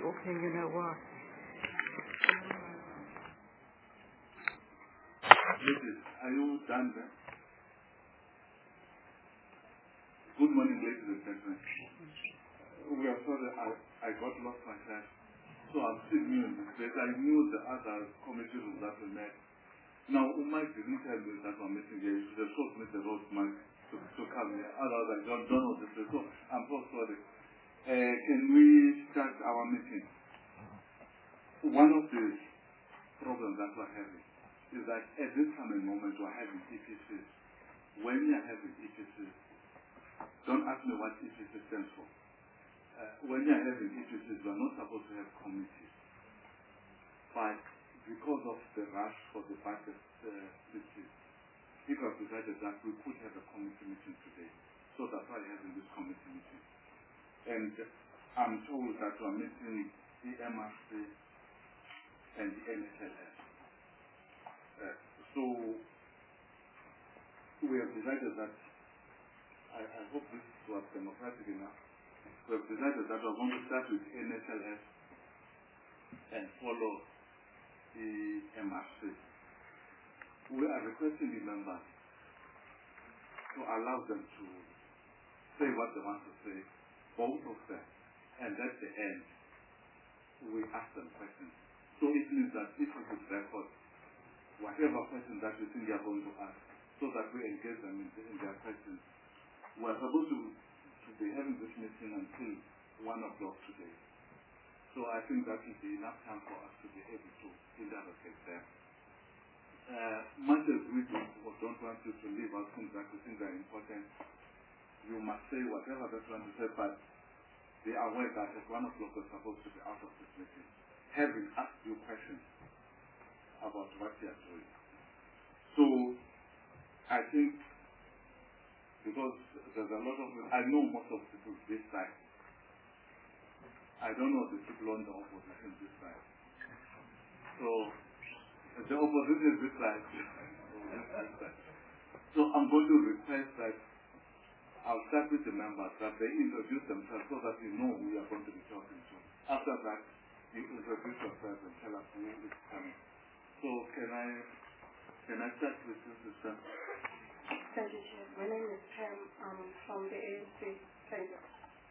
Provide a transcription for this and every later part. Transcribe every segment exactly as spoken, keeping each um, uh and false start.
Okay, you know what? Ladies, are you done there? Good morning, ladies and gentlemen. We are sorry I, I got lost myself. So I'm still new in this place. I knew the other committee room that we met. Now, Mike didn't tell me that we're meeting here. He should have showed me the road, Mike, to, to come here. Otherwise, I don't, don't know this place. So I'm so sorry. Uh, can we start our meeting? One of the problems that we're having is that at this time and moment we're having E P Cs. When you're having E P Cs, don't ask me what E P C stands for. Uh, when you're having E P Cs, we're not supposed to have committees. But because of the rush for the budget uh, meeting, people have decided that we could have a committee meeting today. So that's why we're having this committee meeting. And I'm told that we're meeting the M R C and the N S L S. Uh, so we have decided that, I, I hope this was democratic enough, we have decided that we're going to start with N S L S and follow the M R C. We are requesting the members to allow them to say what they want to say, both of them, and at the end, we ask them questions. So it means that if we could record whatever questions that we think they are going to ask, so that we engage them in, in their questions. We are supposed to, to be having this meeting until one o'clock today. So I think that will be enough time for us to be able to interrogate them. Uh, much as we do, or don't want you to leave out things that we think are important, you must say whatever that you want to say, but they are aware that at one o'clock we're supposed to be out of this meeting, having asked you questions about what you are doing. So I think, because there's a lot of, I know most of the people this side. I don't know the people on the opposition this side. So the opposition is this side. So I'm going to request that I'll start with the members, that they introduce themselves so that you know who you are going to be talking to. After that, you introduce yourself and tell us who is coming. So can I can I start with this sister? Thank you, Chair. My name is Pam. I'm from the A N C. Thank you.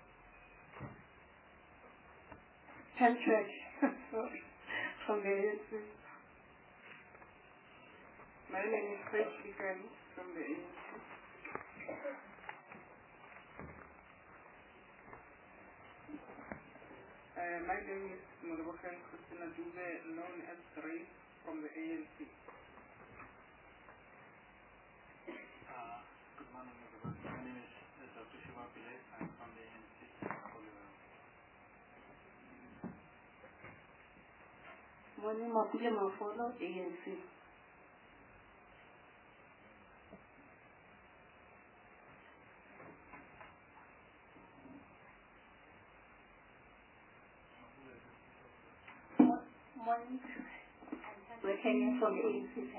Pam Track. Sorry. From the A N C. My name is Chris Vigan from the A N C. Uh, my name is Murabakan Christina Dube, known as Ray from the A N C. Uh, good morning, everyone. My name is uh, Doctor Shiva Pillai. I'm from the A N C. Morning, Mapule Mafolo, A N C. Morning. We're Kenya from the A N C.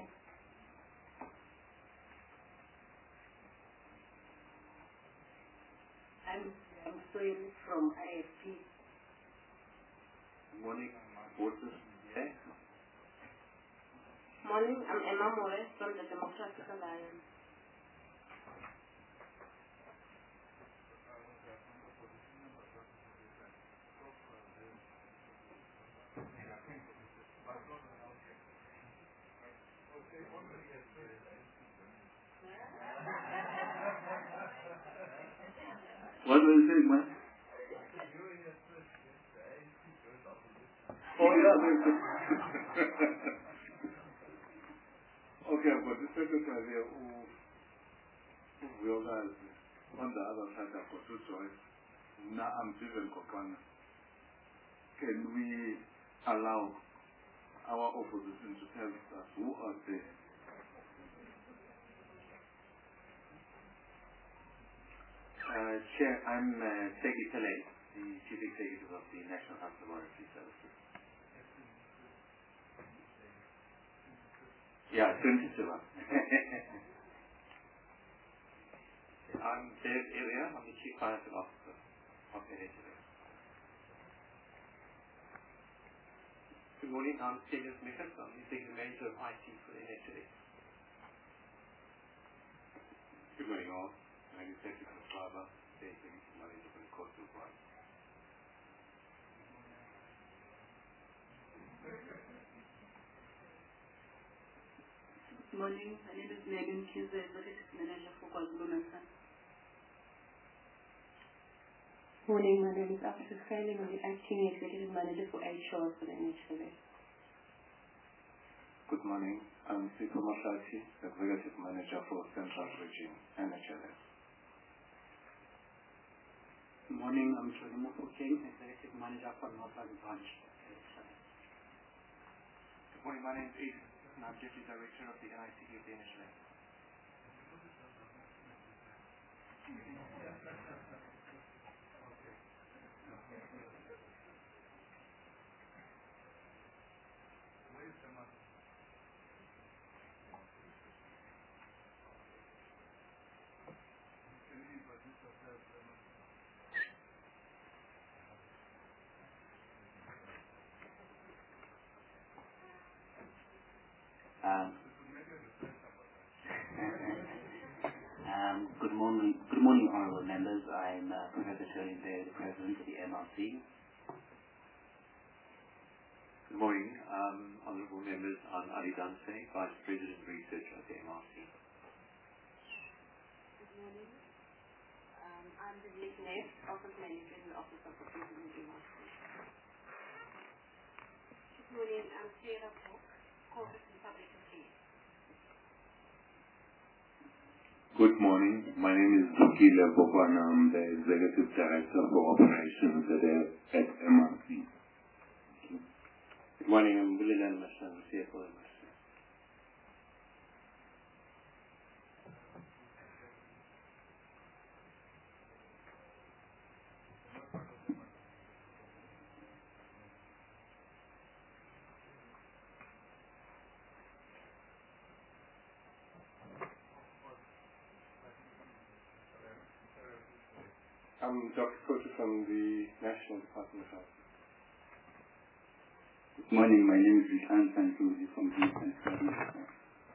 I'm I'm Soyel from I F P. Morning, voters. Okay. Morning, I'm Emma More from the Democratic Alliance. What were you saying, man? Oh, yeah. Okay, but the secretary here who, who realized on the other side I've got two choices. Now I'm driven Kokana. Can we allow our opposition to tell us who are they? Uh, Chair, I'm uh, Segi Pillai, the Chief Executive of the National Health Laboratory Services. Yeah, twenty-two. I'm Dave Area. I'm the Chief Financial Officer of N H L S. Good morning, I'm Stelios Mikas. I'm the Executive Manager of I T for the N H L S. Good morning all. My name is Patrick Muslaba, the Executive Manager for the Coastal Branch. Good morning, my name is Megan Kiza, Executive Manager for KwaZulu-Natal. Morning, my name is Afisa Scaling. I'm the Acting Executive Manager for H R for the N H L S. Good morning, I'm Sipho Mahlati, Executive Manager for Central Region, N H L S. Good morning, I'm Tony Mofokeng, Executive Manager for Northern Branch. Good morning, my name is Aiden, and I'm Deputy Director of the N I C D of the N H L S. Um, um, good morning, good morning, honourable members. I'm uh, Professor Shirley Baird, the President of the M R C. Good morning, um, honourable members. I'm Ali Danse, Vice President Research at the M R C. Good morning. Um, I'm Vivian Neff, Office Manager in the Office of the President M R C. Good morning, I'm Sarah Polk, Corporate and Public Affairs. Good morning, my name is Zukile Bokwana. I'm the Executive Director for Operations at, at M R C. Good morning, I'm Bulilan Mashan, C F O of M R C. I'm Doctor Kotu from the National Department of Health. Good morning, my name is Rishan Santuzi from the Eastern Department of Health.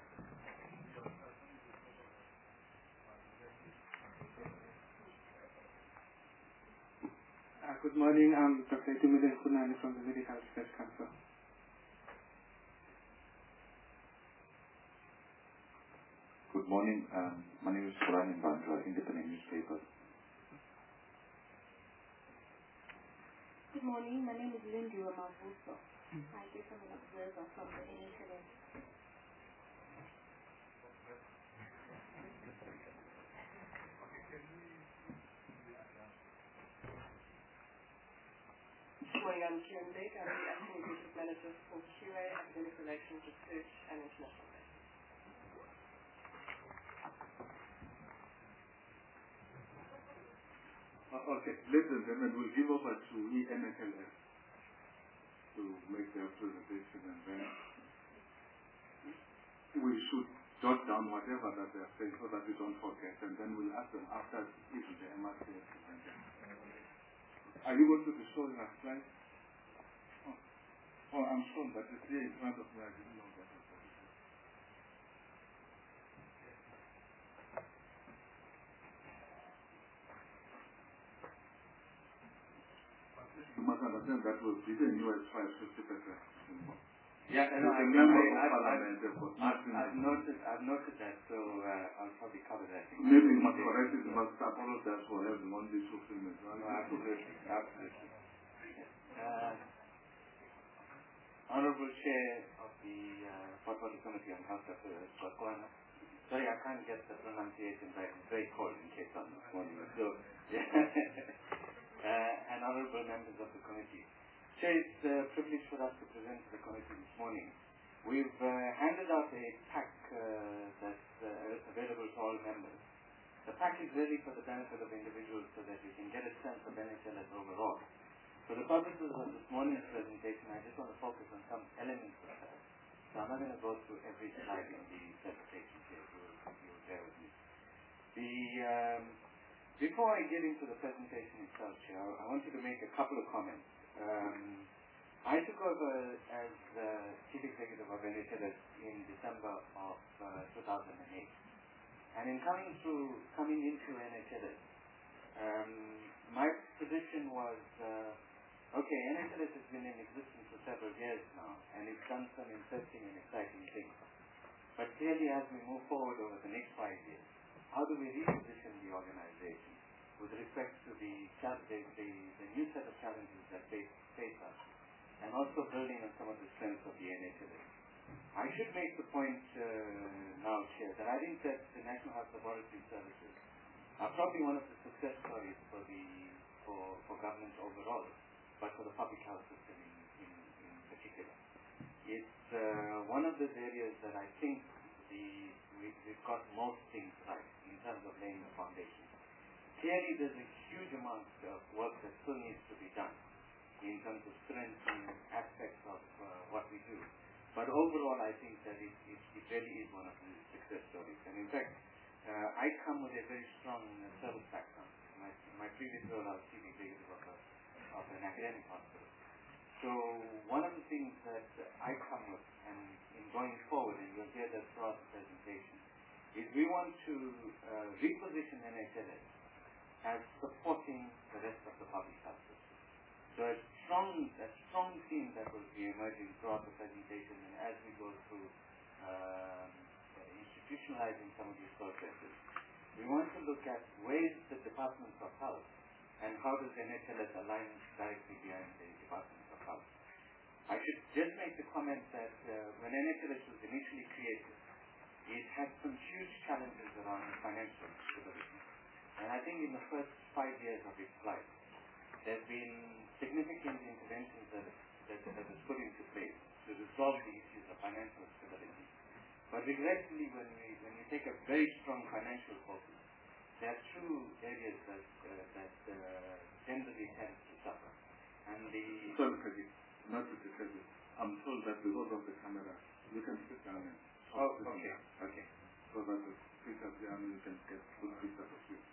Uh, good morning, I'm Doctor Tumile Khunani from the Medical Research Council. Good morning, um, my name is Surani Bandra, Independent Newspaper. Good morning, my name is Lindy Ramavuso. I guess I'm an observer from the N H L S. Good morning, I'm Karen Beck. I'm the Acting Executive Manager for Q A, Academic Relations, Research and International Affairs. Okay, ladies and gentlemen, we'll give over to E N H L S to make their presentation, and then we should jot down whatever that they are saying so that we don't forget, and then we'll ask them after even the M R C has presented. Are you going to be showing us slides? Oh, oh I'm shown, but it's here in front of me. I didn't know that. You must understand that was given you as five fifty percent. Yeah, and I, I, I, I've, I've noted, I've noted that, so uh, I'll probably cover that. Maybe you must correct it. You must apologize for having only two films. No, absolutely, absolutely. Uh, Honourable Chair of the uh, Portfolio Committee on Health Affairs, Botswana. Sorry, I can't get the pronunciation right. It's very cold in Cape Town this morning. So, yeah. Uh, and honourable members of the committee. Chair, it's a privilege for us to present to the committee this morning. We've uh, handed out a pack uh, that's uh, available to all members. The pack is really for the benefit of individuals so that you can get a sense of N H L S overall. For the purposes of this morning's presentation, I just want to focus on some elements of that. So I'm not going to go through every slide in the presentation here. You will, you will bear with me. The... Um, Before I get into the presentation itself, Chair, I want you to make a couple of comments. Um, I took took over as uh, Chief Executive of N H L S in December of uh, two thousand eight. And in coming through, coming into N H L S, um, my position was, uh, okay, N H L S has been in existence for several years now, and it's done some interesting and exciting things. But clearly, as we move forward over the next five years, how do we reposition the organization with respect to the, the, the, the new set of challenges that face, face us, and also building on some of the strengths of the N H L S? I should make the point uh, now, Chair, that I think that the National Health Laboratory Services are probably one of the success stories for the for, for government overall, but for the public health system in, in, in particular. It's uh, one of those areas that I think the, we, we've got most things right in terms of laying the foundation. Clearly, there's a huge amount of work that still needs to be done in terms of strengthening aspects of uh, what we do. But overall, I think that it, it, it really is one of the success stories. And in fact, uh, I come with a very strong uh, service background. In my, in my previous role, I was chief executive of, a, of an academic hospital. So one of the things that I come with, and in going forward, and you'll hear that throughout the presentation, is we want to uh, reposition N H L S as supporting the rest of the public health system. So a strong, a strong theme that will be emerging throughout the presentation, and as we go through um, institutionalizing some of these processes, we want to look at where is the Department of Health and how does N H L S align directly behind the Department of Health. I should just make the comment that uh, when N H L S was initially created, it had some huge challenges around financial stability. And I think in the first five years of its life, there have been significant interventions that, that, that was put into place to resolve the issues of financial stability. But regretfully, when we, when we take a very strong financial focus, there are two areas that, uh, that uh, generally tend to suffer. And the... Sorry, Kaji, not to discuss it. I'm told that because of the camera, you can sit down and... Oh, okay, okay. So that the pictures there, you can get good pictures of you.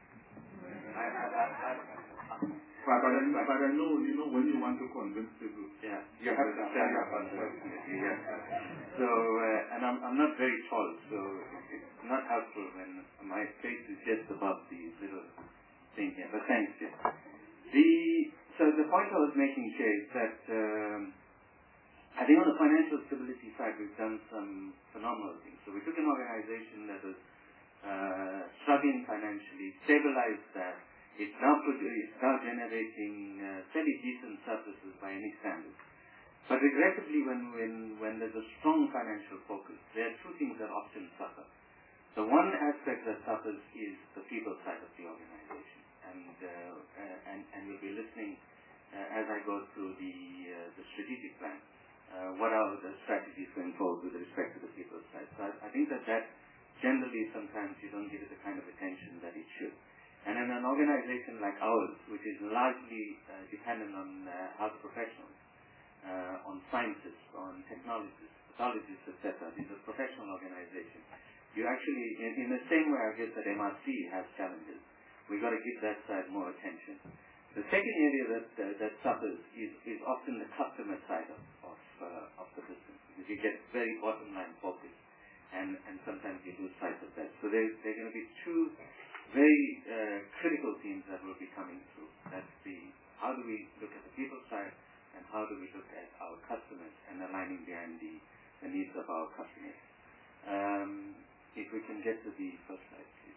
I, I, I, I, But, but, I, but I know, you know, when you want to convince people, yeah, you have to stand up, unfortunately, yes. So, uh, and I'm, I'm not very tall, so it's not helpful when my face is just above the little thing here, but thanks, Jim. The, so the point I was making, Chair, is that um, I think on the financial stability side, we've done some phenomenal things. So we took an organization that was uh, struggling financially, stabilized that. It's now, it's now generating uh, fairly decent surpluses by any standards. But regrettably, when, when, when there's a strong financial focus, there are two things that often suffer. The one aspect that suffers is the people side of the organization. And, uh, uh, and, and you'll be listening uh, as I go through the, uh, the strategic plan. Uh, what are the strategies going forward with respect to the people side? So I, I think that that generally sometimes you don't give it the kind of attention that it should. And in an organization like ours, which is largely uh, dependent on uh, health professionals, uh, on scientists, on technologists, pathologists, et cetera, it's a professional organization. You actually, in, in the same way I guess that M R C has challenges, we've got to give that side more attention. The second area that uh, that suffers is, is often the customer side of of, uh, of the business, because you get very bottom line focused, and, and sometimes you lose sight of that. So there there are going to be two very uh, critical themes that will be coming through. That's the, how do we look at the people side, and how do we look at our customers and aligning behind the, the needs of our customers. Um, if we can get to the first slide, please.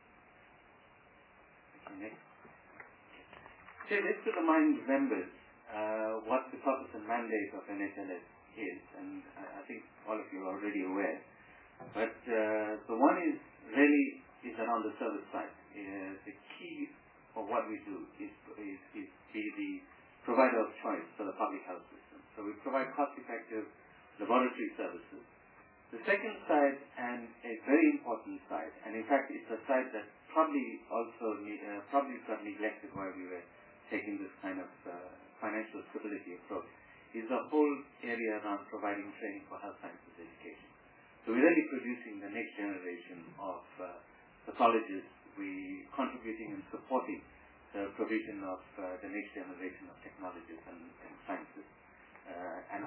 Okay, next. So let's to remind members uh, what the purpose and mandate of N H L S is, and I, I think all of you are already aware. But uh, the one is really is around the service side. Uh, the key of what we do is, is, is be the provider of choice for the public health system. So we provide cost-effective laboratory services. The second side, and a very important side, and in fact it's a side that probably also uh, probably got neglected while we were taking this kind of uh, financial stability approach, is the whole area around providing training for health sciences education. So we're really producing the next generation of uh, pathologists. We're contributing and supporting the provision of uh, the next generation of technologists and, and scientists uh,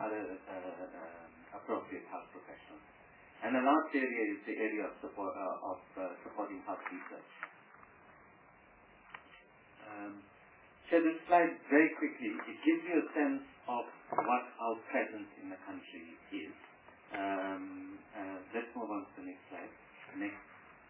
other uh, uh, appropriate health professionals. And the last area is the area of support uh, of uh, supporting health research. Um, so this slide very quickly, it gives you a sense of what our presence in the country is. Um, uh, let's move on to the next slide. Next.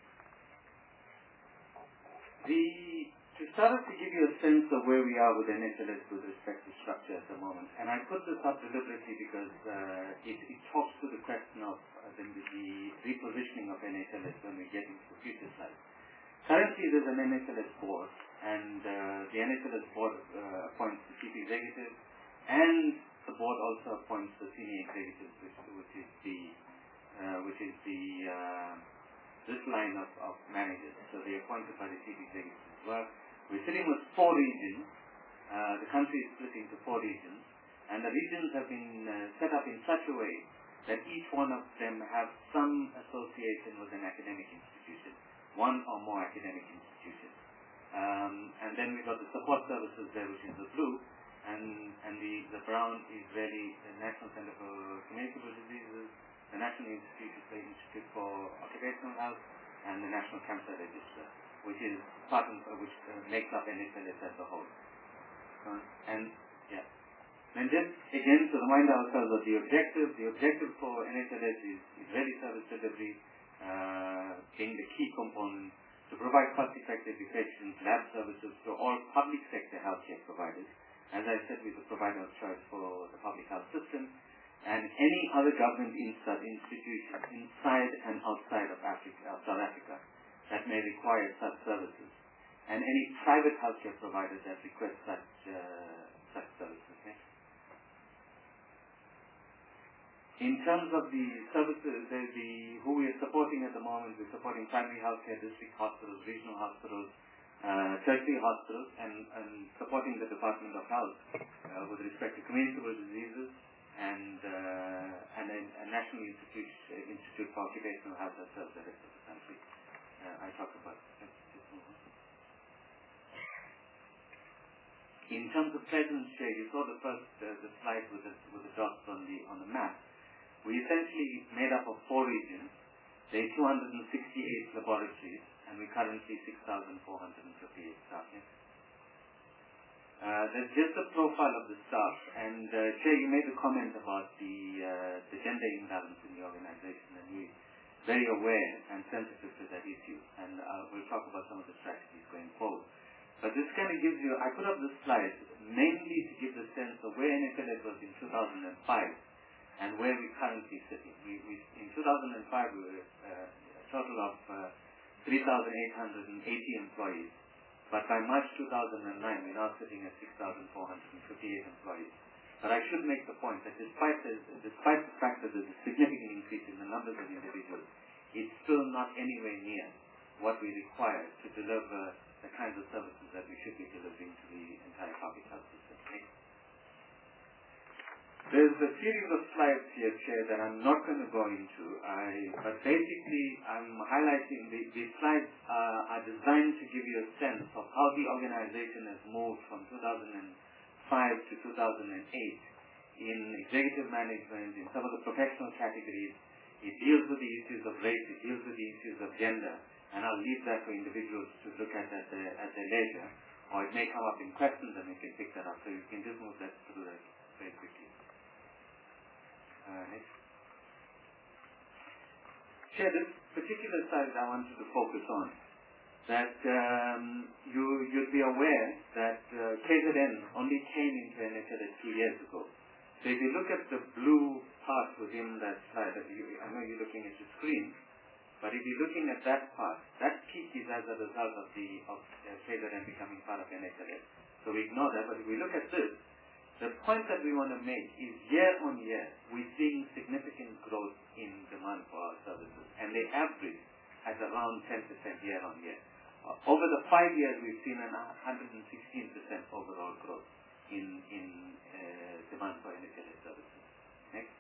The, to start off, to give you a sense of where we are with N H L S with respect to structure at the moment, and I put this up deliberately because uh, it, it talks to the question of uh, the, the repositioning of N H L S when we get into the future slides. Currently, there's an N H L S board, and uh, the N H L S board uh, appoints the chief executive, and the board also appoints the senior executive, which, which is the uh, which is the uh, this line of, of managers. So they're appointed by the chief executive as well. We're sitting with four regions. Uh, the country is split into four regions, and the regions have been uh, set up in such a way that each one of them have some association with an academic institution, one or more academic institutions. Um, and then we've got the support services there, which is the blue, and, and the, the brown is really the National Center for Communicable Diseases, the National Institute, the Institute for Occupational Health, and the National Cancer Register, which is part of uh, which uh, makes up N H L S as a whole. Uh, and yeah, and just again to remind ourselves of the objective. The objective for N H L S is, is really service delivery, uh, being the key component to provide cost-effective, efficient lab services to all public sector healthcare providers. As I said, we're the provider of choice for the public health system and any other government institution inside and outside of Africa, uh, South Africa that may require such services, and any private healthcare providers that request such uh, such services. Next. In terms of the services, the, the who we are supporting at the moment, we're supporting primary healthcare, district hospitals, regional hospitals, uh, tertiary hospitals, and, and supporting the Department of Health uh, with respect to communicable diseases and uh, and a, a National Institute uh, Institute for Occupational Health that serves the rest of the country. Uh, I talked about. Let's just move on. In terms of presence share, you saw the first uh, the slide with the with the dots on the on the map. We essentially made up of four regions. There are two hundred sixty-eight laboratories, and we currently six thousand four hundred fifty-eight staff. Uh, there's just a profile of the staff, and uh, Chair, you made a comment about the uh, the gender imbalance in the organization, and we're very aware and sensitive to that issue, and uh, we'll talk about some of the strategies going forward. But this kind of gives you, I put up this slide mainly to give the sense of where N H L S was in two thousand five. And where we're currently sitting. We, we, in two thousand five, we were uh, a total of uh, three thousand eight hundred eighty employees. But by March two thousand nine, we're now sitting at six thousand four hundred fifty-eight employees. But I should make the point that despite the, despite the fact that there's a significant increase in the numbers of individuals, it's still not anywhere near what we require to deliver the kinds of services that we should be delivering to the entire public health system. Next. There's a series of slides here, Chair, that I'm not going to go into. I, but basically, I'm highlighting the, the slides uh, are designed to give you a sense of how the organization has moved from two thousand five to two thousand eight in executive management, in some of the professional categories. It deals with the issues of race, it deals with the issues of gender, and I'll leave that for individuals to look at at their, at their leisure, or it may come up in questions and we can pick that up. So you can just move that through that very quickly. Uh, next. Chair, this particular slide I wanted to focus on, that um, you, you'd be aware that uh, K Z N only came into N H L S two years ago. So if you look at the blue part within that slide, that you, I know you're looking at your screen, but if you're looking at that part, that peak is as a result of the of uh, K Z N becoming part of N H L S. So we ignore that, but if we look at this, the point that we want to make is year on year, we're seeing significant growth in demand for our services, and they average at around ten percent year on year. Uh, over the five years, we've seen an one hundred sixteen percent overall growth in, in uh, demand for N H L S services. Next.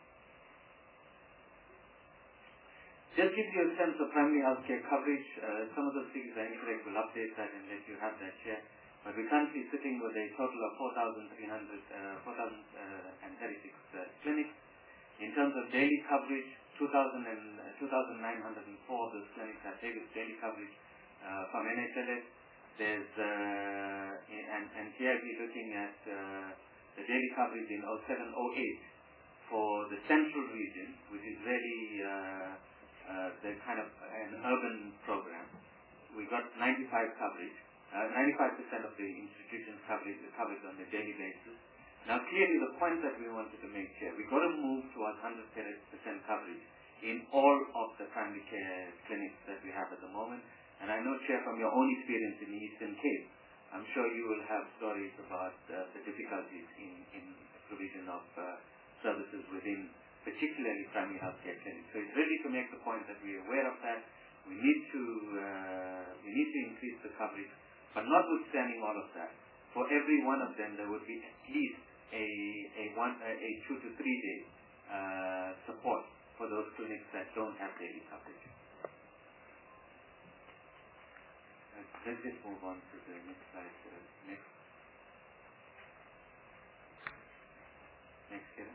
Just gives you a sense of primary healthcare coverage. Uh, some of those figures are incorrect. We'll update that and let you have that share. But we're currently sitting with a total of four thousand three hundred, uh, four thousand thirty-six uh, uh, clinics. In terms of daily coverage, two thousand nine hundred four those clinics have daily coverage uh, from N H L S. There's, uh, and, and here we're looking at uh, the daily coverage in oh seven oh eight for the central region, which is really uh, uh, the kind of an urban program. We got ninety-five coverage, uh, ninety-five percent of the institutions coverage covered on a daily basis. Now clearly the point that we wanted to make here, we've got to move towards one hundred percent coverage in all of the primary care clinics that we have at the moment. And I know, Chair, from your own experience in the Eastern Cape, I'm sure you will have stories about uh, the difficulties in, in provision of uh, services within particularly primary healthcare clinics. So it's really to make the point that we're aware of that. We need to uh, we need to increase the coverage, but notwithstanding all of that, for every one of them there would be at least a a one a, a two to three day uh, support for those clinics that don't have daily coverage. Uh, let's just move on to the next slide. Uh, next, next here.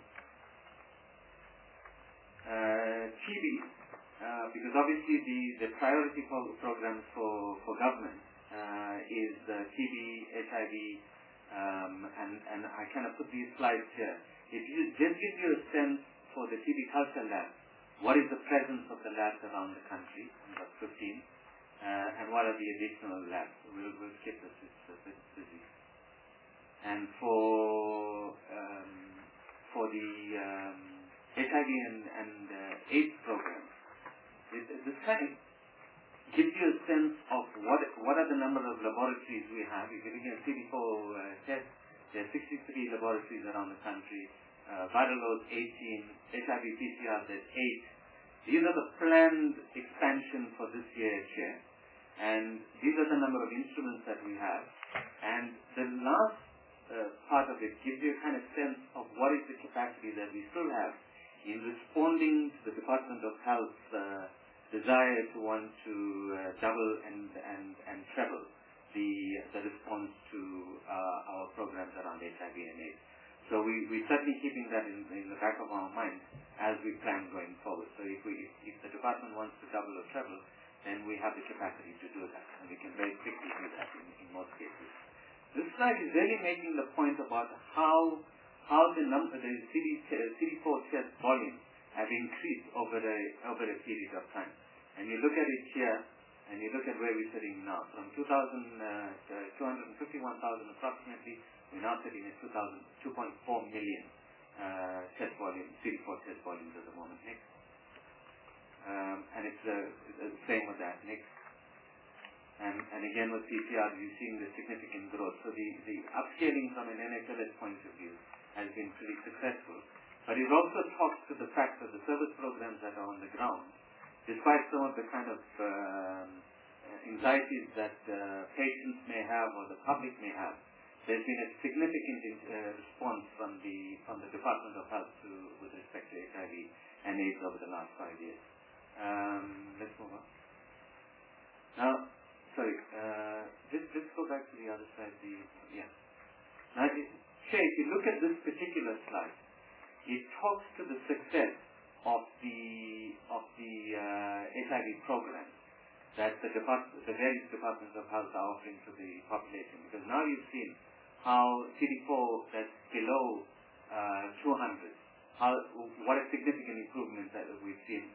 Uh, T B, uh, because obviously the, the priority pro program for, for government uh, is uh, T B, H I V, um, and, and I kind of put these slides here. It just gives you a sense for the T B culture lab, what is the presence of the labs around the country, about fifteen, uh, and what are the additional labs. We'll, we'll skip this, it's a bit busy. And for, um, for the um, H I V and, and uh, AIDS program, it, this kind of gives you a sense of what what are the number of laboratories we have. If you're looking at C D four uh, tests, there are sixty-three laboratories around the country. Uh, viral loads eighteen, H I V P C R there's eight. These are the planned expansion for this year, Chair. And these are the number of instruments that we have. And the last uh, part of it gives you a kind of sense of what is the capacity that we still have in responding to the Department of Health's uh, desire to want to uh, double and, and, and treble the, the response to uh, our programs around H I V and AIDS. So we, we're certainly keeping that in, in the back of our mind as we plan going forward. So if, we, if, if the department wants to double or treble, then we have the capacity to do that, and we can very quickly do that in, in most cases. This slide is really making the point about how how the number, the C D four test volume have increased over a over a period of time. And you look at it here, and you look at where we're sitting now. From two hundred fifty-one thousand approximately, we're now sitting at two point four million uh, test volume, C D four test volumes at the moment. Next. Um, and it's uh, the same with that. Next. And, and again with P C R, you're seeing the significant growth. So the, the upscaling from an N H L S point of view has been pretty successful. But it also talks to the fact that the service programs that are on the ground, despite some of the kind of um, anxieties that uh, patients may have or the public may have, there's been a significant uh, response from the from the Department of Health to, with respect to H I V and AIDS over the last five years. Um, let's move on. Now, sorry, uh, just just go back to the other side. The yeah. Now, it, Shay, if you look at this particular slide, it talks to the success of the of the uh, H I V program that the depart the various departments of health are offering to the population. Because now you've seen how C D four that's below uh, two hundred, how what a significant improvement that we've seen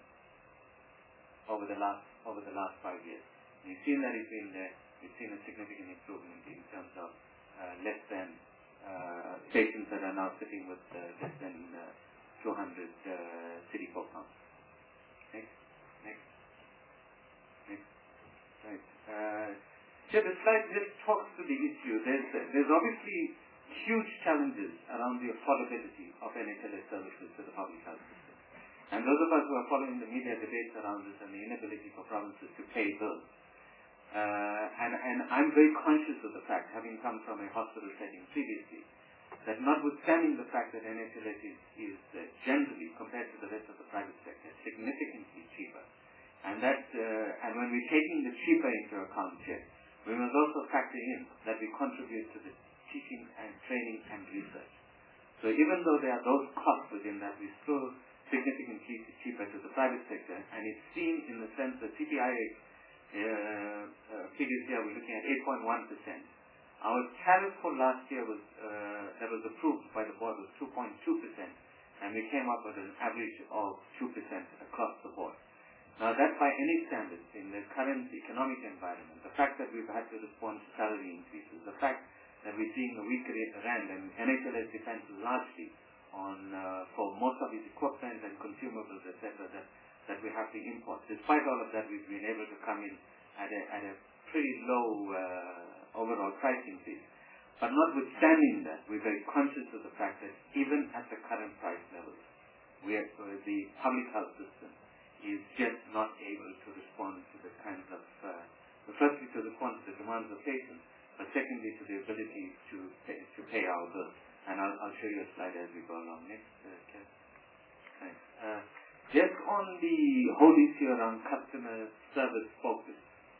over the last over the last five years. You've seen that it's been there. We've seen a significant improvement in terms of uh, less than uh, patients that are now sitting with uh, less than uh, two hundred uh, C D four counts. Next, next, next. Right. Uh, so the slide just talks to the issue. There's uh, there's obviously huge challenges around the affordability of N H L S services to the public health system. And those of us who are following the media debates around this and the inability for provinces to pay bills, uh, and, and I'm very conscious of the fact, having come from a hospital setting previously, that notwithstanding the fact that N H L S is, is uh, generally, compared to the rest of the private sector, significantly cheaper, and that, uh, and when we're taking the cheaper into account here, we must also factor in that we contribute to the teaching and training and research. So even though there are those costs within that, we're still significantly cheaper to the private sector, and it's seen in the sense that C P I uh, uh, figures here, we're looking at eight point one percent. Our tariff for last year was uh, that was approved by the board was two point two percent, and we came up with an average of two percent across the board. Now that by any standards in the current economic environment, the fact that we've had to respond to salary increases, the fact that we're seeing a weaker rand, and N H L S depends largely on uh, for most of its equipment and consumables, et cetera, that, that we have to import. Despite all of that, we've been able to come in at a, at a pretty low uh, overall price increase. But notwithstanding that, we're very conscious of the fact that even at the current price levels, we are, uh, the public health system is just not able to respond to the kinds of, uh, firstly to respond to the demands of patients, but secondly to the ability to pay, to pay our bills. And I'll, I'll show you a slide as we go along. Next, uh, Kev. Thanks. Uh, just on the whole issue around customer service focus,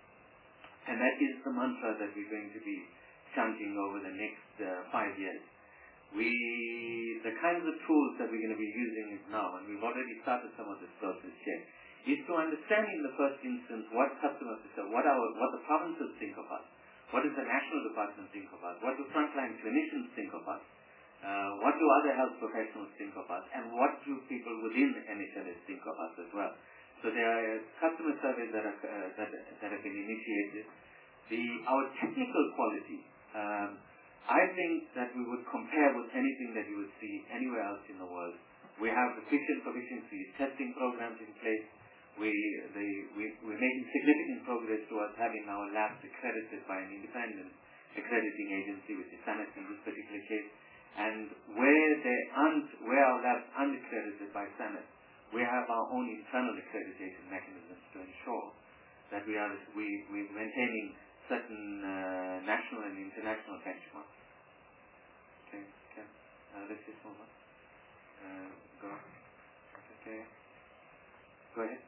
and that is the mantra that we're going to be chanting over the next uh, five years. We, the kinds of tools that we're going to be using is now, and we've already started some of this process here, is to understand in the first instance what customers, what our, what the provinces think of us, what does the national department think of us, what do frontline clinicians think of us, uh, what do other health professionals think of us, and what do people within N H L S think of us as well. So there are customer surveys that, are, uh, that, that have been initiated. The, our technical quality, um, I think that we would compare with anything that you would see anywhere else in the world. We have efficient proficiency testing programs in place. We, the, we, we're making significant progress towards having our labs accredited by an independent accrediting agency, which is SANET in this particular case. And where, they aren't, where our labs aren't accredited by SANET, we have our own internal accreditation mechanisms to ensure that we are we, we're maintaining certain uh, national and international benchmarks. Okay, okay. Uh, let's just move on. Uh, go on. Okay. Go ahead.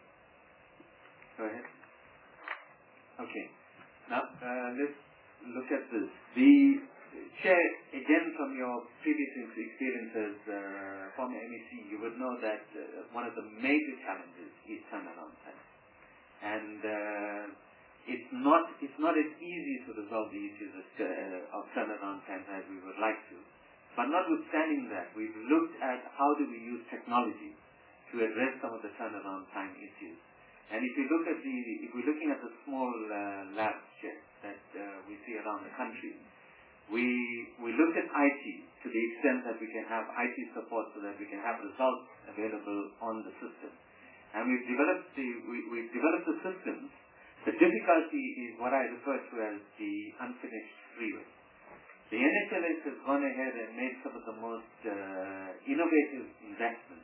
Go ahead. Okay. Now, uh, let's look at this. The Chair, again from your previous experiences uh, from M E C, you would know that uh, one of the major challenges is turnaround time. And uh, it's not it's not as easy to resolve the issues of, uh, of turnaround time as we would like to. But notwithstanding that, we've looked at how do we use technology to address some of the turnaround time issues. And if you look at the if we're looking at the small uh, labs here that uh, we see around the country, we we look at I T to the extent that we can have I T support so that we can have results available on the system. And we've developed the we, we've developed the systems. The difficulty is what I refer to as the unfinished freeway. The N H L S has gone ahead and made some of the most uh, innovative investments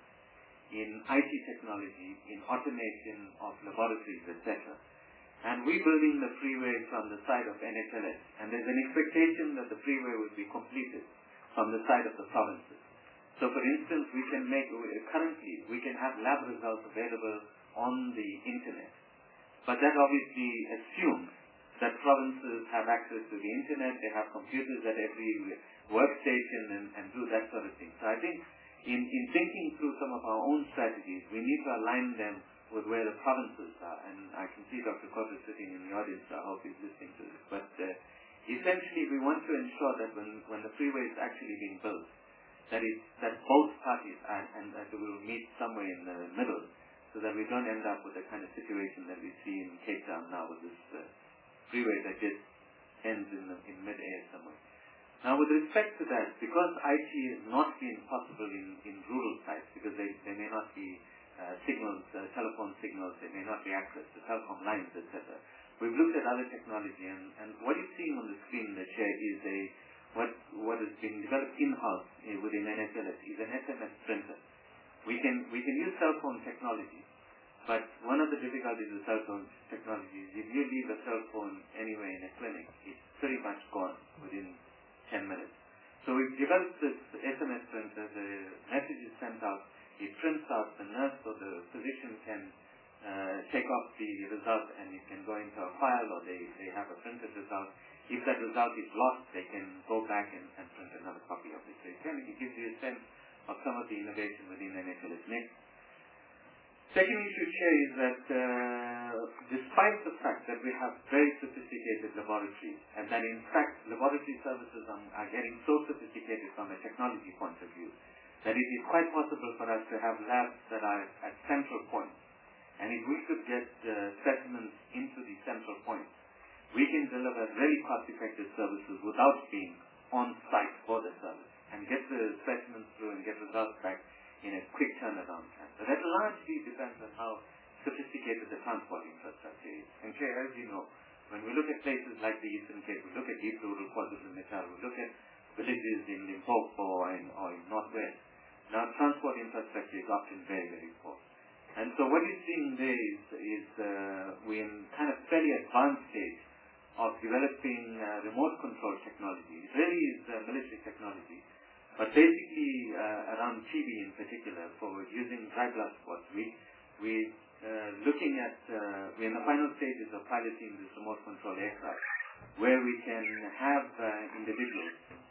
in I T technology, in automation of laboratories, et cetera. And we're building the freeway from the side of N H L S. And there's an expectation that the freeway will be completed from the side of the provinces. So for instance, we can make, currently, we can have lab results available on the internet. But that obviously assumes that provinces have access to the internet, they have computers at every workstation and, and do that sort of thing. So I think in, in thinking through some of our own strategies, we need to align them with where the provinces are. And I can see Doctor Cotter sitting in the audience, I hope he's listening to this. But uh, essentially we want to ensure that when, when the freeway is actually being built, that, it, that both parties are, and that we will meet somewhere in the middle, so that we don't end up with the kind of situation that we see in Cape Town now with this uh, freeway that just ends in, the, in mid-air somewhere. Now with respect to that, because I T has not been possible in, in rural sites, because they, they may not be uh, signals, uh, telephone signals, they may not be access to telecom lines, et cetera. We've looked at other technology, and, and what you're seeing on the screen in the chair is a what what is being developed in-house uh, within N H L S is an S M S printer. We can we can use cell phone technology, but one of the difficulties with cell phone technology is if you leave a cell phone anywhere in a clinic, it's pretty much gone within ten minutes. So we've developed this S M S printer. The message is sent out, it prints out, the nurse or the physician can uh, take off the result and it can go into a file, or they, they have a printed result. if that result is lost, they can go back and, and print another copy of it. So it kind of gives you a sense of some of the innovation within N H L S. Next. Second issue here is that uh, despite the fact that we have very sophisticated laboratories, and that in fact laboratory services are, are getting so sophisticated from a technology point of view, that it is quite possible for us to have labs that are at central points. And if we could get uh, specimens into the central points, we can deliver very cost-effective services without being on-site for the service, and get the specimens through and get results back in a quick turnaround time. So that largely depends on how sophisticated the transport infrastructure is. And here, as you know, when we look at places like the Eastern Cape, we look at Deep Rural KwaZulu-Natal, we look at villages in Limpopo or in, or in Northwest, now transport infrastructure is often very, very poor. And so what you're seeing there is, is uh, we're in kind of fairly advanced stage of developing uh, remote control technology. It really is uh, military technology. But basically, uh, around T B in particular, for using dry blood spots, we, we uh, looking at, uh, we're in the final stages of piloting this remote control aircraft, where we can have uh, individuals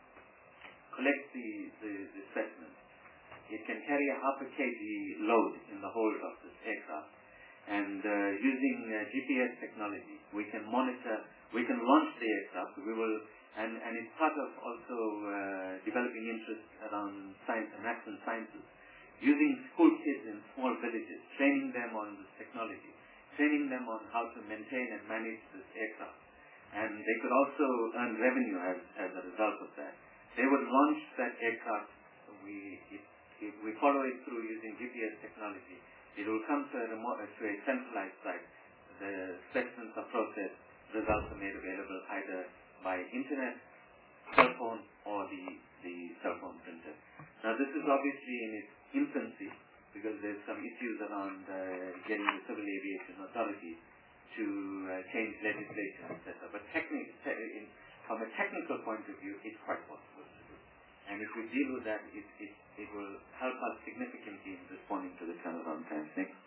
collect the, the, the specimens. It can carry a half a kg load in the hold of this aircraft. And uh, using uh, G P S technology, we can monitor, we can launch the aircraft, we will And, and it's part of also uh, developing interest around science and maths and sciences, using school kids in small villages, training them on this technology, training them on how to maintain and manage this aircraft. And they could also earn revenue as, as a result of that. They would launch that aircraft. We, it, it, we follow it through using G P S technology. It will come to a, remote, to a centralized site. The specimens are processed, results are made available either by internet, cell phone, or the, the cell phone printer. Now this is obviously in its infancy, because there's some issues around uh, getting the Civil Aviation Authority to uh, change legislation, et cetera. But techni- te- in, from a technical point of view, it's quite possible to do. And if we deal with that, it, it, it will help us significantly in responding to the turnaround times. Next.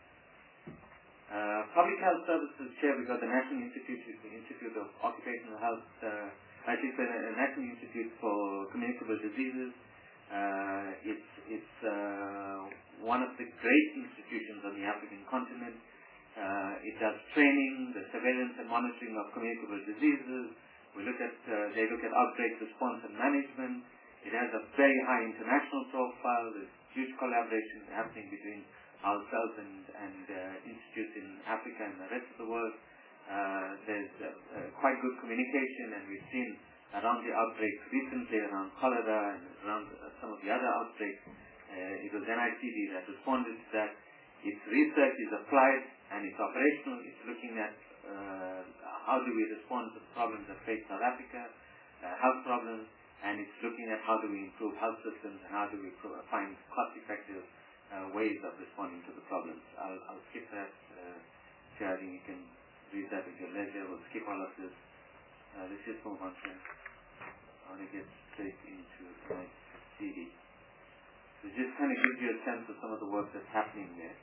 Uh, Public Health Services Chair, we got the National Institute, the Institute of Occupational Health, uh, I think the National Institute for Communicable Diseases. Uh, it's it's uh, one of the great institutions on the African continent. Uh, it does training, the surveillance and monitoring of communicable diseases. We look at uh, they look at outbreak response and management. It has a very high international profile. There's huge collaboration happening between ourselves and, and uh, institutes in Africa and the rest of the world. Uh, there's uh, uh, quite good communication, and we've seen around the outbreaks recently, around cholera and around uh, some of the other outbreaks. Uh, it was N I C D that responded to that. Its research is applied and it's operational. It's looking at uh, how do we respond to the problems that face South Africa, uh, health problems, and it's looking at how do we improve health systems and how do we pro- find cost-effective Uh, ways of responding to the problems. I'll, I'll skip that. Uh, I think you can read that at your leisure. We'll skip all of this. Uh, let's just move on to I want to get straight into my C D. So just kind of gives you a sense of some of the work that's happening there.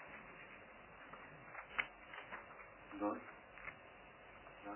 Go on. No?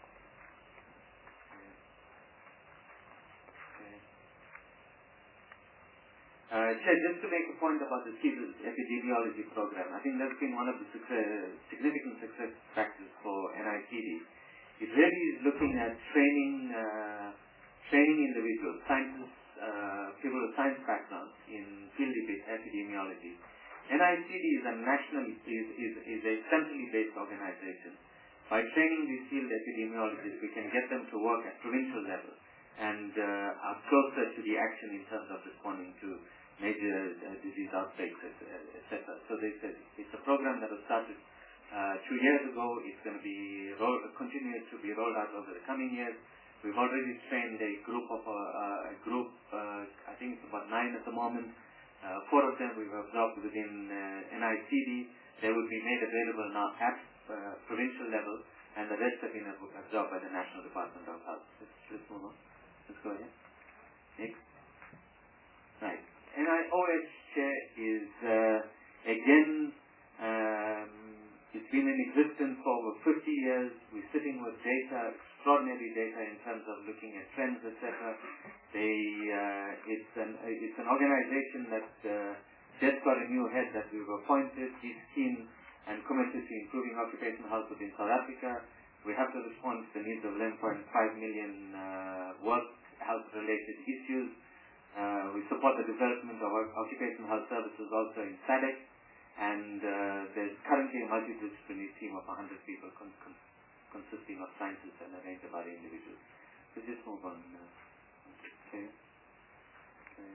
Uh, Chair, just to make a point about the CIVIS epidemiology program, I think that's been one of the success, significant success factors for N I C D. It really is looking at training uh, training individuals, scientists, uh, people with science backgrounds in field epidemiology. N I C D is a national, is, is, is a centrally based organization. By training these field epidemiologists, we can get them to work at provincial level and uh, are closer to the action in terms of responding to major uh, disease outbreaks, et cetera. So they said it's a program that was started uh, two years ago. It's going to be roll, continue to be rolled out over the coming years. We've already trained a group of uh, a group. Uh, I think it's about nine at the moment. Uh, four of them we've absorbed within uh, N I C D. They will be made available now at uh, provincial level, and the rest have been absorbed by the National Department of Health. Let's, let's move on. Let's go ahead. Next. Right. N I O H Chair is uh, again, um, it's been in existence for over fifty years. We're sitting with data extraordinary data in terms of looking at trends, et cetera. They, uh, it's an it's an organization that uh, just got a new head that we've appointed. He's keen and committed to improving occupational health within South Africa. We have to respond to the needs of eleven point five million uh, work health-related issues. Uh, we support the development of occupational health services also in S A D C, and uh, there's currently a multidisciplinary team of one hundred people con con consisting of scientists and a range of other individuals. So just move on. Uh, okay. Okay.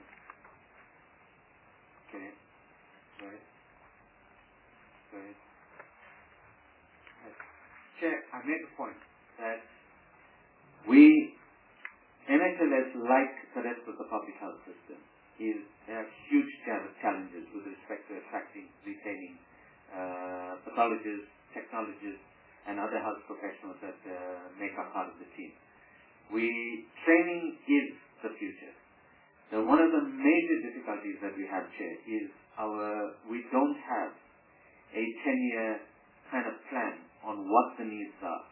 Okay. Right. Right. Chair, I made the point that we, N H L S, like the rest of the public health system, is there are huge challenges with respect to attracting, retaining uh, pathologists, technologists, and other health professionals that uh, make up part of the team. We training is the future. So one of the major difficulties that we have, Chair, is our we don't have a ten-year kind of plan on what the needs are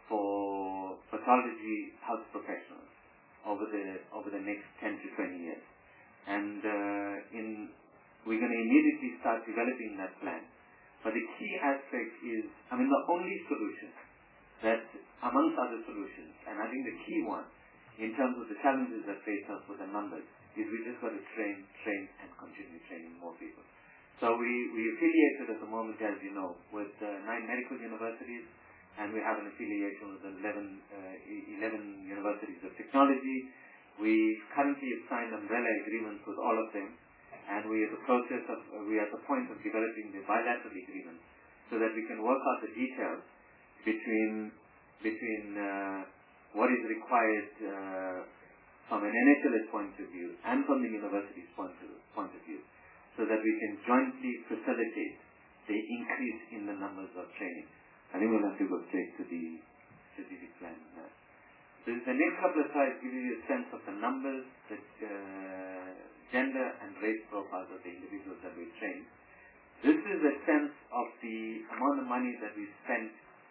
for pathology health professionals over the over the next ten to twenty years. And uh, in we're going to immediately start developing that plan. But the key aspect is, I mean, the only solution that, amongst other solutions, and I think the key one in terms of the challenges that face us with the numbers, is we just got to train, train, and continue training more people. So we, we affiliated at the moment, as you know, with uh, nine medical universities, and we have an affiliation with eleven, uh, eleven universities of technology. We currently have signed umbrella agreements with all of them, and we are the process of, uh, we are at the point of developing the bilateral agreements so that we can work out the details between, between uh, what is required uh, from an N H L S point of view and from the university's point of, point of view, so that we can jointly facilitate the increase in the numbers of training. I think we'll have to go straight to the strategic plan. Uh, so the next couple of slides give you a sense of the numbers, the uh, gender and race profiles of the individuals that we train. This is a sense of the amount of money that we spent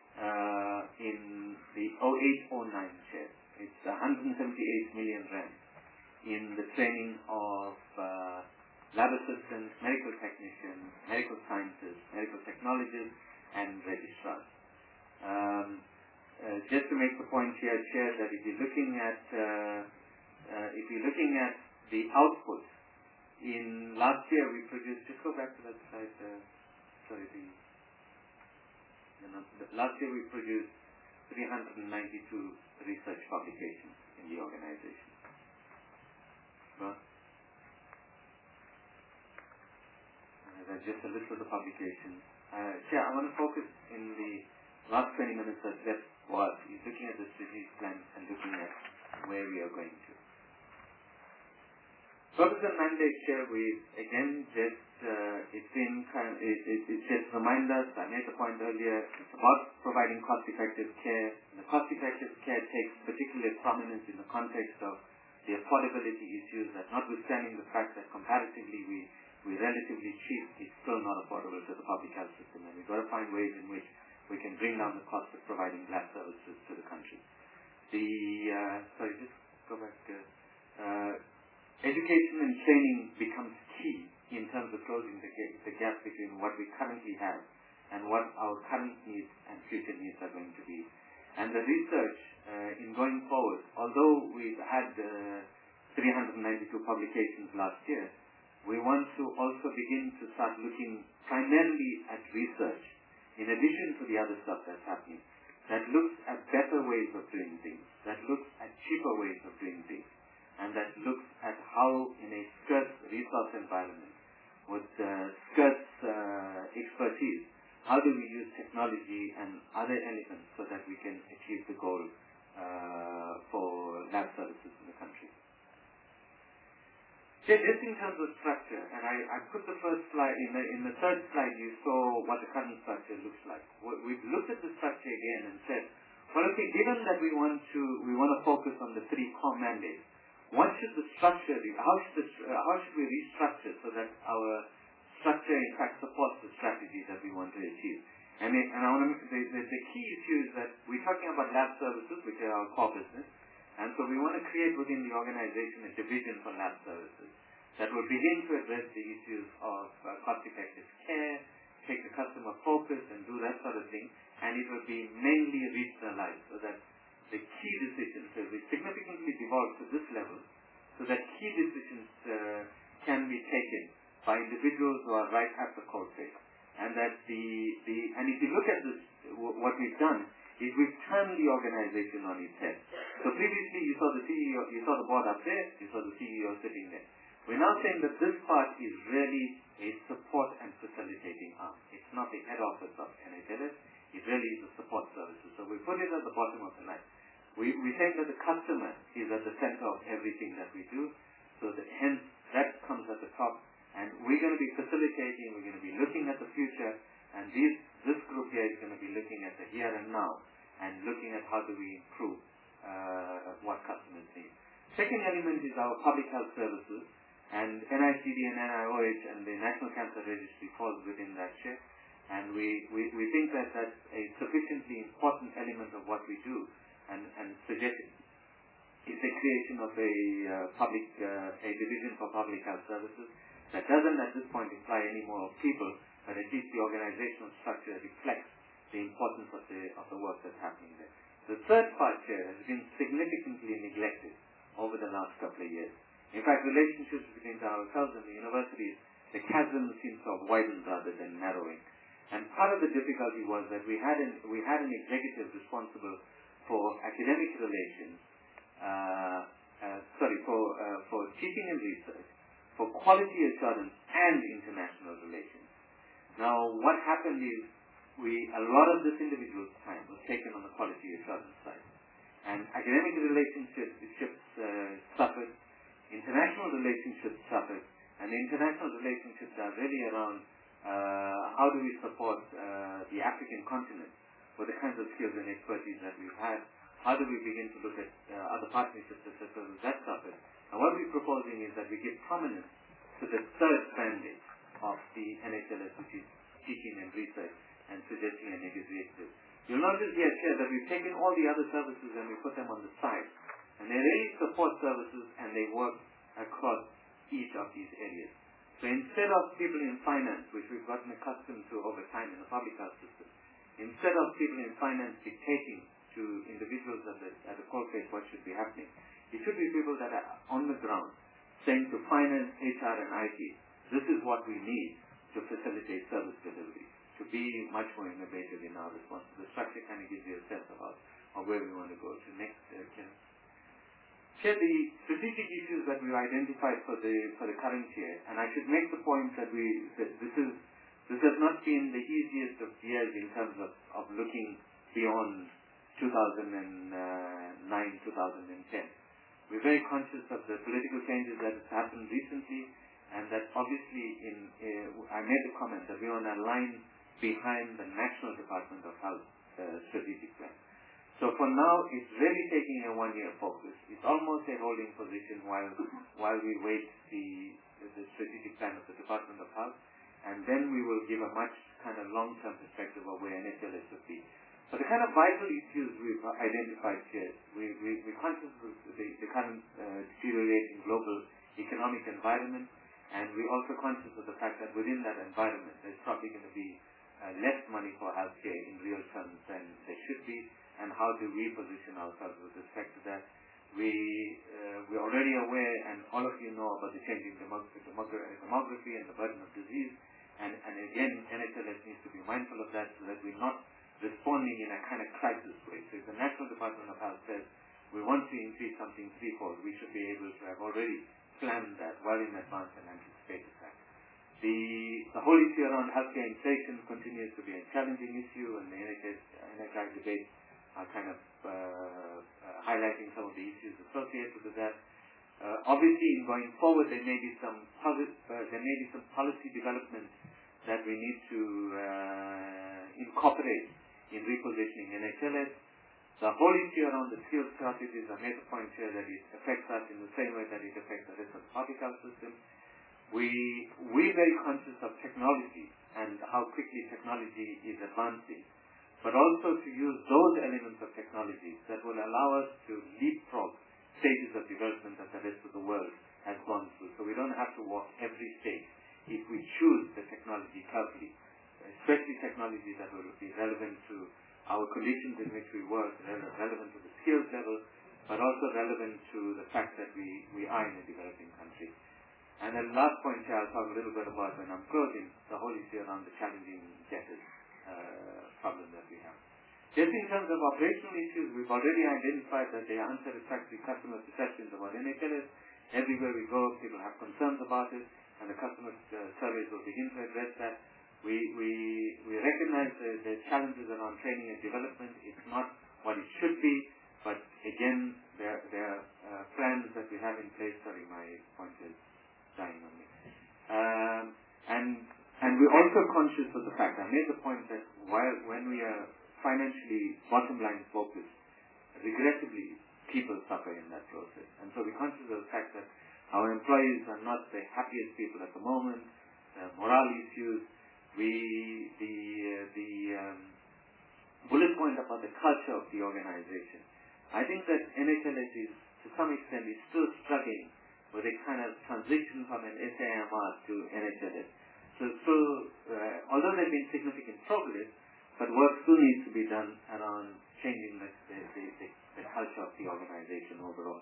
uh, in the oh eight oh nine share. It's one hundred seventy-eight million rand in the training of uh, lab assistants, medical technicians, medical scientists, medical technologists, and registrars. Um, uh, just to make the point here, Chair, that if you're looking at uh, uh, if you're looking at the output in last year, we produced. Just go back to that slide. Uh, sorry, the, you know, the last year we produced three hundred ninety-two research publications in the organization. But, uh, that's just a list of the publications. Uh, Chair, I want to focus in the last twenty minutes that's left was is looking at the strategic plan and looking at where we are going to. Purpose and mandate, Chair, we again just uh, it's in kind of, it, it, it just remind us. I made the point earlier. It's about providing cost-effective care. And the cost-effective care takes particular prominence in the context of the affordability issues. That notwithstanding the fact that comparatively we we're relatively cheap, it's still not affordable to the public health system, and we've got to find ways in which we can bring down the cost of providing lab services to the country. The uh, sorry, just go back to uh, education and training becomes key in terms of closing the, the gap between what we currently have and what our current needs and future needs are going to be. And the research uh, in going forward, although we've had uh, three hundred ninety-two publications last year, we want to also begin to start looking primarily at research, in addition to the other stuff that's happening, that looks at better ways of doing things, that looks at cheaper ways of doing things, and that looks at how, in a scarce resource environment, with uh, scarce uh, expertise, how do we use technology and other elements so that we can achieve the goal uh, for lab services in the country. So just in terms of structure, and I, I put the first slide, in the, in the third slide you saw what the current structure looks like. We've looked at the structure again and said, well, okay, given that we want to, we want to focus on the three core mandates, what should the structure be? How should, the, uh, how should we restructure so that our structure in fact supports the strategies that we want to achieve? And, it, and I want to, the, the, the key issue is that we're talking about lab services, which are our core business, and so we want to create within the organization a division for lab services that will begin to address the issues of uh, cost-effective care, take the customer focus and do that sort of thing, and it will be mainly regionalized so that the key decisions will be significantly devolved to this level so that key decisions uh, can be taken by individuals who are right at the coalface. And that the, the, and if you look at this, w- what we've done is we've turned the organization on its head. So previously you saw the C E O, you saw the board up there, you saw the C E O sitting there. We're now saying that this part is really a support and facilitating arm. It's not the head office of N H L S, it really is a support services. So we put it at the bottom of the line. We, we say that the customer is at the center of everything that we do, so that hence that comes at the top, and we're going to be facilitating, we're going to be looking at the future, and these, this group here is going to be looking at the here and now, and looking at how do we improve uh, what customers need. Second element is our public health services, and N I C D and N I O H and the National Cancer Registry falls within that share, and we, we, we think that that's a sufficiently important element of what we do, and, and suggesting is the creation of a uh, public, uh, a division for public health services that doesn't at this point imply any more people, but at least the organizational structure reflects the importance of the, of the work that's happening there. The third part here has been significantly neglected over the last couple of years. In fact, relationships between ourselves and the universities, the chasm seems to have widened rather than narrowing. And part of the difficulty was that we had an, we had an executive responsible for academic relations, uh, uh, sorry, for, uh, for teaching and research, for quality assurance and international relations. Now, what happened is we, a lot of this individual's time was taken on the quality assurance side. And academic relationships uh, suffered, international relationships suffered, and the international relationships are really around uh, how do we support uh, the African continent with the kinds of skills and expertise that we've had. How do we begin to look at uh, other partnerships, et cetera, that suffered. And what we're proposing is that we give prominence to the third mandate of the N H L S, which is teaching and research and suggesting and executive. You'll notice here, here that we've taken all the other services and we put them on the side. And they're really support services and they work across each of these areas. So instead of people in finance, which we've gotten accustomed to over time in the public health system, instead of people in finance dictating to individuals at the, at the coalface what should be happening, it should be people that are on the ground saying to finance, H R, and I T, this is what we need to facilitate service delivery, to be much more innovative in our response. The structure kind of gives you a sense about, of where we want to go to next. Uh, can share the strategic issues that we've identified for the for the current year, and I should make the point that we that this is this has not been the easiest of years in terms of, of looking beyond two thousand nine, two thousand ten. We're very conscious of the political changes that have happened recently, and that obviously in uh, I made the comment that we are on a line behind the National Department of Health uh, strategic plan. So for now, it's really taking a one-year focus. It's almost a holding position while while we wait the the strategic plan of the Department of Health, and then we will give a much kind of long-term perspective of where N H L S should be. But the kind of vital issues we've identified here, we, we, we're conscious of the, the current uh, deteriorating global economic environment, and we're also conscious of the fact that within that environment, there's probably going to be uh, less money for healthcare in real terms than there should be, and how do we position ourselves with respect to that. We, uh, we're already aware, and all of you know about the changing demog- demog- demography and the burden of disease, and, and again, N H L S needs to be mindful of that so that we're not responding in a kind of crisis way. So if the National Department of Health says we want to increase something threefold, we should be able to have already planned that well in advance and anticipated that. The, the whole issue around healthcare inflation continues to be a challenging issue, and the N H S, N H I debates are kind of uh, uh, highlighting some of the issues associated with that. Uh, obviously, in going forward, there may be some posi- uh, there may be some policy developments that we need to uh, incorporate in repositioning N H L S. The whole issue around the skills shortages, I made the point here that it affects us in the same way that it affects the rest of the public health system. We, we're very conscious of technology and how quickly technology is advancing, but also to use those elements of technology that will allow us to leapfrog stages of development that the rest of the world has gone through. So we don't have to walk every stage if we choose the technology carefully, especially technology that will be relevant to our conditions in which we work, relevant to the skills level, but also relevant to the fact that we, we are in a developing country. And then last point here, I'll talk a little bit about when I'm closing, the whole issue around the challenging debtors uh, problem that we have. Just in terms of operational issues, we've already identified that there are unsatisfactory customer perceptions about N H L S. Everywhere we go, people have concerns about it, and the customer uh, surveys will begin to address that. We, we, we recognize the, the challenges around training and development. It's not what it should be, but again, there, there are uh, plans that we have in place. Sorry, my point is dying on me. Um, and, and we're also conscious of the fact, I made the point that while when we are financially bottom line focused, regrettably, people suffer in that process. And so we're conscious of the fact that our employees are not the happiest people at the moment, uh, morale issues. We, the, uh, the um, bullet point about the culture of the organization. I think that N H L S is, to some extent, is still struggling with a kind of transition from an S A M R to N H L S. So, so uh, although there has been significant progress, but work still needs to be done around changing the, the, the, the, the culture of the organization overall.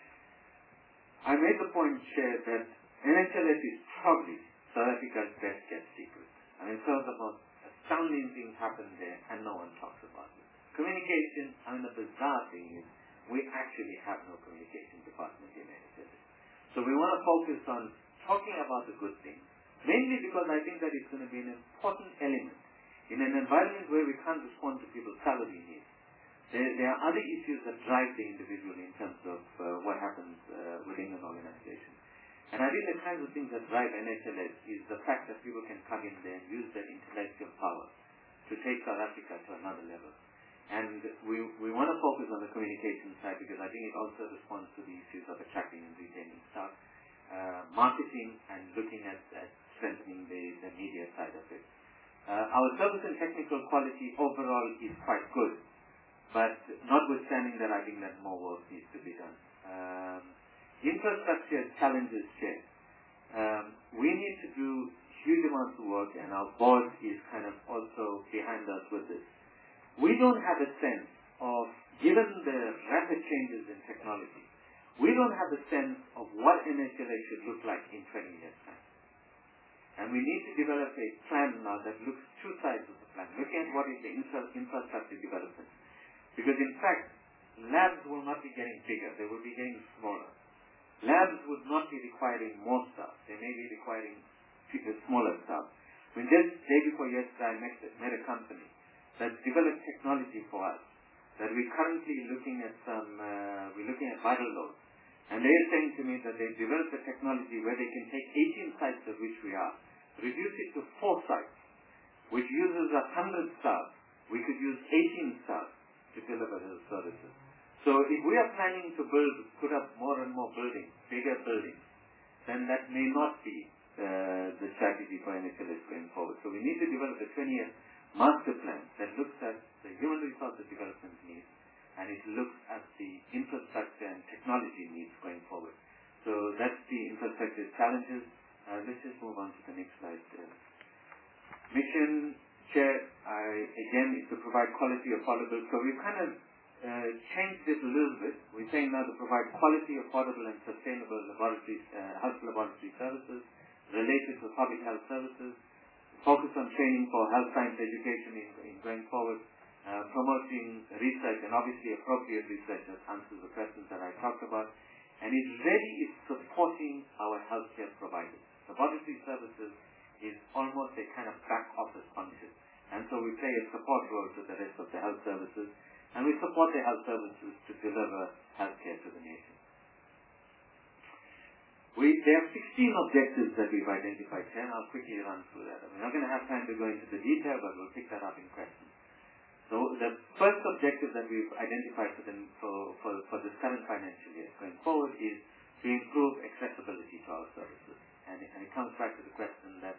I made the point, Chair, that N H L S is probably South Africa's best kept secret. I mean, some of the most astounding things happen there and no one talks about it. Communication, I mean, the bizarre thing is we actually have no communication department in N H L S. So we want to focus on talking about the good things, mainly because I think that it's going to be an important element in an environment where we can't respond to people's salary needs. There, there are other issues that drive the individual in terms of uh, what happens uh, within an organization. And I think the kinds of things that drive N H L S is the fact that people can come in there and use their intellectual power to take South Africa to another level. And we, we want to focus on the communication side because I think it also responds to the issues of attracting and retaining staff, uh, marketing, and looking at, at strengthening the, the media side of it. Uh, our service and technical quality overall is quite good, but notwithstanding that, I think that more work needs to be done. Um, infrastructure challenges, Chair. Um, we need to do huge amounts of work, and our board is kind of also behind us with this. We don't have a sense of, given the rapid changes in technology, we don't have a sense of what N H L S should look like in twenty years' time. And we need to develop a plan now that looks two sides of the plan, looking at what is the infra infrastructure development. Because in fact, labs will not be getting bigger, they will be getting smaller. Labs would not be requiring more staff, they may be requiring smaller staff. When just day before yesterday I met, met a company that's developed technology for us, that we're currently looking at some, uh, we're looking at vital loads. And they're saying to me that they've developed a technology where they can take eighteen sites of which we are, reduce it to four sites, which uses a hundred staff. We could use eighteen staff to deliver those services. So if we are planning to build, put up more and more buildings, bigger buildings, then that may not be uh, the strategy for N H L S going forward. So we need to develop a twenty-year master plan that looks at the human resources development needs, and it looks at the infrastructure and technology needs going forward. So that's the infrastructure challenges. Uh, let's just move on to the next slide. Uh, mission, Chair, I, again, is to provide quality, affordable. So we've kind of uh, changed it a little bit. We're saying now to provide quality, affordable, and sustainable laboratory, uh, health laboratory services related to public health services. Focus on training for health science education in, in going forward, uh, promoting research and obviously appropriate research that answers the questions that I talked about, and it really is supporting our healthcare providers. Laboratory services is almost a kind of back office function, and so we play a support role to the rest of the health services, and we support the health services to deliver healthcare to the nation. We, there are sixteen objectives that we've identified here, and I'll quickly run through that. We're not going to have time to go into the detail, but we'll pick that up in questions. So the first objective that we've identified for, the, for, for, for this current financial year going forward is to improve accessibility to our services. And, and it comes back to the question that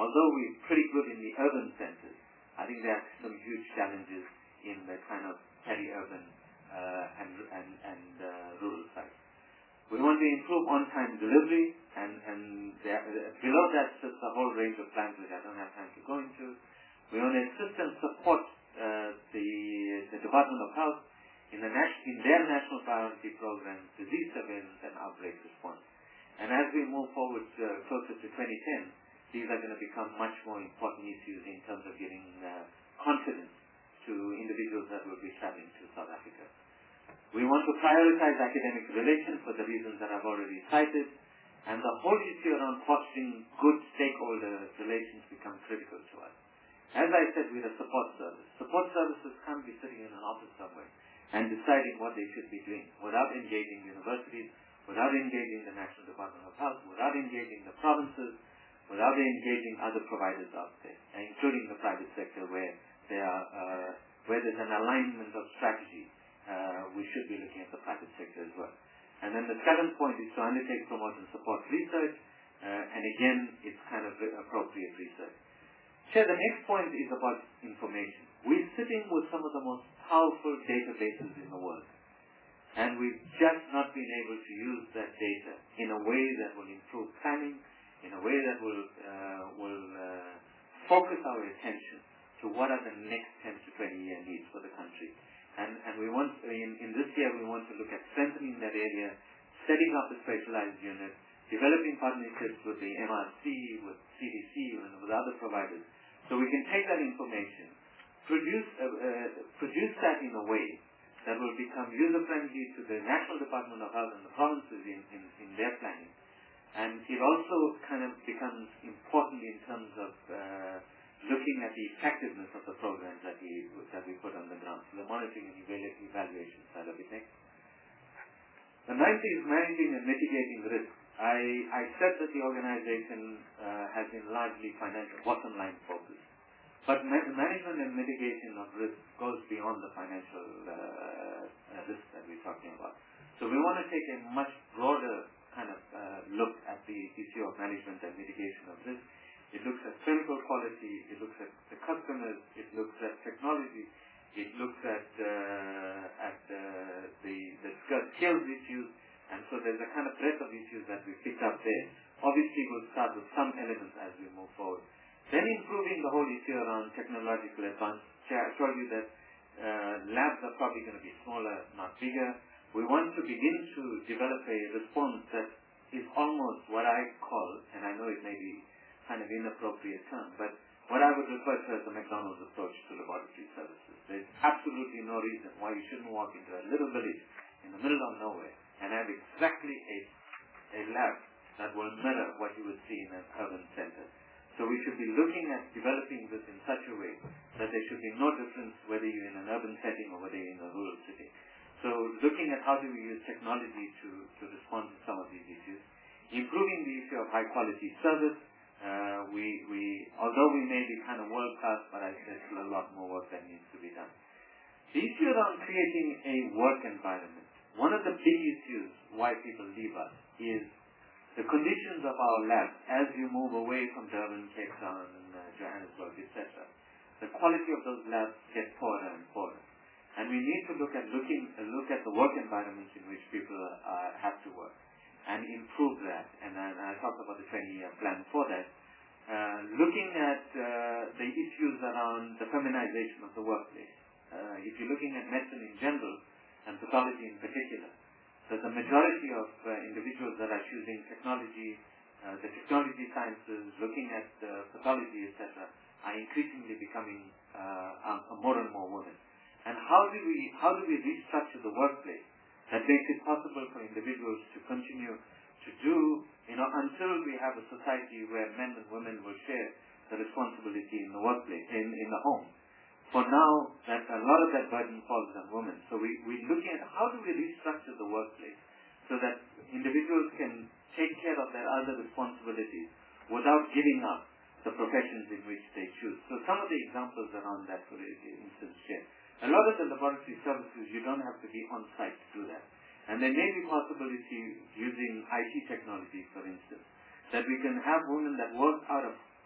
although we're pretty good in the urban centers, I think there are some huge challenges in the kind of peri-urban uh, and, and, and uh, rural sites. We want to improve on-time delivery, and, and there, uh, below that sits a whole range of plans which I don't have time to go into. We want to assist and support uh, the, the Department of Health in, the nat- in their national priority programs, disease surveillance and outbreak response. And as we move forward uh, closer to twenty ten, these are going to become much more important issues in terms of giving uh, confidence to individuals that will be traveling to South Africa. We want to prioritize academic relations for the reasons that I've already cited, and the whole issue around fostering good stakeholder relations becomes critical to us. As I said, we're a support service. Support services can't be sitting in an office somewhere and deciding what they should be doing without engaging universities, without engaging the National Department of Health, without engaging the provinces, without engaging other providers out there, including the private sector where there are, uh, where there's an alignment of strategy. Uh, we should be looking at the private sector as well. And then the seventh point is to undertake, promote and support research, uh, and again, it's kind of appropriate research. Chair, the next point is about information. We're sitting with some of the most powerful databases in the world, and we've just not been able to use that data in a way that will improve planning, in a way that will uh, will uh, focus our attention to what are the next ten to twenty year needs for the country. And, and we want, in, in this year, we want to look at strengthening that area, setting up a specialized unit, developing partnerships with the M R C, with C D C, and with other providers. So we can take that information, produce, uh, uh, produce that in a way that will become user-friendly to the National Department of Health and the provinces in, in, in their planning. And it also kind of becomes important in terms of uh, looking at the effectiveness of the programs that we that we put on the ground. So the monitoring and evaluation side of it next. The ninth is managing and mitigating risk. I, I said that the organization uh, has been largely financial, bottom line focused. But ma- management and mitigation of risk goes beyond the financial uh, uh, risk that we're talking about. So we want to take a much broader kind of uh, look at the issue of management and mitigation of risk. It looks at clinical quality, it looks at the customers, it looks at technology, it looks at uh, at uh, the, the skills issues, and so there's a kind of breadth of issues that we picked up there. Obviously, we'll start with some elements as we move forward. Then improving the whole issue around technological advance. I told you that uh, labs are probably going to be smaller, not bigger. We want to begin to develop a response that is almost what I call, and I know it may be kind of inappropriate term, but what I would refer to as the McDonald's approach to laboratory services. There's absolutely no reason why you shouldn't walk into a little village in the middle of nowhere and have exactly a, a lab that will mirror what you would see in an urban center. So we should be looking at developing this in such a way that there should be no difference whether you're in an urban setting or whether you're in a rural setting. So looking at how do we use technology to, to respond to some of these issues. Improving the issue of high quality service. Uh, we, we, although we may be kind of world class, but I there's still a lot more work that needs to be done. The issue around creating a work environment. One of the big issues why people leave us is the conditions of our labs as you move away from Durban, Cape Town, and uh, Johannesburg, et cetera. The quality of those labs get poorer and poorer, and we need to look at looking uh, look at the work environments in which people uh, have to work, and improve that. And, and I talked about the twenty-year plan for that. Uh, looking at uh, the issues around the feminization of the workplace. Uh, if you're looking at medicine in general, and pathology in particular, that the majority of uh, individuals that are choosing technology, uh, the technology sciences, looking at uh, pathology, et cetera, are increasingly becoming uh, more and more women. And how do we how do we restructure the workplace that makes it possible for individuals to continue to do, you know, until we have a society where men and women will share the responsibility in the workplace, in, in the home. For now, that a lot of that burden falls on women. So we, we're looking at how do we restructure the workplace so that individuals can take care of their other responsibilities without giving up the professions in which they choose. So some of the examples around that, for instance, share. A lot of the laboratory services, you don't have to be on site to do that. And there may be possibility using I T technology, for instance, that we can have women that work out of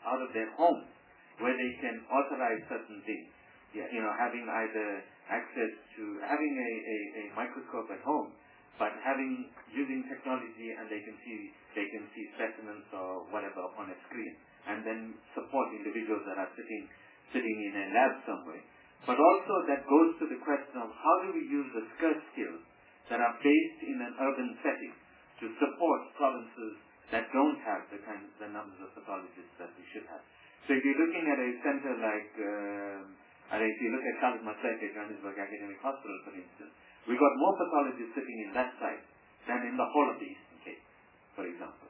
out of their homes where they can authorize certain things. Yeah, you know, having either access to having a, a, a microscope at home, but having using technology and they can see they can see specimens or whatever on a screen, and then support individuals that are sitting sitting in a lab somewhere. But also that goes to the question of how do we use the scarce skills that are based in an urban setting to support provinces that don't have the kind the numbers of pathologists that we should have. So if you're looking at a center like uh, if you look at Charles Massete, Johannesburg Academic Hospital, for instance, we got more pathologists sitting in that site than in the whole of the Eastern Cape, for example.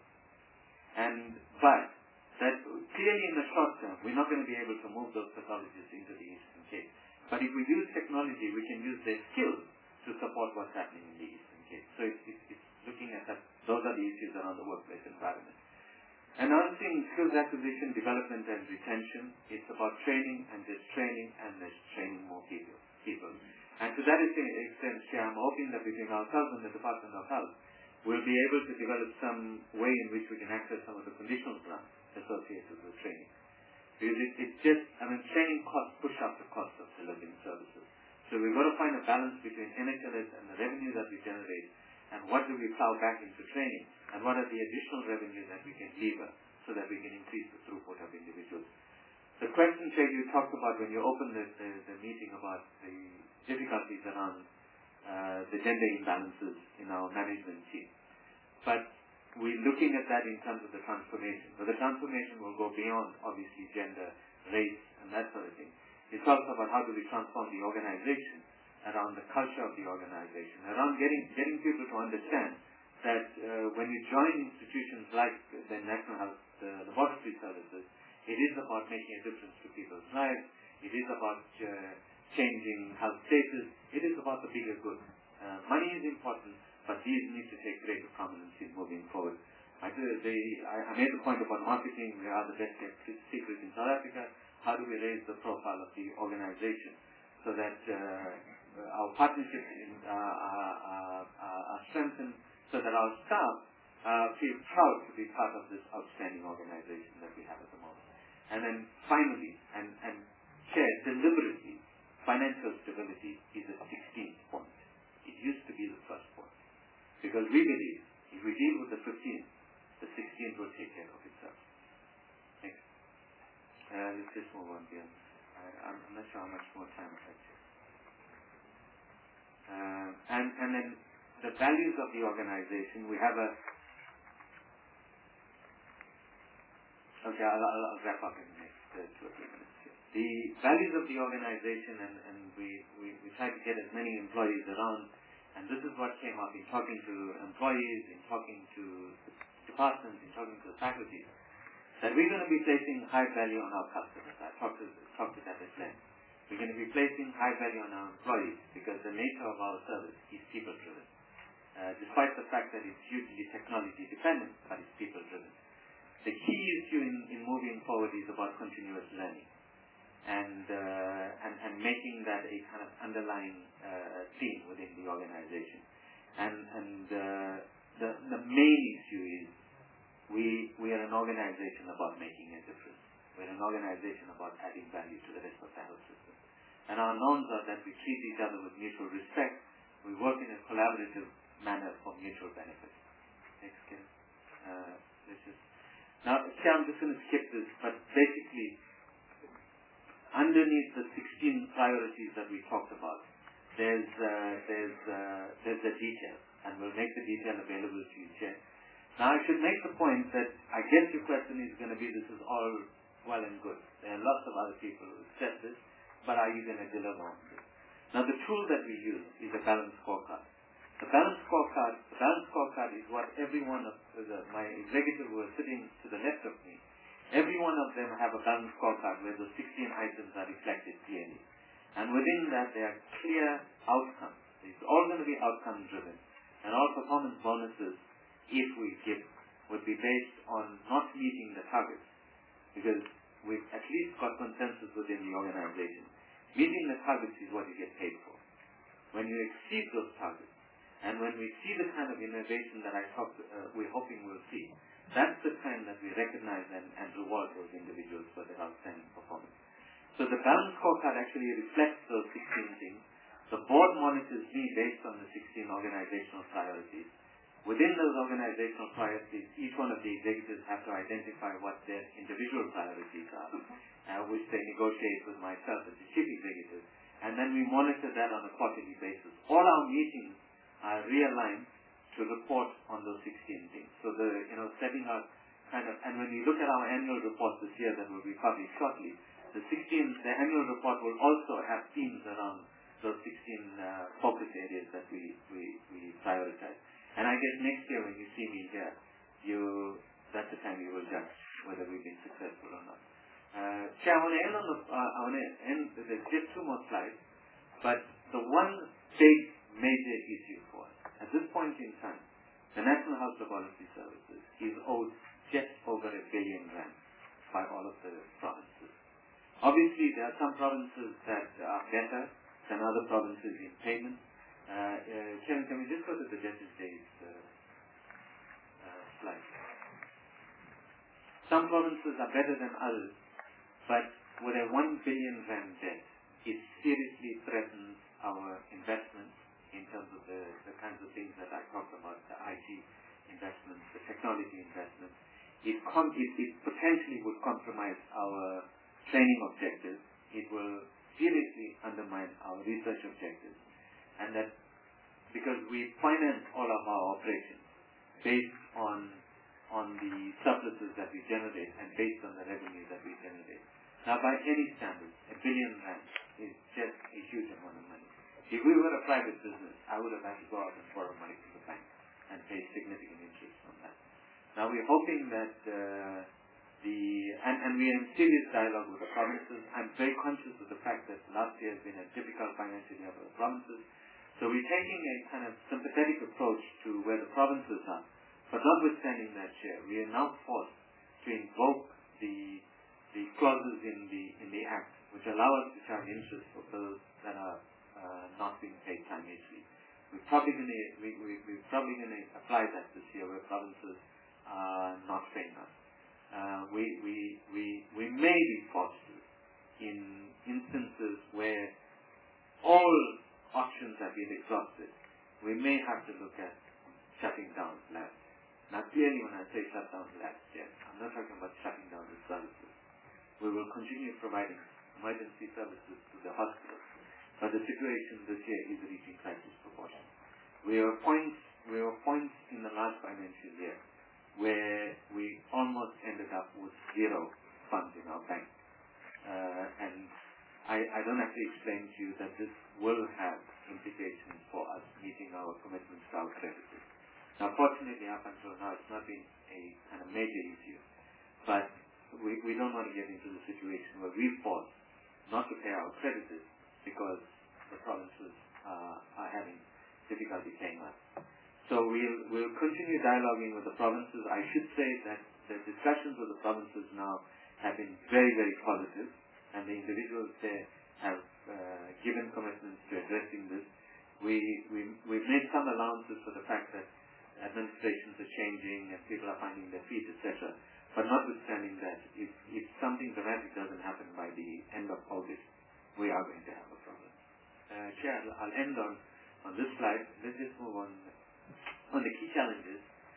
And but that clearly in the short term, we're not going to be able to move those pathologists into the Eastern Cape. But if we use technology, we can use their skills to support what's happening in the Eastern Cape. So it's, it's, it's looking at that. Those are the issues around the workplace environment. Another thing, skills acquisition, development, and retention. It's about training and just training and just training more people. people. And to that extent, I'm hoping that between ourselves and the Department of Health, we'll be able to develop some way in which we can access some of the conditional grants associated with training. Because it, it's just, I mean, training costs push up the cost of delivering services. So we've got to find a balance between N H L S and the revenue that we generate, and what do we plow back into training, and what are the additional revenues that we can lever so that we can increase the throughput of individuals. The question, Craig, you talked about when you opened the, the, the meeting about the difficulties around uh, the gender imbalances in our management team. But we're looking at that in terms of the transformation. But the transformation will go beyond, obviously, gender, race, and that sort of thing. It's also about how do we transform the organization around the culture of the organization, around getting getting people to understand that uh, when you join institutions like the National Health uh, Laboratory Services, it is about making a difference to people's lives. It is about uh, changing health status. It is about the bigger good. Uh, money is important, but these need to take greater prominence in moving forward. I, do, they, I, I made the point about marketing. We are the best kept secret in South Africa. How do we raise the profile of the organization so that uh, our partnerships in, uh, are, are, are strengthened, so that our staff uh, feel proud to be part of this outstanding organization that we have at the moment. And then finally, and, and Chair, deliberately, financial stability is a sixteenth point. It used to be the first point. Because we believe if we deal with the fifteenth, the sixteenth will take care of itself. Next. Uh, let's just move on here. I, I'm not sure how much more time I have. Uh, and, and then the values of the organization, we have a... Okay, I'll, I'll, I'll wrap up in the next uh, two or three minutes here. The values of the organization, and, and we, we, we try to get as many employees around, and this is what came up in talking to employees, in talking to departments, in talking to the faculty, that we're going to be placing high value on our customers. I talked to, talked to that at length. We're going to be placing high value on our employees because the nature of our service is people-driven. Uh, despite the fact that it's hugely technology-dependent, but it's people-driven. The key issue in, in moving forward is about continuous learning and, uh, and, and making that a kind of underlying uh, theme within the organization. And, and uh, the, the main issue is we, we are an organization about making a difference. We're an organization about adding value to the rest of the health system. And our norms are that we treat each other with mutual respect. We work in a collaborative manner for mutual benefit. Next, Kim. Uh, this is now, see, I'm just going to skip this, but basically, underneath the sixteen priorities that we talked about, there's uh, there's uh, there's the detail, and we'll make the detail available to you, Chair. Now, I should make the point that I guess your question is going to be, this is all well and good. There are lots of other people who accept this, but are you going to deliver on this? Now, the tool that we use is a balanced scorecard. The balanced scorecard, the balanced scorecard is what every one of the, my executive who are sitting to the left of me, every one of them have a balanced scorecard where the sixteen items are reflected clearly. And within that, there are clear outcomes. It's all going to be outcome driven. And all performance bonuses, if we give, would be based on not meeting the targets. Because we've at least got consensus within the organization. Meeting the targets is what you get paid for. When you exceed those targets, and when we see the kind of innovation that I talked, uh, we're hoping we'll see, that's the trend that we recognize and, and reward those individuals for their outstanding performance. So the balanced scorecard actually reflects those sixteen things. The board monitors me based on the sixteen organizational priorities. Within those organizational priorities, each one of the executives have to identify what their individual priorities are, uh, which they negotiate with myself as the chief executive. And then we monitor that on a quarterly basis. All our meetings are realigned to report on those sixteen things. So the, you know, setting out kind of, and when you look at our annual report this year that will be published shortly, the sixteen, the annual report will also have themes around those sixteen uh, focus areas that we, we, we prioritize. And I guess next year when you see me here, you, that's the time you will judge whether we've been successful or not. Uh, Chair, I want to end on the, uh, I want to end, there's just two more slides, but the one big major issue for us, at this point in time, the National Health Laboratory Services is owed just over a billion rand by all of the provinces. Obviously, there are some provinces that are better than other provinces in payment. Uh, uh, Chairman, can we just go to the Debtors Days uh, uh, slide? Some provinces are better than others, but with a one billion rand debt, it seriously threatens our investments in terms of the, the kinds of things that I talked about, the I T investments, the technology investments. It, com- it, it potentially would compromise our training objectives. It will seriously undermine our research objectives. And that because we finance all of our operations based on on the surpluses that we generate and based on the revenue that we generate. Now, by any standards, a billion rand is just a huge amount of money. If we were a private business, I would have had to go out and borrow money from the bank and pay significant interest on that. Now, we're hoping that uh, the and, and we are in serious dialogue with the provinces. I'm very conscious of the fact that last year has been a difficult financial year for the provinces. So we're taking a kind of sympathetic approach to where the provinces are. But notwithstanding that, Chair, we are now forced to invoke the the clauses in the in the Act which allow us to charge interest for bills that are uh, not being paid timely. We're probably going to we, we, we're probably going to apply that this year where provinces are not paying us. Uh, we, we we we may be forced to in instances where all options have been exhausted. We may have to look at shutting down labs. Now, clearly, when I say shut down labs, yes, I'm not talking about shutting down the services. We will continue providing emergency services to the hospitals, but the situation this year is reaching crisis proportions. We are points, we were points in the last financial year where we almost ended up with zero funds in our bank. Uh, and I, I don't have to explain to you that this will have implications for us meeting our commitments to our creditors. Now, fortunately, up until now, it's not been a kind of major issue. But we, we don't want to get into the situation where we're forced not to pay our creditors because the provinces uh, are having difficulty paying us. So we'll, we'll continue dialoguing with the provinces. I should say that the discussions with the provinces now have been very, very positive, and the individuals there have uh, given commitments to addressing this. We, we, we've made some allowances for the fact that administrations are changing and people are finding their feet, et cetera. But notwithstanding that, if, if something dramatic doesn't happen by the end of August, we are going to have a problem. Uh, Chair, I'll end on, on this slide. Let's just move on on the key challenges.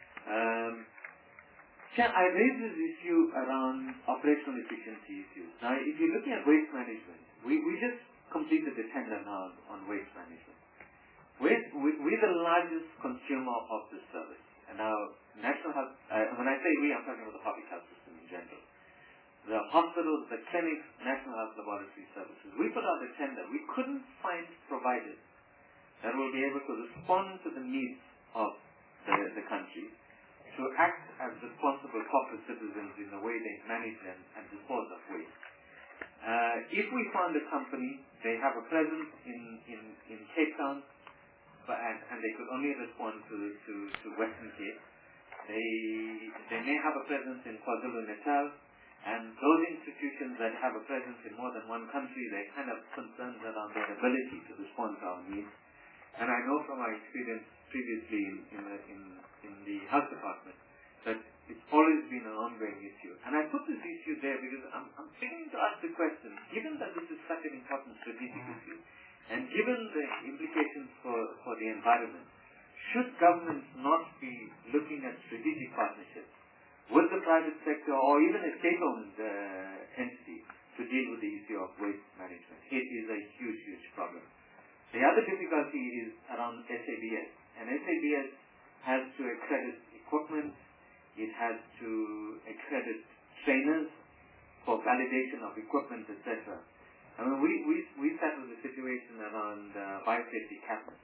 Um, Chair, I raised this issue around operational efficiency issues. Now, if you're looking at waste management, we, we just completed the tender now on waste management. Waste, we, we're the largest consumer of this service. And now, National Health, uh, when I say we, I'm talking about the public health system in general. The hospitals, the clinics, National Health Laboratory Services, we put out a tender. We couldn't find providers that will be able to respond to the needs of the, the country, to act as responsible corporate citizens in the way they manage and, and dispose of waste. Uh, if we found a company, they have a presence in, in, in Cape Town, but, and, and they could only respond to, to, to Western Cape. They, they may have a presence in KwaZulu-Natal, and those institutions that have a presence in more than one country, they're kind of concerned around their ability to respond to our needs. And I know from my experience previously in, in, the, in, in the health department but it's always been an ongoing issue. And I put this issue there because I'm, I'm beginning to ask the question, given that this is such an important strategic issue, and given the implications for, for the environment, should governments not be looking at strategic partnerships with the private sector or even a state-owned uh, entity to deal with the issue of waste management? It is a huge, huge problem. The other difficulty is around S A B S. And S A B S has to accredit equipment, it has to accredit trainers for validation of equipment, et cetera. I mean, we, we, we sat with the situation around uh, biosafety cabinets.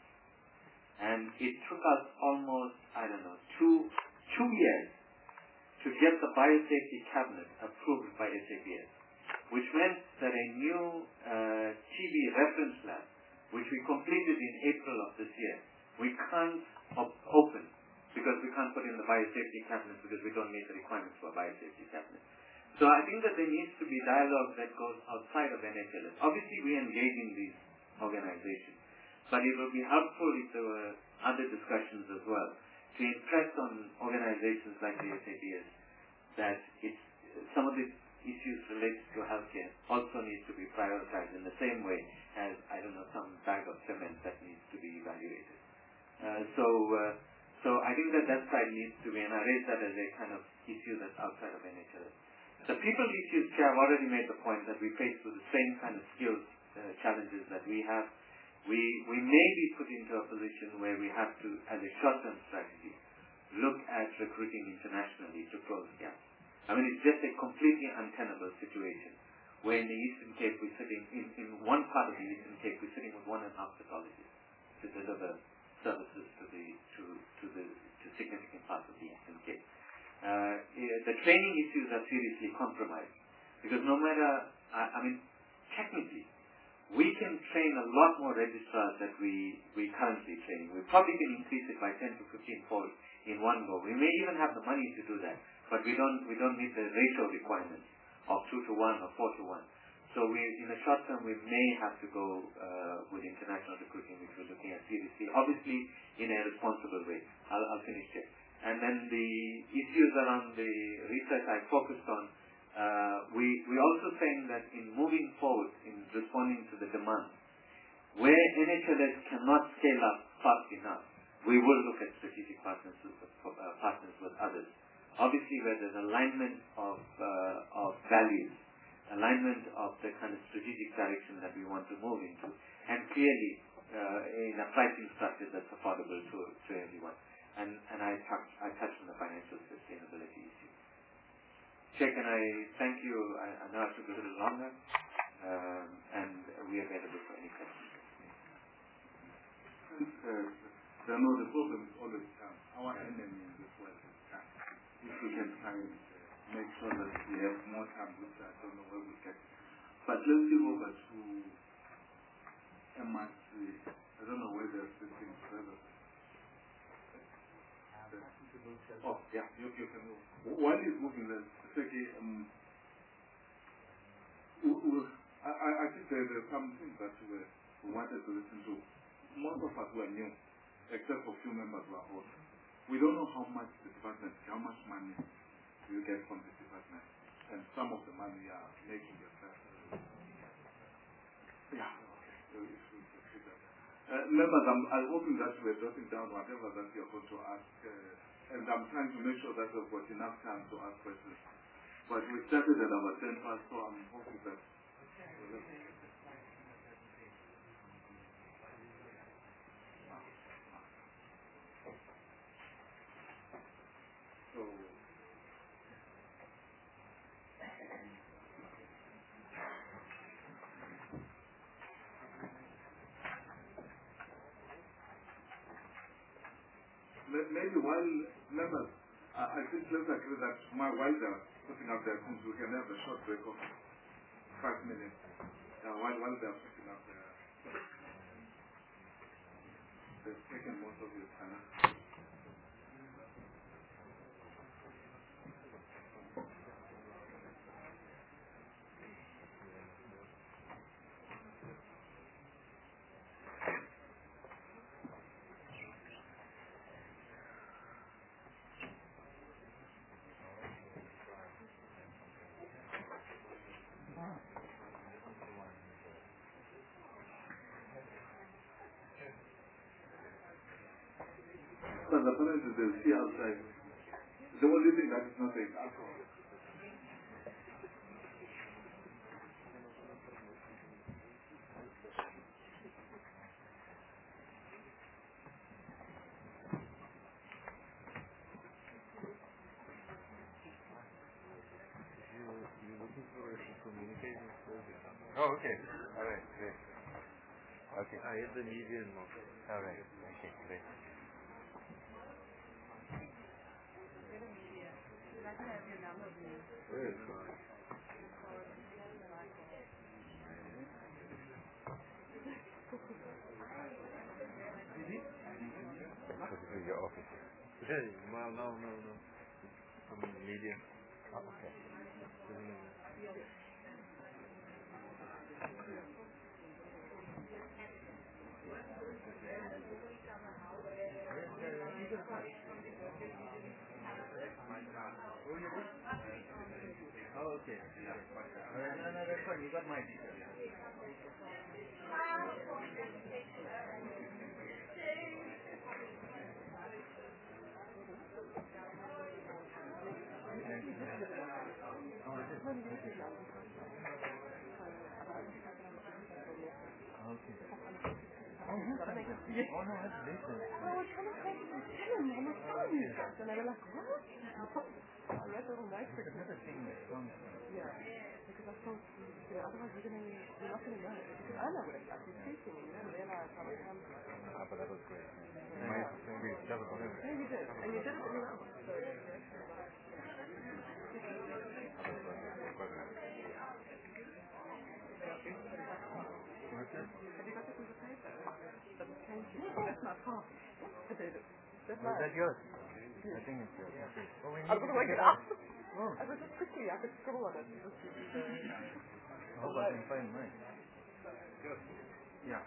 And it took us almost, I don't know, two, two years to get the biosafety cabinet approved by S A B S, which meant that a new uh, T B reference lab, which we completed in April of this year, we can't op- open because we can't put in the biosafety cabinet because we don't meet the requirements for a biosafety cabinet. So I think that there needs to be dialogue that goes outside of N H L S. Obviously, we engage in these organizations, but it will be helpful if there were other discussions as well to impress on organizations like the S A B S that it's, some of the issues related to healthcare also needs to be prioritized in the same way as, I don't know, some bag of cement that needs to be evaluated. Uh, so, uh, so I think that that side needs to be, and I raise that as a kind of issue that's outside of N H L S. The people issues, Chair, I've already made the point that we face with the same kind of skills uh, challenges that we have. We, we may be put into a position where we have to, as a short-term strategy, look at recruiting internationally to close gaps. I mean, it's just a completely untenable situation where in the Eastern Cape we're sitting, in, in one part of the Eastern Cape, we're sitting with one and a half pathologists to deliver services to the, to, to the, to significant parts of the Eastern Cape. Uh, the training issues are seriously compromised because no matter, I, I mean, technically, we can train a lot more registrars that we, we currently train. We probably can increase it by ten to fifteen fold in one go. We may even have the money to do that, but we don't, we don't meet the ratio requirements of two to one or four to one. So we, in the short term, we may have to go uh, with international recruiting, which we're looking at seriously, obviously in a responsible way. I'll, I'll finish there. And then the issues around the research I focused on, uh, we, we're also saying that in moving forward, in responding to the demand, where N H L S cannot scale up fast enough, we will look at strategic partners with, uh, partners with others. Obviously, where there's alignment of, uh, of values, alignment of the kind of strategic direction that we want to move into, and clearly uh, in a pricing structure that's affordable to, to everyone. And, and I, touched, I touched on the financial sustainability issue. Chair, can I thank you? I, I know I took a little longer, um, and we are available for any questions. Uh, there are no, the problem is always time. Our enemy in this world is time. If we can try and uh, make sure that we have more time, which I don't know where we get. But let's move over to M R C. I don't know whether this thing is relevant. Oh, yeah, you, you can move. While he's moving, then, okay, um, we, we, I, I think there, there are some things that we, we wanted to listen to. Most of us were new, except for a few members who are old. We don't know how much the department, how much money do you get from the department, and some of the money you are making yourself. Yeah, okay. So if we proceed that. Uh, members, I'm, I'm hoping that we're jotting down whatever that you're going to ask. Uh, And I'm trying to make sure that we've got enough time to ask questions. But we started at about ten past, so I'm hoping that. So. Maybe while members, I, I think let's agree that my, while they're putting up their things, we can have a short break of five minutes. Uh, while, while they're putting up their, they've taken most of your time. are the parents they see outside. The only thing that is not saying alcohol. Oh, okay. All right, great. Okay. I have the median mode. All right. Okay, great. Very cool. This is your office. Yeah, well, no, no, no. I'm in media. Oh, okay. Oh, okay. Yeah. No, no, that's fine. You got my details. Okay. Oh, no, that's decent. Oh, no, that's decent. I was trying to say, tell him, I'm not telling you guys. And they were like, what? I read the whole night. There's another thing that comes from. Yeah. Because I thought, you know, otherwise you're going to, you're not going to know. Because I know what it's like. You're speaking and you don't realize how it comes. Ah, but that was great. Yeah. Nice. That was great. Yeah, you did. And you did it really well. So, have you got the piece of paper? Thank you. That's not far. I did it. That's Was that yours? Yeah. I think it's yours. Okay. Well, we I was going to wake it up. Oh. I was just quickly, I could scribble on it. I hope I can find mine. Good. Yeah.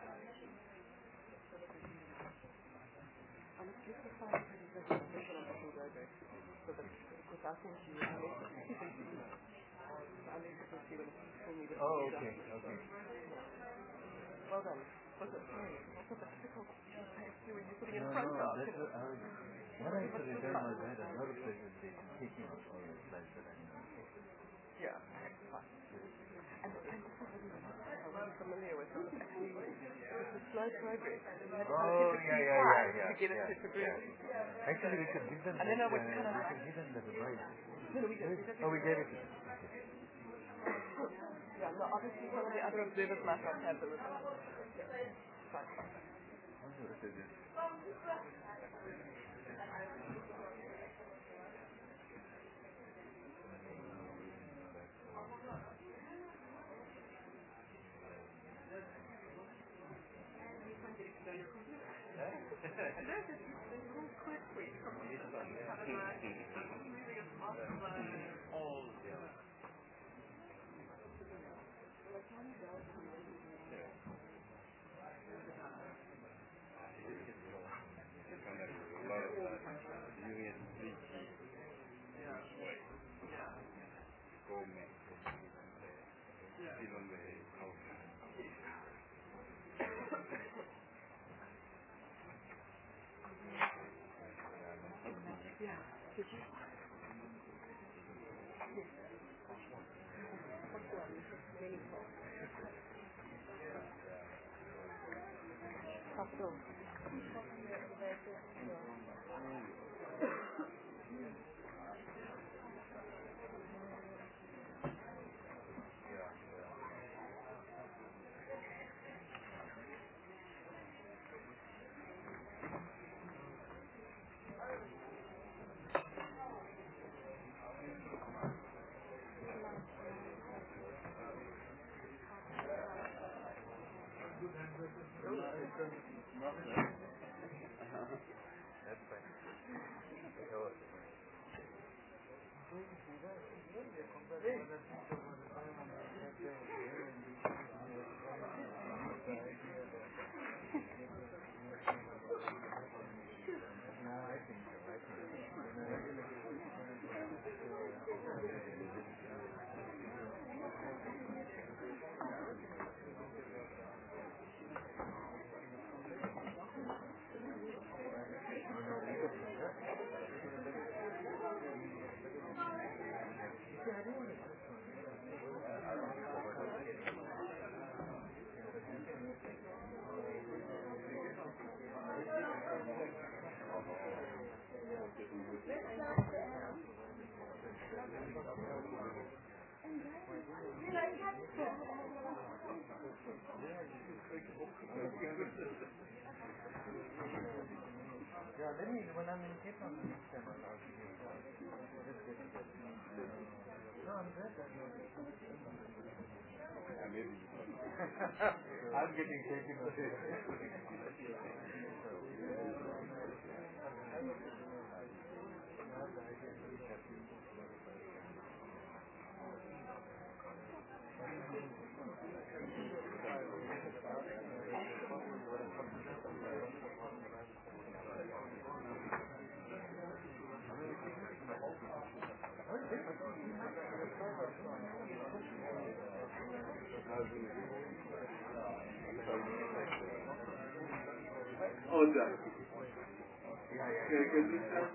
I'm just looking for a presentation on Bottle Road. So that, because I think you, I need to see them. I need to see them for me. Oh, okay, okay. Well done. Was it sorry? It's also the difficult pastry when you're putting in No, front no, of. that's what I was, what I should have done was I had a lot of presentation taking out all the slides that I know. Yeah, that's fine. And, and this is what I wasn't familiar with. It was actually, it was the slow progress. You had to Oh, hit the yeah, key yeah, twice yeah, yeah. to get it yeah, to progress. yeah. Actually, we could give them And then I the, would kind of we like, could give them the advice. no, no, we did. We did. Oh, we gave it to them. Yeah, no, obviously some of the other observers might not have the results. Fine. This is it. Yeah. Did you? Yes. Meaningful. Capital. That's fine. Yeah, let me, when I'm in Cape Town the next time, I'll ask you. Just get it. No, I'm glad that you're yeah, maybe. I'm getting taken away. Order. Can you start?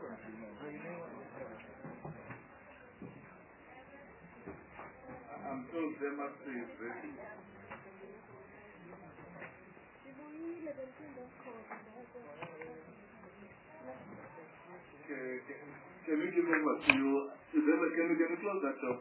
I'm told Democracy is ready. Okay, can we give over to you? Is there, can, we, can we close that door?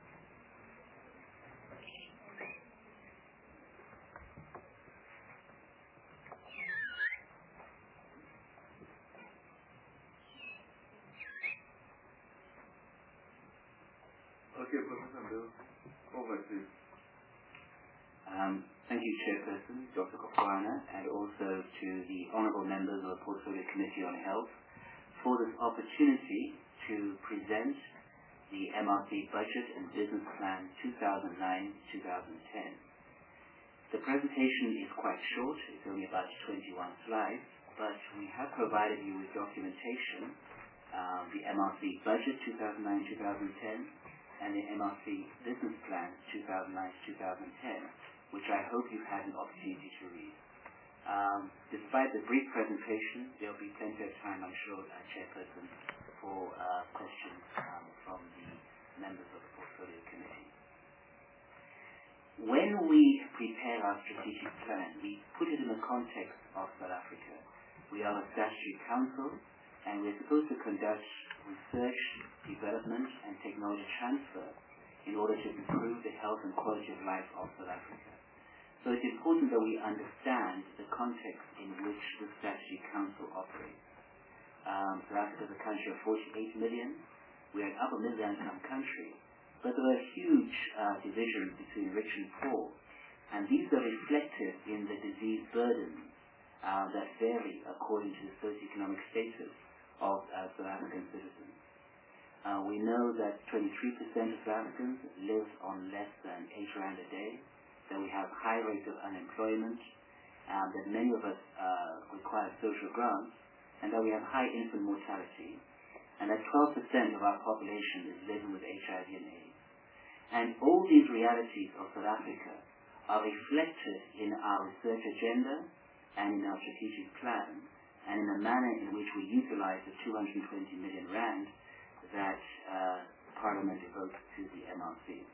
Okay, Professor Bill, over to you. Um, thank you, Chairperson, Doctor Kofwana, and also to the honourable members of the Portfolio Committee on Health for this opportunity to present the M R C Budget and Business Plan two thousand nine to two thousand ten. The presentation is quite short, it's only about twenty-one slides, but we have provided you with documentation, um, the M R C Budget two thousand nine to two thousand ten, and the M R C Business Plan two thousand nine to two thousand ten, which I hope you've had an opportunity to read. Um, despite the brief presentation, there will be plenty of time, I'm sure, uh, Chairperson, for uh, questions um, from the members of the Portfolio Committee. When we prepare our strategic plan, we put it in the context of South Africa. We are a statutory council, and we're supposed to conduct research, development, and technology transfer in order to improve the health and quality of life of South Africa. So it's important that we understand the context in which the Statutory Council operates. Um, South Africa is a country of forty-eight million. We are an upper middle income country, but there are huge uh, divisions between rich and poor, and these are reflected in the disease burden uh, that vary according to the socioeconomic status of uh, South African citizens. Uh, we know that twenty-three percent of South Africans live on less than eight rand a day, that we have high rates of unemployment, um, that many of us uh, require social grants, and that we have high infant mortality, and that twelve percent of our population is living with H I V and AIDS. And all these realities of South Africa are reflected in our research agenda and in our strategic plan, and in the manner in which we utilize the two hundred twenty million rand that uh, Parliament devotes to the M R C.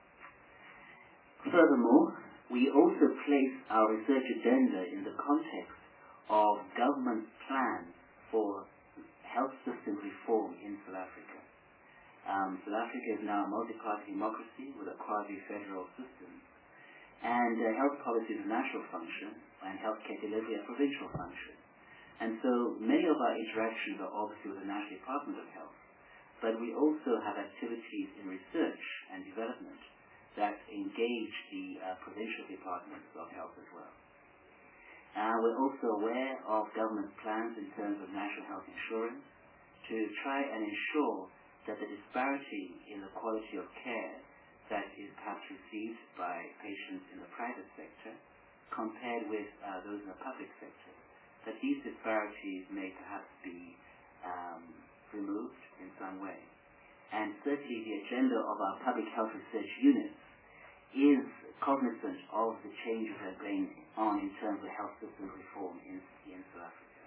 Furthermore, we also place our research agenda in the context of government plans for health system reform in South Africa. Um, South Africa is now a multi-party democracy with a quasi-federal system, and uh, health policy is a national function, and healthcare delivery a provincial function. And so many of our interactions are obviously with the National Department of Health, but we also have activities in research and development that engage the uh, provincial departments of health as well. Uh, we're also aware of government plans in terms of national health insurance to try and ensure that the disparity in the quality of care that is perhaps received by patients in the private sector compared with uh, those in the public sector, that these disparities may perhaps be um, removed in some way. And certainly the agenda of our public health research units is cognizant of the changes that are going on in terms of health system reform in, in South Africa.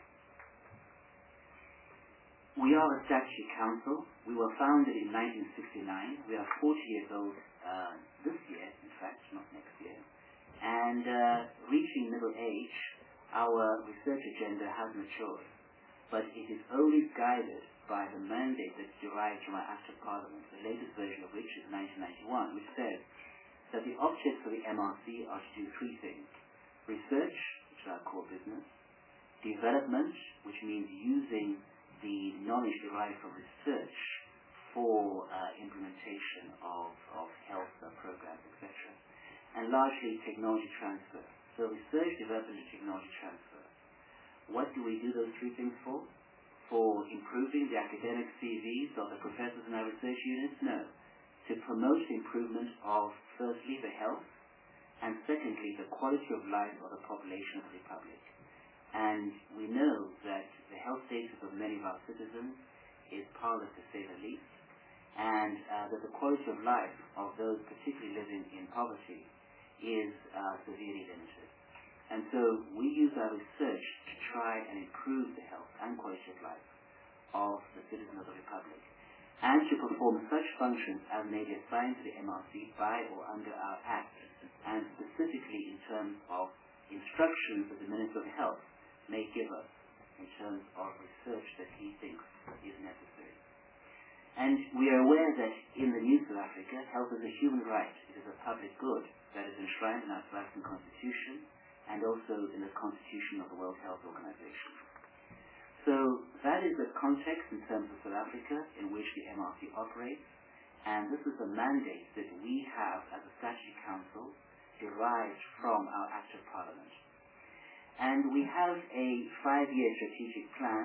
We are a statutory council. We were founded in nineteen sixty-nine. We are forty years old uh, this year, in fact, not next year. And uh, reaching middle age, our research agenda has matured, but it is only guided by the mandate that's derived from our Act of Parliament, the latest version of which is nineteen ninety-one, which says that that the objects of the M R C are to do three things. Research, which is our core business. Development, which means using the knowledge derived from research for uh, implementation of, of health uh, programs, et cetera. And largely technology transfer. So research, development, and technology transfer. What do we do those three things for? For improving the academic C Vs of the professors in our research units? No. To promote the improvement of, firstly, the health, and secondly, the quality of life of the population of the Republic. And we know that the health status of many of our citizens is parlous, to say the least, and uh, that the quality of life of those particularly living in poverty is uh, severely limited. And so we use our research to try and improve the health and quality of life of the citizens of the Republic, and to perform such functions as may be assigned to the M R C by or under our Act, and specifically in terms of instructions that the Minister of Health may give us in terms of research that he thinks is necessary. And we are aware that in the new South Africa, health is a human right. It is a public good that is enshrined in our South African Constitution and also in the Constitution of the World Health Organization. So that is the context in terms of South Africa in which the M R C operates, and this is a mandate that we have as a Statutory Council derived from our Act of Parliament. And we have a five-year strategic plan,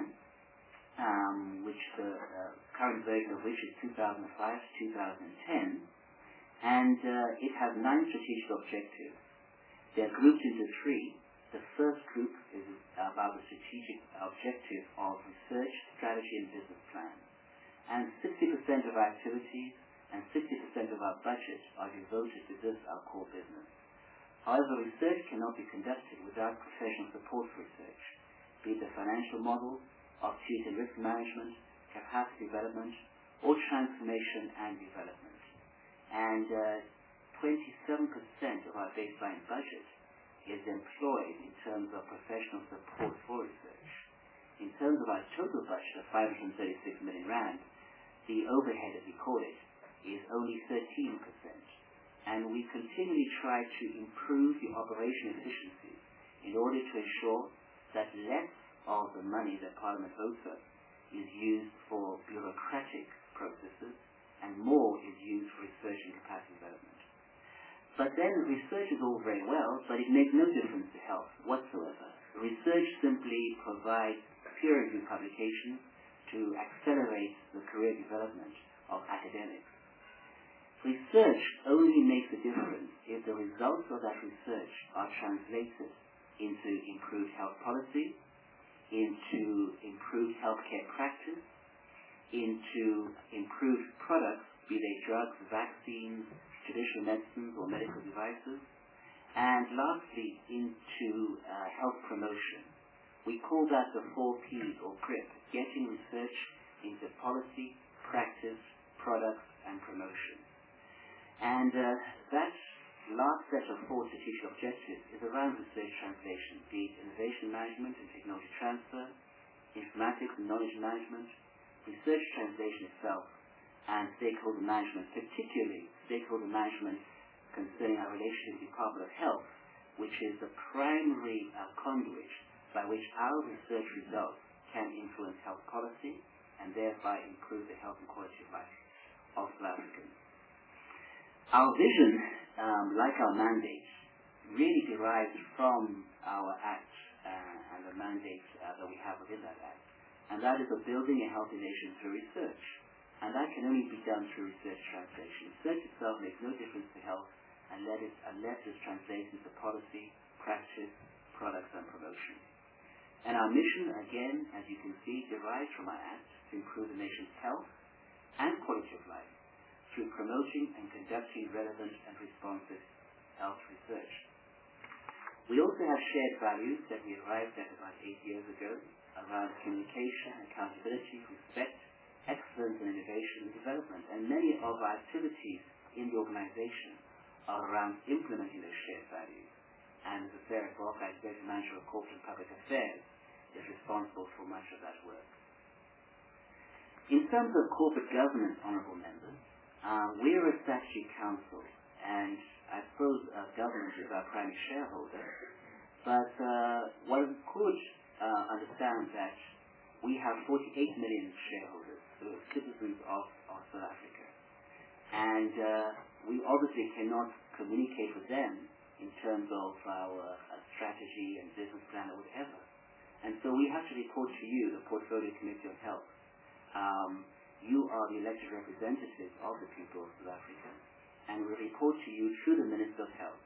um, which the uh, current version of which is two thousand five to two thousand ten, and uh, it has nine strategic objectives. They're grouped into three. The first group is about the strategic objective of research, strategy, and business plan. And sixty percent of our activities and sixty percent of our budget are devoted to this, our core business. However, research cannot be conducted without professional support for research, be it the financial model, opportunity and risk management, capacity development, or transformation and development. And uh, twenty-seven percent of our baseline budget is employed in terms of professional support for research. In terms of our total budget of five hundred thirty-six million rand, the overhead, as we call it, is only thirteen percent. And we continually try to improve the operation efficiency in order to ensure that less of the money that Parliament votes us is used for bureaucratic processes and more is used for research and capacity development. But then research is all very well, but it makes no difference to health whatsoever. Research simply provides peer-reviewed publications to accelerate the career development of academics. Research only makes a difference if the results of that research are translated into improved health policy, into improved healthcare practice, into improved products, be they drugs, vaccines, traditional medicines, or medical devices, and lastly, into uh, health promotion. We call that the four P's, or GRIP, getting research into policy, practice, products, and promotion. And uh, that last set of four strategic objectives is around research translation, be it innovation management and technology transfer, informatics and knowledge management, research translation itself, and stakeholder management, particularly stakeholder management concerning our relationship with the Department of Health, which is the primary uh, conduit by which our research results can influence health policy and thereby improve the health and quality of life of South Africans. Our vision, um, like our mandate, really derives from our Act uh, and the mandate uh, that we have within that Act. And that is of building a healthy nation through research. And that can only be done through research translation. Research itself makes no difference to health unless it, unless it translates into policy, practice, products, and promotion. And our mission, again, as you can see, derives from our Act to improve the nation's health and quality of life through promoting and conducting relevant and responsive health research. We also have shared values that we arrived at about eight years ago around communication, accountability, respect, excellence in innovation and development. And many of our activities in the organization are around implementing those shared values. And the Sarah Brock, our Executive Manager of Corporate and Public Affairs, is responsible for much of that work. In terms of corporate governance, honorable members, Uh, we're a statutory council, and as suppose uh, government is our primary shareholder, but uh, one could uh, understand that we have forty-eight million shareholders, who are citizens of, of South Africa. And uh, we obviously cannot communicate with them in terms of our uh, strategy and business plan or whatever. And so we have to report to you, the Portfolio Committee of Health. Um, you are the elected representatives of the people of South Africa, and we report to you through the Minister of Health,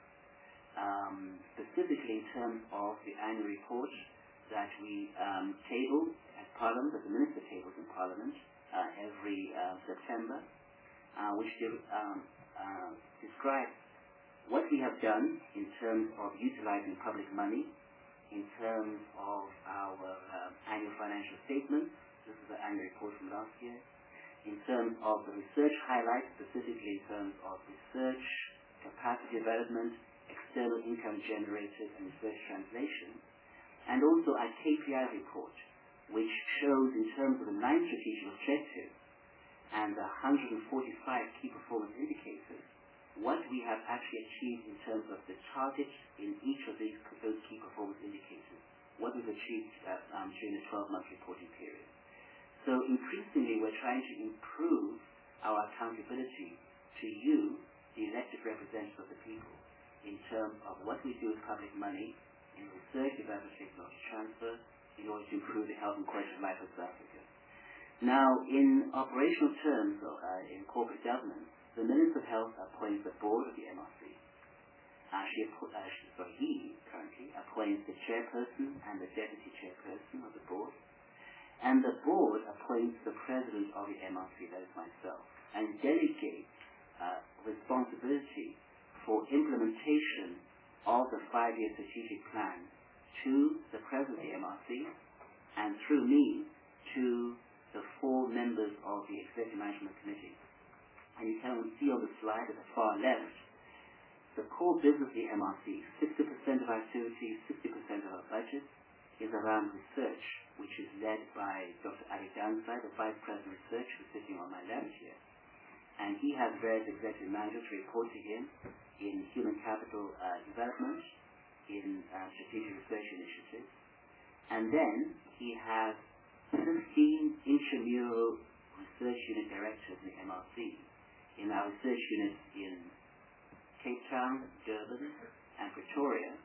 um, specifically in terms of the annual report that we um, table at Parliament, that the Minister tables in Parliament uh, every uh, September, uh, which um, uh, describes what we have done in terms of utilizing public money, in terms of our uh, annual financial statements. This is the annual report from last year. In terms of the research highlights, specifically in terms of research, capacity development, external income generated, and research translation. And also our K P I report, which shows in terms of the nine strategic objectives and the one hundred forty-five key performance indicators, what we have actually achieved in terms of the targets in each of these those key performance indicators, what we've achieved uh, um, during the twelve-month reporting period. So increasingly, we're trying to improve our accountability to you, the elected representatives of the people, in terms of what we do with public money in research, development, technology transfer, in order to improve the health and quality of life of South Africa. Now, in operational terms, uh, in corporate governance, the Minister of Health appoints the board of the M R C. Uh, she, uh, she, sorry, he currently appoints the chairperson and the deputy chairperson of the board. And the board appoints the president of the M R C, that is myself, and delegates uh, responsibility for implementation of the five-year strategic plan to the president of the M R C, and through me to the four members of the Executive Management Committee. And you can see on the slide at the far left, the core business of the M R C, sixty percent of our activities, sixty percent of our budget, is around research, which is led by Doctor Ali Dansai, the Vice President of Research, who's sitting on my left here. And he has various executive managers report to him in human capital uh, development, in uh, strategic research initiatives. And then he has fifteen intramural research unit directors in the M R C, in our research units in Cape Town, Durban, and Pretoria.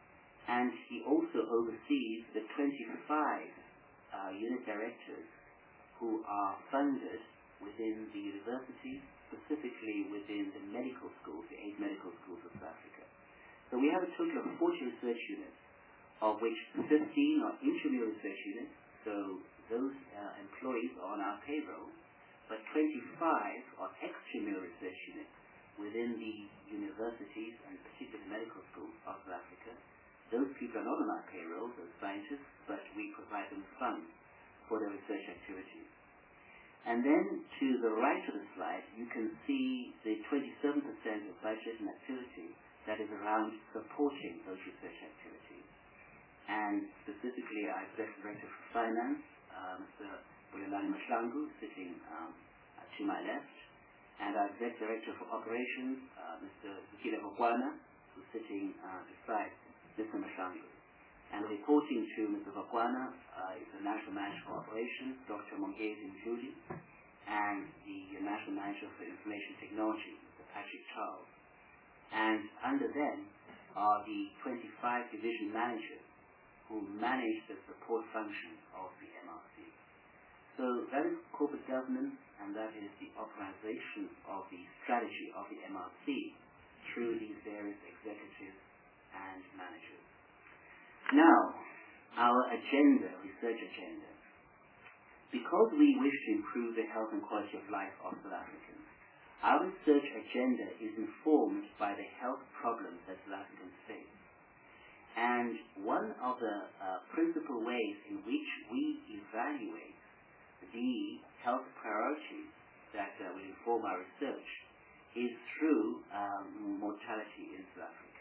And he also oversees the twenty-five uh, unit directors who are funded within the university, specifically within the medical schools, the eight medical schools of South Africa. So we have a total of forty research units, of which fifteen are intramural research units, so those uh, employees are on our payroll, but twenty-five are extramural research units within the universities and particularly medical schools of South Africa. Those people are not on our payroll, those scientists, but we provide them funds for their research activities. And then to the right of the slide, you can see the twenty-seven percent of budget and activity that is around supporting those research activities. And specifically, our Executive Director for Finance, uh, Mister Bulelani Mahlangu, sitting um, to my left, and our Executive Director for Operations, uh, Mister Zukile Vokwana, who's sitting uh, beside Mister Mahlangu. And reporting to Mister Vokwana uh, is the National Manager for Operations, Doctor Mongezi Mjuli, and the National Manager for Information Technology, Mister Patrick Charles. And under them are the twenty-five division managers who manage the support functions of the M R C. So that is corporate governance, and that is the authorization of the strategy of the M R C through these various executives and managers. Now, our agenda, research agenda. Because we wish to improve the health and quality of life of South Africans, our research agenda is informed by the health problems that South Africans face. And one of the uh, principal ways in which we evaluate the health priorities that uh, will inform our research is through um, mortality in South Africa.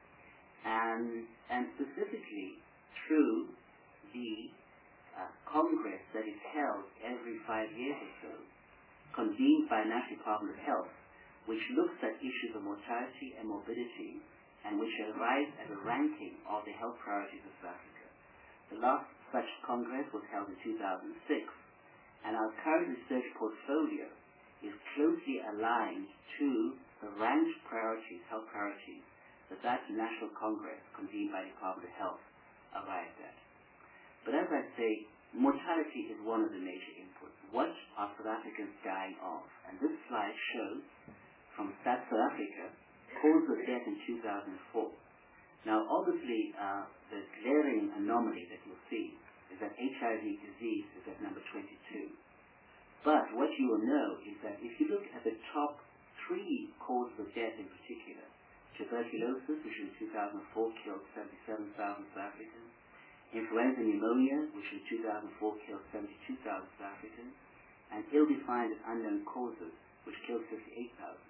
And, and specifically through the uh, Congress that is held every five years or so, convened by National Department of Health, which looks at issues of mortality and morbidity, and which arrives at a ranking of the health priorities of South Africa. The last such congress was held in two thousand six, and our current research portfolio is closely aligned to the ranked priorities, health priorities, that that National Congress convened by the Department of Health arrived at. But as I say, mortality is one of the major inputs. What are South Africans dying of? And this slide shows from South Africa, cause of death in two thousand four. Now, obviously, uh, the glaring anomaly that you'll see is that H I V disease is at number twenty-two. But what you will know is that if you look at the top three causes of death in particular, tuberculosis, which in two thousand four killed seventy-seven thousand South Africans, influenza pneumonia, which in two thousand four killed seventy-two thousand South Africans, and ill-defined and unknown causes, which killed fifty-eight thousand.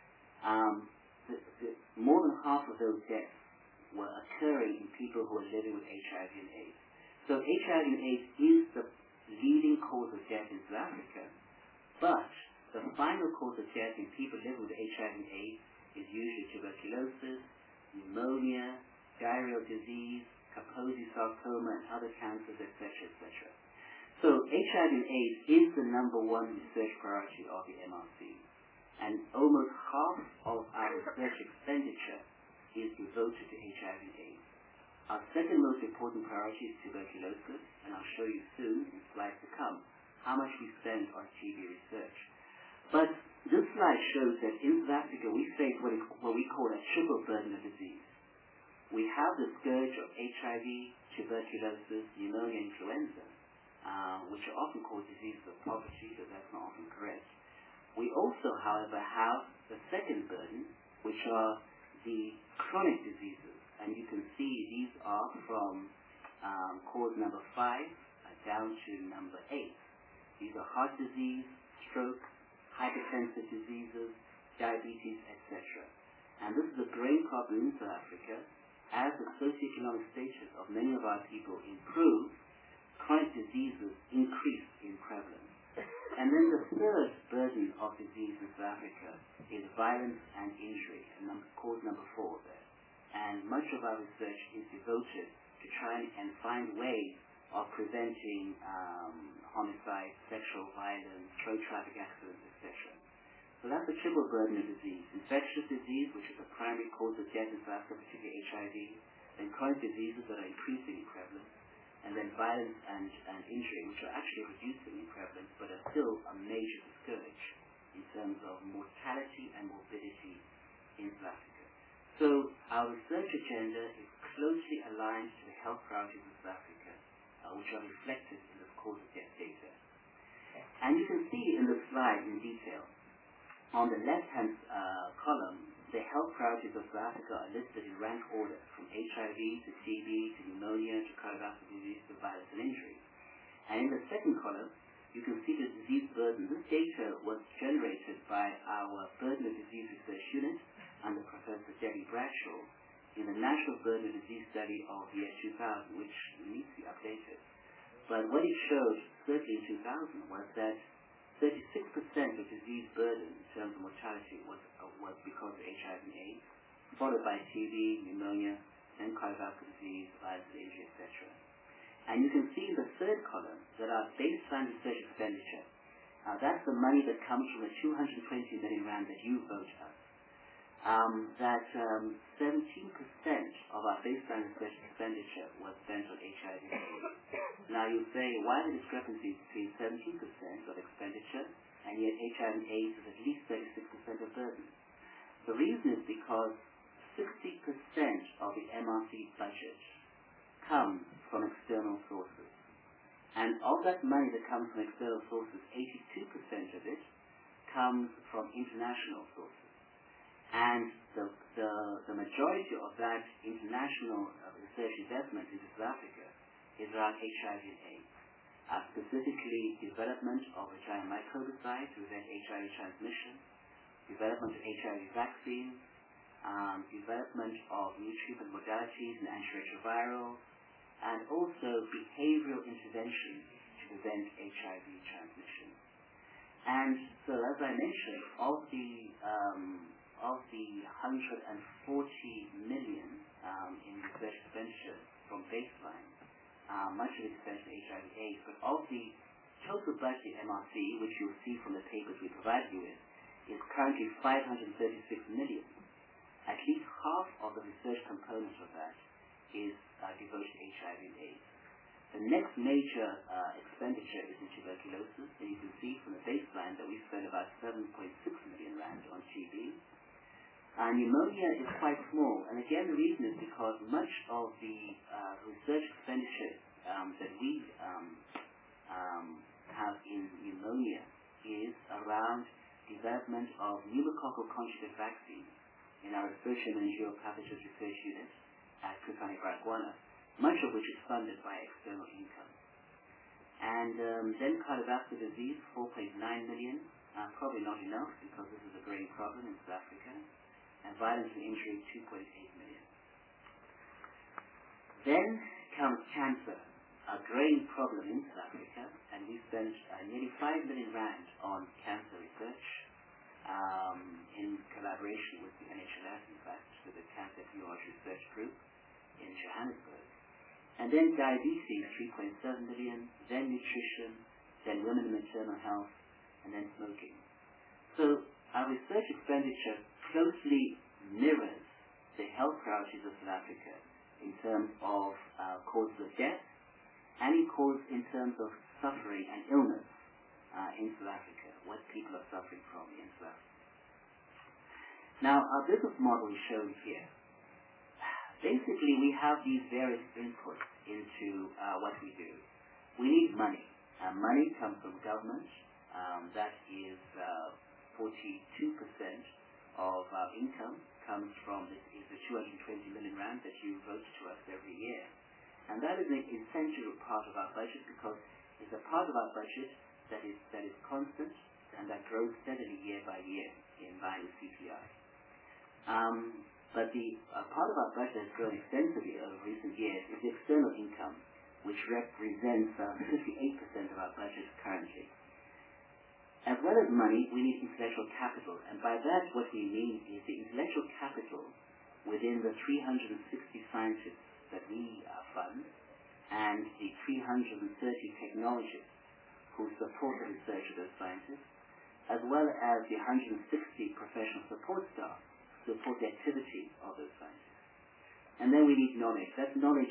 Um, the, the, more than half of those deaths were occurring in people who are living with H I V and AIDS. So H I V and AIDS is the leading cause of death in South Africa, but the final cause of death in people living with H I V and AIDS is usually tuberculosis, pneumonia, diarrheal disease, Kaposi sarcoma, and other cancers, et cetera, et cetera. So H I V and AIDS is the number one research priority of the M R C, and almost half of our research expenditure is devoted to H I V and AIDS. Our second most important priority is tuberculosis, and I'll show you soon in slides to come how much we spend on T B research. But this slide shows that in South Africa we face what, is, what we call a triple burden of disease. We have the scourge of H I V, tuberculosis, pneumonia, influenza, uh, which are often called diseases of poverty, but that's not often correct. We also, however, have the second burden, which are the chronic diseases. And you can see these are from um, cause number five uh, down to number eight. These are heart disease, stroke, hypertensive diseases, diabetes, et cetera. And this is a growing problem in South Africa. As the socioeconomic status of many of our people improve, chronic diseases increase in prevalence. And then the third burden of disease in South Africa is violence and injury, and number, cause number four there. And much of our research is devoted to trying and find ways of preventing um, homicide, sexual violence, road traffic accidents, et cetera. So that's the triple burden of disease. Infectious disease, which is the primary cause of death in South Africa, particularly H I V, then chronic diseases that are increasing in prevalence, and then violence and, and injury, which are actually reducing in prevalence, but are still a major scourge in terms of mortality and morbidity in South Africa. So our research agenda is closely aligned to the health priorities of South Africa, uh, which are reflected in the cause of death data. And you can see in the slide in detail, on the left-hand uh, column, the health priorities of South Africa are listed in rank order, from H I V to T B to pneumonia to cardiovascular disease to violence and injury. And in the second column, you can see the disease burden. This data was generated by our Burden of Disease Research Unit under Professor Debbie Bradshaw in the National Burden of Disease Study of the year two thousand, which needs to be updated. But what it showed, certainly in two thousand, was that thirty-six percent of disease burden in terms of mortality was, uh, was because of H I V and AIDS, followed by T B, pneumonia, then cardiovascular disease, violence, injury, et cetera. And you can see in the third column that our baseline research expenditure, uh, that's the money that comes from the two hundred twenty million rand that you vote us. Um, that um, seventeen percent of our baseline research expenditure was spent on H I V and AIDS. Now you say, why the discrepancy between seventeen percent of expenditure and yet H I V and AIDS is at least thirty-six percent of burden? The reason is because sixty percent of the M R C budget comes from external sources. And of that money that comes from external sources, eighty-two percent of it comes from international sources. And the, the, the majority of that international uh, research investment into South Africa is around H I V and AIDS, uh, specifically development of vagina microbicide to prevent H I V transmission, development of H I V vaccines, um, development of new treatment modalities and antiretrovirals, and also behavioral interventions to prevent H I V transmission. And so, as I mentioned, of the um, of the one hundred forty million um, in research expenditure from baseline, uh, much of it is spent on H I V/AIDS, but of the total budget M R C, which you'll see from the papers we provide you with, is currently five hundred thirty-six million. At least half of the research component of that is uh, devoted to H I V and AIDS. The next major uh, expenditure is in tuberculosis, and you can see from the baseline that we spend about seven point six million rand on T B. Uh, pneumonia is quite small, and again the reason is because much of the uh, research expenditure um, that we um, um, have in pneumonia is around development of pneumococcal conjugate vaccines in our research and managerial pathogens research unit at Kufani Baragwana, much of which is funded by external income. And um, then cardiovascular disease, four point nine million, uh, probably not enough because this is a growing problem in South Africa. And violence and injury, two point eight million. Then comes cancer, a growing problem in South Africa, and we spent uh, nearly five million rand on cancer research um, in collaboration with the N H L S, in fact, with the Cancer Epidemiology Research Group in Johannesburg. And then diabetes, three point seven million, then nutrition, then women and maternal health, and then smoking. So our research expenditure closely mirrors the health priorities of South Africa in terms of uh, causes of death and in, cause, in terms of suffering and illness uh, in South Africa, what people are suffering from in South Africa. Now, our business model is shown here. Basically, we have these various inputs into uh, what we do. We need money. Uh, money comes from government. Um, that is uh, forty-two percent of our income comes from this, is the two hundred twenty million rand that you vote to us every year. And that is an essential part of our budget because it's a part of our budget that is, that is constant and that grows steadily year by year in line with C P I. Um, but the uh, part of our budget has grown extensively over recent years is the external income, which represents uh, fifty-eight percent of our budget currently. As well as money, we need intellectual capital, and by that what we mean is the intellectual capital within the three hundred sixty scientists that we uh, fund and the three hundred thirty technologists who support the research of those scientists, as well as the one hundred sixty professional support staff who support the activity of those scientists. And then we need knowledge. That knowledge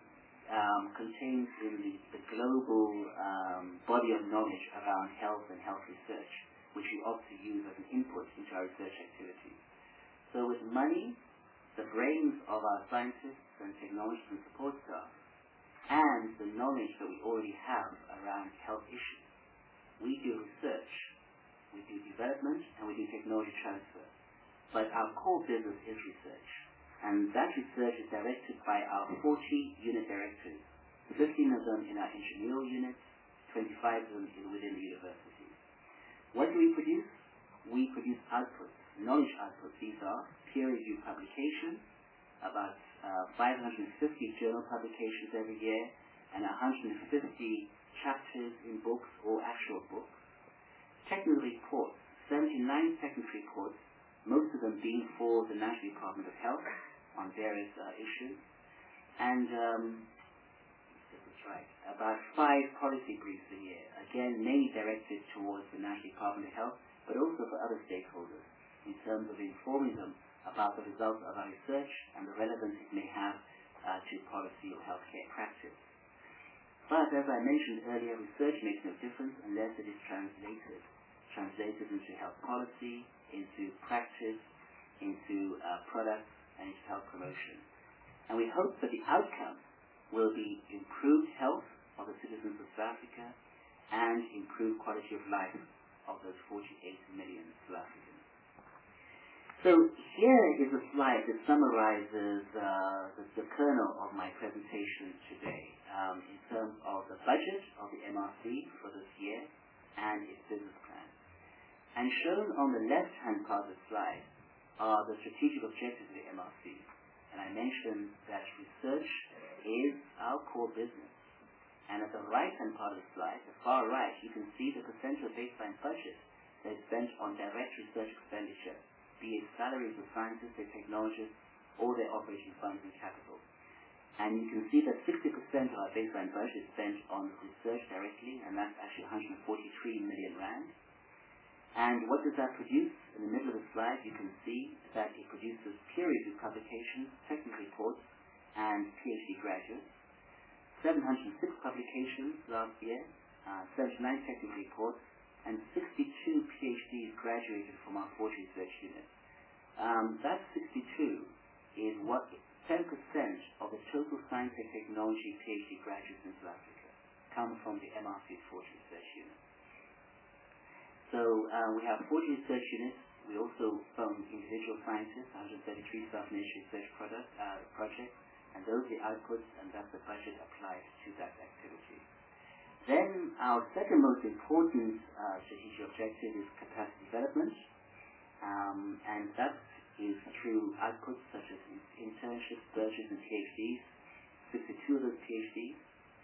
Um, contains in the, the global um, body of knowledge around health and health research, which we opt to use as an input into our research activities. So with money, the brains of our scientists and technologists and support staff, and the knowledge that we already have around health issues, we do research, we do development, and we do technology transfer. But our core business is research. And that research is directed by our forty unit directors, fifteen of them in our engineering units, twenty-five of them in, within the university. What do we produce? We produce outputs, knowledge outputs. These are peer-reviewed publications, about uh, five hundred fifty journal publications every year, and one hundred fifty chapters in books or actual books. Technical reports, seventy-nine technical reports, most of them being for the National Department of Health on various uh, issues, and um, this is right, about five policy briefs a year, again mainly directed towards the National Department of Health, but also for other stakeholders in terms of informing them about the results of our research and the relevance it may have uh, to policy or healthcare practice. But as I mentioned earlier, research makes no difference unless it is translated, translated into health policy, into practice, into uh, products, and into health promotion. And we hope that the outcome will be improved health of the citizens of South Africa and improved quality of life of those forty-eight million South Africans. So here is a slide that summarizes uh, the, the kernel of my presentation today um, in terms of the budget of the M R C for this year and its business plan. And shown on the left-hand part of the slide are the strategic objectives of the M R C. And I mentioned that research is our core business. And at the right-hand part of the slide, the far right, you can see the percentage of baseline budget that is spent on direct research expenditure, be it salaries of scientists, their technologists, or their operating funds and capital. And you can see that sixty percent of our baseline budget is spent on research directly, and that's actually one hundred forty-three million rand. And what does that produce? In the middle of the slide, you can see that it produces peer-reviewed publications, technical reports, and PhD graduates. seven hundred six publications last year, uh, seventy-nine technical reports, and sixty-two PhDs graduated from our Forge Research Unit. Um, that sixty-two is what ten percent of the total science and technology PhD graduates in South Africa come from the M R C Forge Research Unit. So uh, we have Forge Research Units. We also fund individual scientists, one hundred thirty-three self-managed research product, uh, projects, and those are the outputs, and that's the budget applied to that activity. Then our second most important uh, strategic objective is capacity development, um, and that is through outputs such as internships, searches, and PhDs, sixty-two of those PhDs.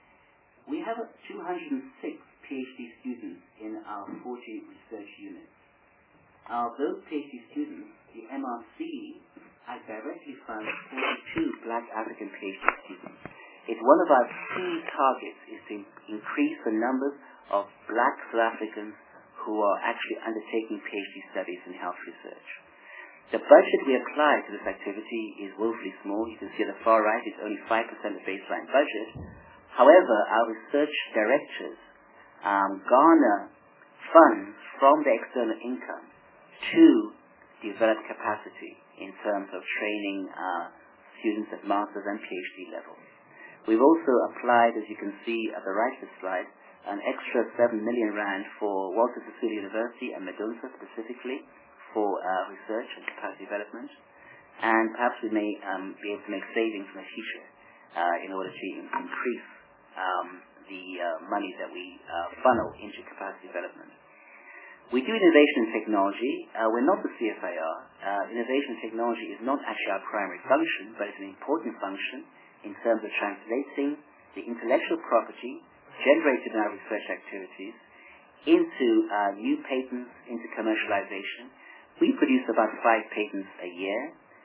We have two hundred six PhD students in our forty research units. Of those PhD students, the M R C has directly funded forty-two Black African PhD students. It's one of our key targets is to increase the numbers of Black South Africans who are actually undertaking PhD studies in health research. The budget we apply to this activity is woefully small. You can see at the far right it's only five percent of baseline budget. However, our research directors um, garner funds from the external income to develop capacity in terms of training uh, students at master's and PhD level. We've also applied, as you can see at the right of the slide, an extra seven million rand for Walter Sisulu University and Medunsa specifically for uh, research and capacity development. And perhaps we may um, be able to make savings in the future uh, in order to increase um, the uh, money that we uh, funnel into capacity development. We do innovation and technology. Uh, we're not the C F I R. Uh, innovation and technology is not actually our primary function, but it's an important function in terms of translating the intellectual property generated in our research activities into uh, new patents, into commercialization. We produce about five patents a year,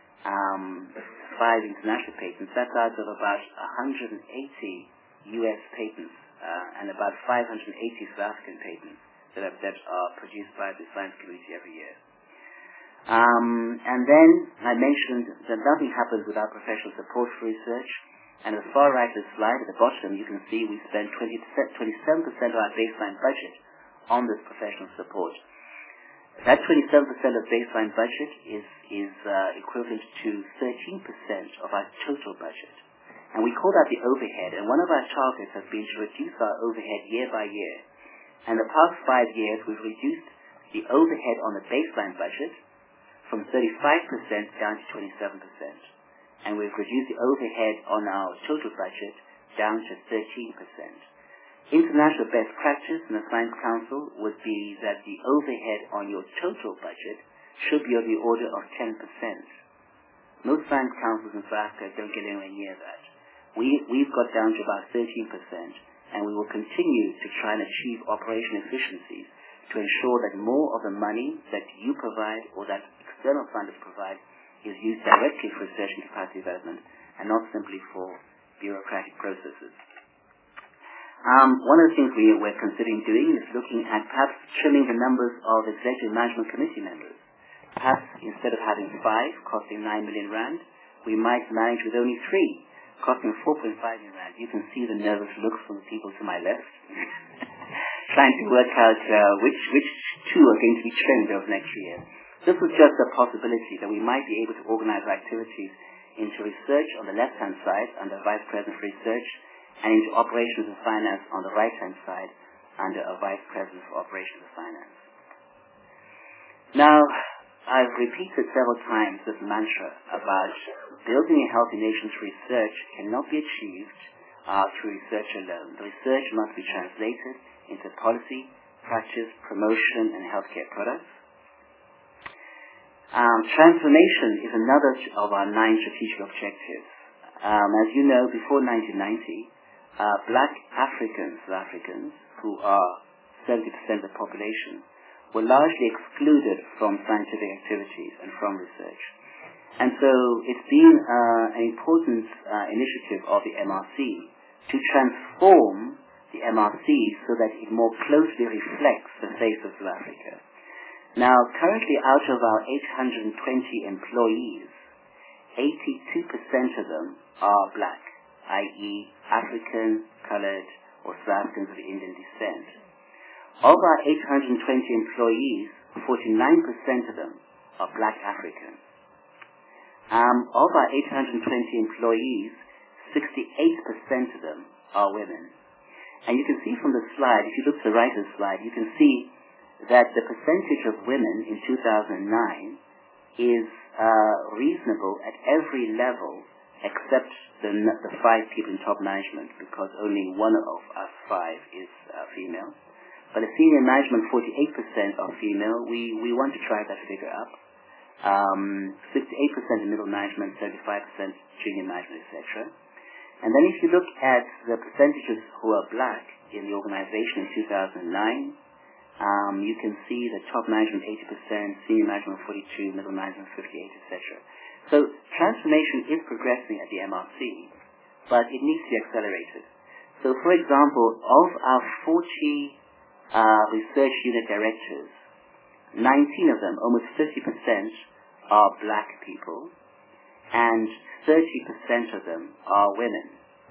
um, five international patents. That's out of about one hundred eighty U S patents uh, and about five hundred eighty South African patents that are, that are produced by the science community every year. Um, and then I mentioned that nothing happens without professional support for research. And at the far right of the slide, at the bottom, you can see we spend twenty-seven percent of our baseline budget on this professional support. That twenty-seven percent of baseline budget is, is uh, equivalent to thirteen percent of our total budget. And we call that the overhead. And one of our targets has been to reduce our overhead year by year. And the past five years, we've reduced the overhead on the baseline budget from thirty-five percent down to twenty-seven percent. And we've reduced the overhead on our total budget down to thirteen percent. International best practice in the Science Council would be that the overhead on your total budget should be of the order of ten percent. Most science councils in South Africa don't get anywhere near that. We, we've got down to about thirteen percent, and we will continue to try and achieve operational efficiencies to ensure that more of the money that you provide or that external funders provide is used directly for research and capacity development and not simply for bureaucratic processes. Um, one of the things we, we're considering doing is looking at perhaps trimming the numbers of executive management committee members. Perhaps instead of having five costing nine million rand, we might manage with only three costing four point five million rand. You can see the nervous looks from the people to my left, trying to work out uh, which, which two are going to be trimmed over the next year. This was just a possibility that we might be able to organize activities into research on the left-hand side under Vice President for Research and into operations and finance on the right-hand side under a Vice President for Operations and Finance. Now, I've repeated several times this mantra about building a healthy nation's research cannot be achieved uh, through research alone. The research must be translated into policy, practice, promotion, and healthcare products. Um, transformation is another of our nine strategic objectives. Um, as you know, before nineteen ninety, uh, black Africans, South Africans, who are seventy percent of the population, were largely excluded from scientific activities and from research. And so it's been uh, an important uh, initiative of the M R C to transform the M R C so that it more closely reflects the face of South Africa. Now, currently out of our eight hundred twenty employees, eighty-two percent of them are black, that is African, colored, or South Africans of Indian descent. Of our eight hundred twenty employees, forty-nine percent of them are black African. Um, of our eight hundred twenty employees, sixty-eight percent of them are women. And you can see from the slide, if you look to the right of the slide, you can see that the percentage of women in two thousand nine is uh, reasonable at every level except the, the five people in top management, because only one of us five is uh, female. But the senior management, forty-eight percent are female. We, we want to try that figure up. Um, sixty-eight percent in middle management, seventy-five percent junior management, et cetera. And then if you look at the percentages who are black in the organization in two thousand nine, um, you can see the top management eighty percent, senior management forty-two, middle management fifty-eight, et cetera. So transformation is progressing at the M R C, but it needs to be accelerated. So for example, of our forty uh, research unit directors, nineteen of them, almost fifty percent, are black people, and thirty percent of them are women.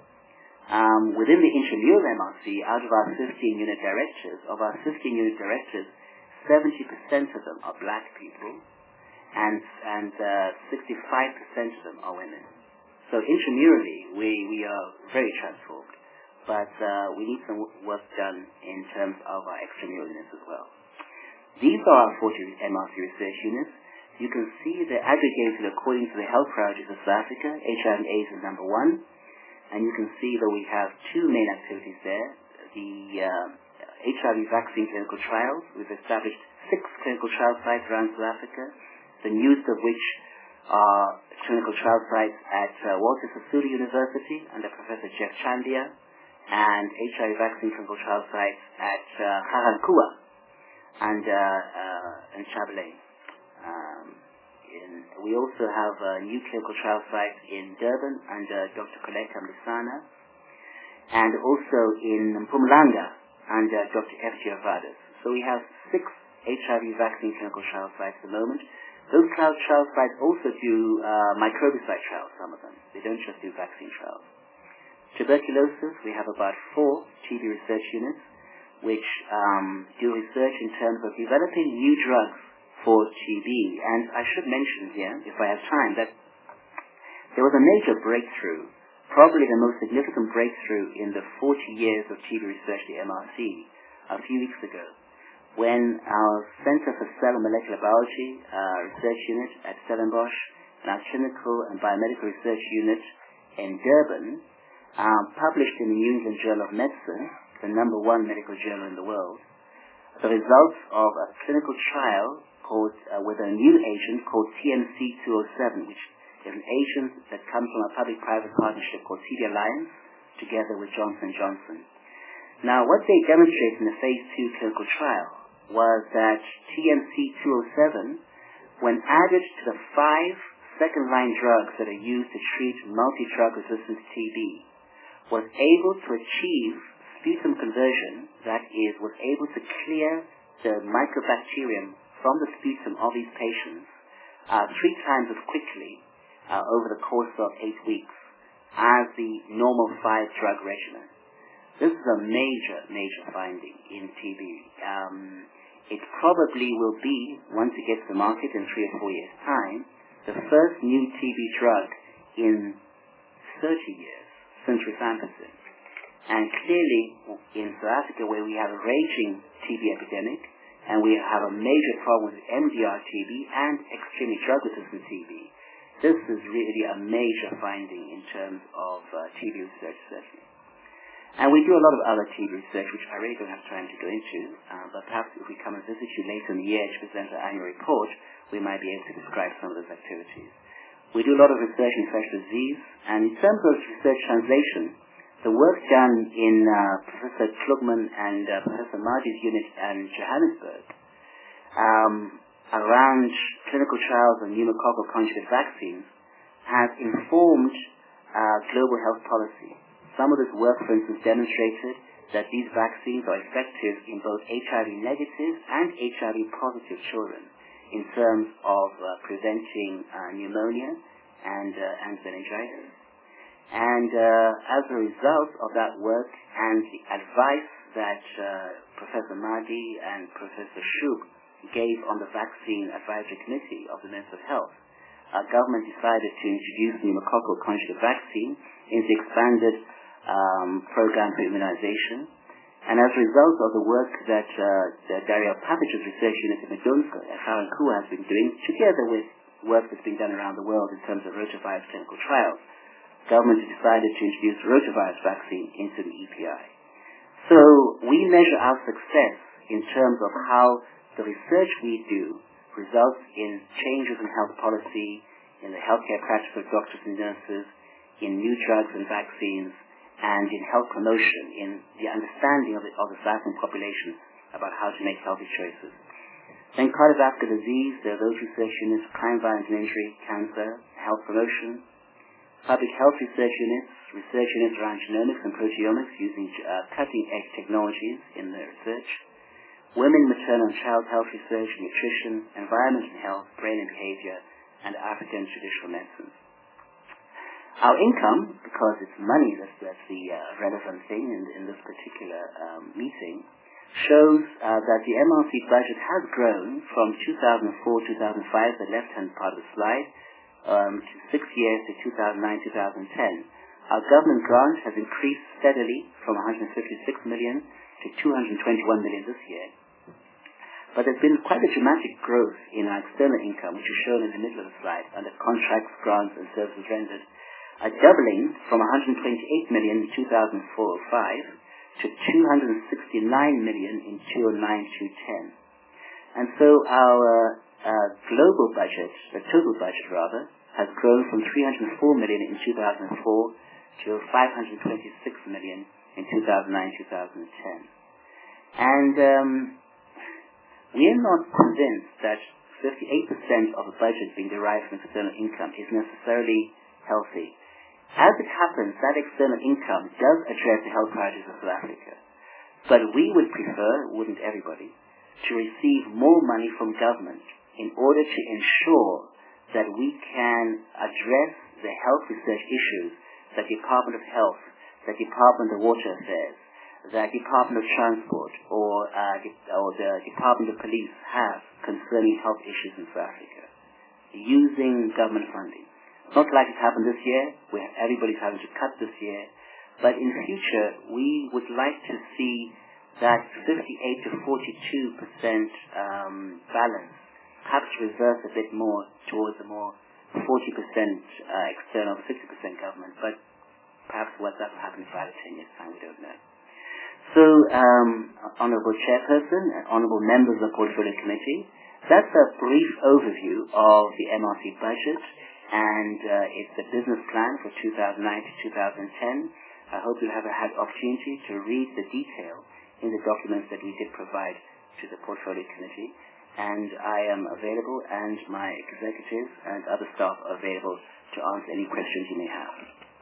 Um, within the intramural M R C, out of our fifteen unit directors, of our fifteen unit directors, seventy percent of them are black people, and and uh, sixty-five percent of them are women. So intramurally, we, we are very transformed, but uh, we need some work done in terms of our extramural units as well. These are our forty M R C research units. You can see they're aggregated according to the health priorities of South Africa. H I V and AIDS is number one. And you can see that we have two main activities there. The uh, H I V vaccine clinical trials. We've established six clinical trial sites around South Africa, the newest of which are clinical trial sites at uh, Walter Sisulu University under Professor Jeff Chandia, and H I V vaccine clinical trial sites at uh, Ga-Rankuwa and uh, uh, in Chabalane. Um, in, we also have a new clinical trial site in Durban under Doctor Koleka Mlisana, and also in Mpumalanga under Doctor F G Avadas. So we have six H I V vaccine clinical trial sites at the moment. Those trial sites also do uh, microbicide trials, some of them. They don't just do vaccine trials. Tuberculosis, we have about four T B research units which um, do research in terms of developing new drugs for T B. And I should mention here, if I have time, that there was a major breakthrough, probably the most significant breakthrough in the forty years of T B research at the M R C, a few weeks ago, when our Center for Cell and Molecular Biology uh, research unit at Stellenbosch and our Clinical and Biomedical Research Unit in Durban um, published in the New England Journal of Medicine, the number one medical journal in the world, the results of a clinical trial called uh, with a new agent called T M C two oh seven, which is an agent that comes from a public-private partnership called T B Alliance, together with Johnson and Johnson. Now, what they demonstrated in the phase two clinical trial was that T M C two oh seven, when added to the five second-line drugs that are used to treat multi-drug resistant T B, was able to achieve sputum conversion, that is, was able to clear the mycobacterium from the sputum of these patients uh, three times as quickly uh, over the course of eight weeks as the normal five-drug regimen. This is a major, major finding in T B. Um, it probably will be, once it gets to market in three or four years' time, the first new T B drug in thirty years since rifampicin. And clearly, in South Africa, where we have a raging T B epidemic, and we have a major problem with M D R T B and extremely drug-resistant T B, this is really a major finding in terms of uh, T B research, certainly. And we do a lot of other T B research, which I really don't have time to go into, uh, but perhaps if we come and visit you later in the year to present our annual report, we might be able to describe some of those activities. We do a lot of research in infectious disease, and in terms of research translation, the work done in uh, Professor Klugman and uh, Professor Mahdi's unit in Johannesburg um, around clinical trials on pneumococcal conjugate vaccines has informed uh, global health policy. Some of this work, for instance, demonstrated that these vaccines are effective in both H I V negative and H I V positive children in terms of uh, preventing uh, pneumonia and, uh, and meningitis. And uh, as a result of that work and the advice that uh, Professor Mahdi and Professor Shub gave on the Vaccine Advisory Committee of the Ministry of Health, our government decided to introduce pneumococcal conjugate vaccine into the expanded um, program for immunization. And as a result of the work that uh, the Dario Papich's research unit in Medunska at Haranku has been doing, together with work that's been done around the world in terms of rotavirus clinical trials, government has decided to introduce rotavirus vaccine into the E P I. So we measure our success in terms of how the research we do results in changes in health policy, in the healthcare practice of doctors and nurses, in new drugs and vaccines, and in health promotion, in the understanding of the, of the South African population about how to make healthy choices. Then cardiovascular disease, there are those research units, crime, violence and injury, cancer, health promotion, public health research units, research units around genomics and proteomics using uh, cutting-edge technologies in their research, women, maternal and child health research, nutrition, environment and health, brain and behavior, and African traditional medicine. Our income, because it's money that's, that's the uh, relevant thing in, in this particular um, meeting, shows uh, that the M R C budget has grown from two thousand four to two thousand five, the left-hand part of the slide, um, to six years to two thousand nine to two thousand ten. Our government grant has increased steadily from one hundred fifty-six million to two hundred twenty-one million this year. But there's been quite a dramatic growth in our external income, which is shown in the middle of the slide, under contracts, grants, and services rendered, a doubling from one hundred twenty-eight million in two thousand four to five to two hundred sixty-nine million in two thousand nine to ten. And so our uh, global budget, the total budget rather, has grown from three hundred four million in two thousand four to five hundred twenty-six million in two thousand nine to two thousand ten. And um, we are not convinced that fifty-eight percent of the budget being derived from external income is necessarily healthy. As it happens, that external income does address the health priorities of South Africa. But we would prefer, wouldn't everybody, to receive more money from government in order to ensure that we can address the health research issues that the Department of Health, the Department of Water Affairs, the Department of Transport, or, uh, the, or the Department of Police have concerning health issues in South Africa, using government funding. Not like it happened this year, where everybody's having to cut this year, but in future we would like to see that fifty-eight to forty-two percent um, balance perhaps reverse a bit more towards a more forty percent uh, external, sixty percent government, but perhaps what that will happen in five or ten years' time, we don't know. So, um, Honourable Chairperson and Honourable Members of the Portfolio Committee, that's a brief overview of the M R C budget, and uh, it's a business plan for two thousand nine to two thousand ten. I hope you'll have had opportunity to read the detail in the documents that we did provide to the Portfolio Committee, and I am available, and my executives and other staff are available to answer any questions you may have.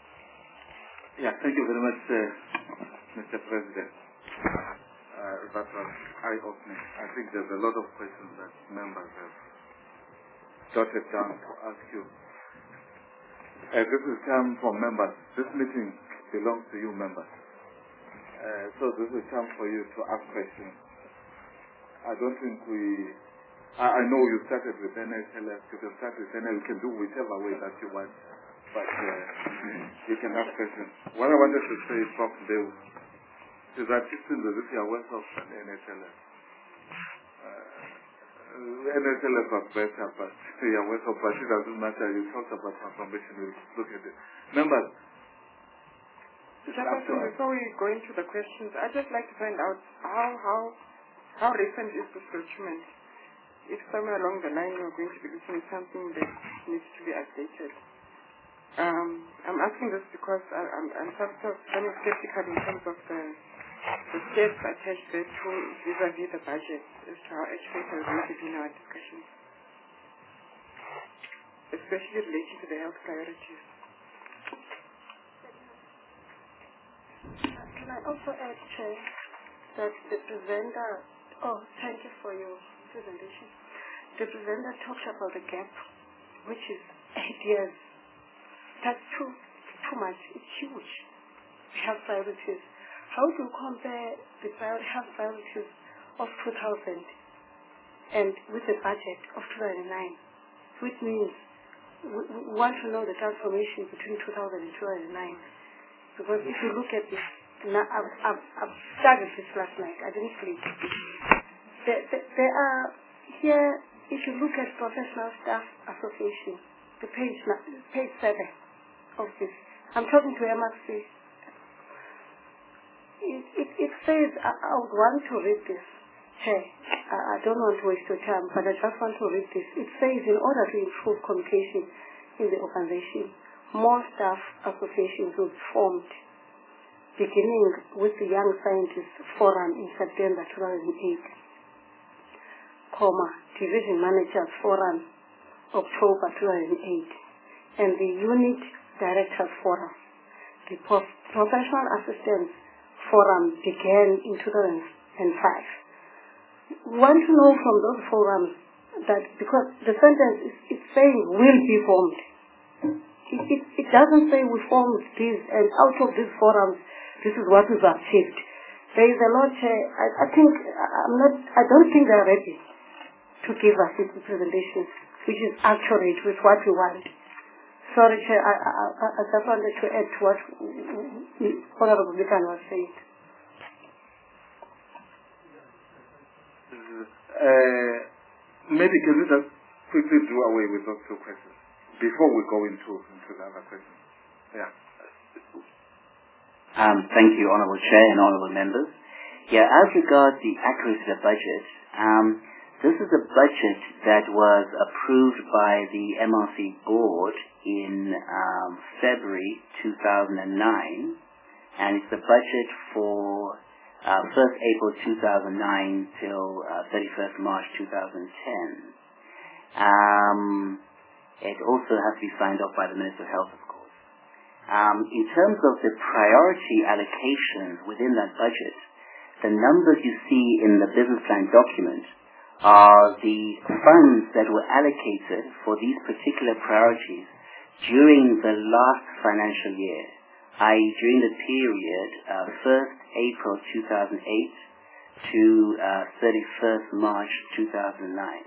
Yeah, thank you very much, uh, Mister President. Uh, that was eye-opening. I think there's a lot of questions that members have jotted down to ask you. Uh, this will come from members. This meeting belongs to you members. Uh, so this will come for you to ask questions. I don't think we... I, I know you started with N S L S. You can start with N L S. You can do whichever way that you want. But uh, you can ask questions. What I wanted to say, Prof Deo, is that it seems as if you are worse off than N S L S. Uh, N S L S was better, but you are worse off. But it doesn't matter. You talked about transformation. We'll look at it. Members, Chairperson, before we go into the questions, I'd just like to find out how how how recent is this document? If somewhere along the line you're going to be looking at something that needs to be updated. Um, I'm asking this because I, I'm, I'm sort of kind of skeptical in terms of the, the steps attached there to vis-a-vis the budget as to how actually it has really been our discussions, especially related to the health priorities. Can I also add, Chair, that the presenter, oh, thank you for your presentation. The presenter talked about the gap, which is eight years. That's too, too much. It's huge. Health priorities. How do you compare the health priorities of two thousand and with the budget of two thousand nine? Which means we, we want to know the transformation between two thousand and two thousand nine. Because if you look at this, now I've, I've, I've studied this last night. I didn't sleep. There, there, there are here, if you look at Professional Staff Association, the page, page seven of this, I'm talking to M R C. It, it, it says, I, I would want to read this. Hey, I, I don't want to waste your time, but I just want to read this. It says, in order to improve communication in the organization, more staff associations will be formed, beginning with the Young Scientists Forum in September two thousand eight, comma, Division Managers Forum, October two thousand eight, and the Unit Directors Forum. The Prof- Professional Assistants Forum began in two thousand five. We want to know from those forums that, because the sentence is it's saying will be formed. It, it, it doesn't say we formed these, and out of these forums, this is what we've achieved. There is a lot. Uh, I, I think I'm not. I don't think they're ready to give us this presentation, which is accurate with what we want. Sorry, Chair. I, I, I, I just wanted to add to what Honorable Bikan was saying. Uh, maybe can we just quickly do away with those two questions before we go into into the other questions? Yeah. Um, thank you, Honourable Chair and Honourable Members. Yeah, as regards the accuracy of the budget, um, this is a budget that was approved by the M R C board in um, February two thousand nine, and it's the budget for uh, first April two thousand nine till uh, thirty-first March two thousand ten. Um, it also has to be signed off by the Minister of Health, of course. Um, in terms of the priority allocations within that budget, the numbers you see in the business plan document are the funds that were allocated for these particular priorities during the last financial year, that is during the period uh, first April two thousand eight to uh, thirty-first March two thousand nine.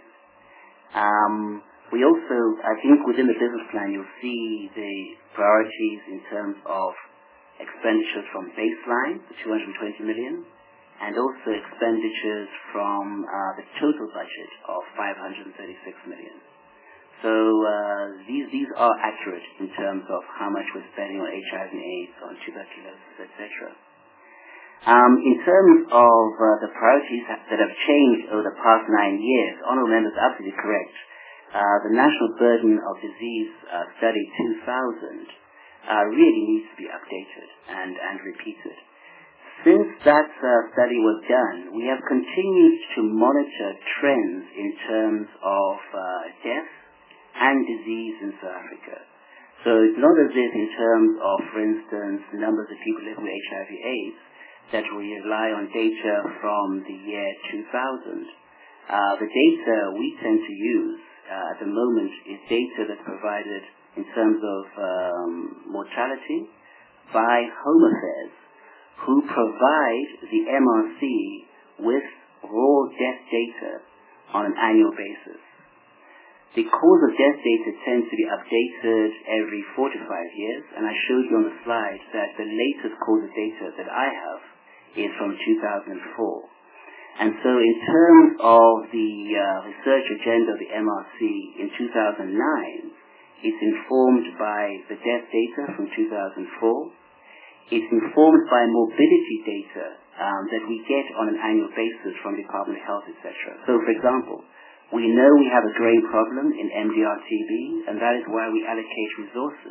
Um, we also, I think within the business plan, you'll see the priorities in terms of expenditures from baseline, the two hundred twenty million, and also expenditures from uh, the total budget of five hundred thirty-six million. So uh, these these are accurate in terms of how much we're spending on H I V and AIDS, on tuberculosis, et cetera. Um, in terms of uh, the priorities that have changed over the past nine years, Honourable Members are absolutely correct. Uh, the National Burden of Disease uh, Study two thousand uh, really needs to be updated and, and repeated. Since that uh, study was done, we have continued to monitor trends in terms of uh, death and disease in South Africa. So it's not as if in terms of, for instance, numbers of people living with H I V AIDS, that we rely on data from the year two thousand. Uh, the data we tend to use uh, at the moment is data that's provided in terms of um, mortality by Home Affairs, who provide the M R C with raw death data on an annual basis. The cause of death data tends to be updated every four to five years, and I showed you on the slide that the latest cause of data that I have is from two thousand four. And so in terms of the uh, research agenda of the M R C in two thousand nine, it's informed by the death data from two thousand four. It's informed by morbidity data um, that we get on an annual basis from the Department of Health, et cetera. So, for example, we know we have a growing problem in M D R T B, and that is why we allocate resources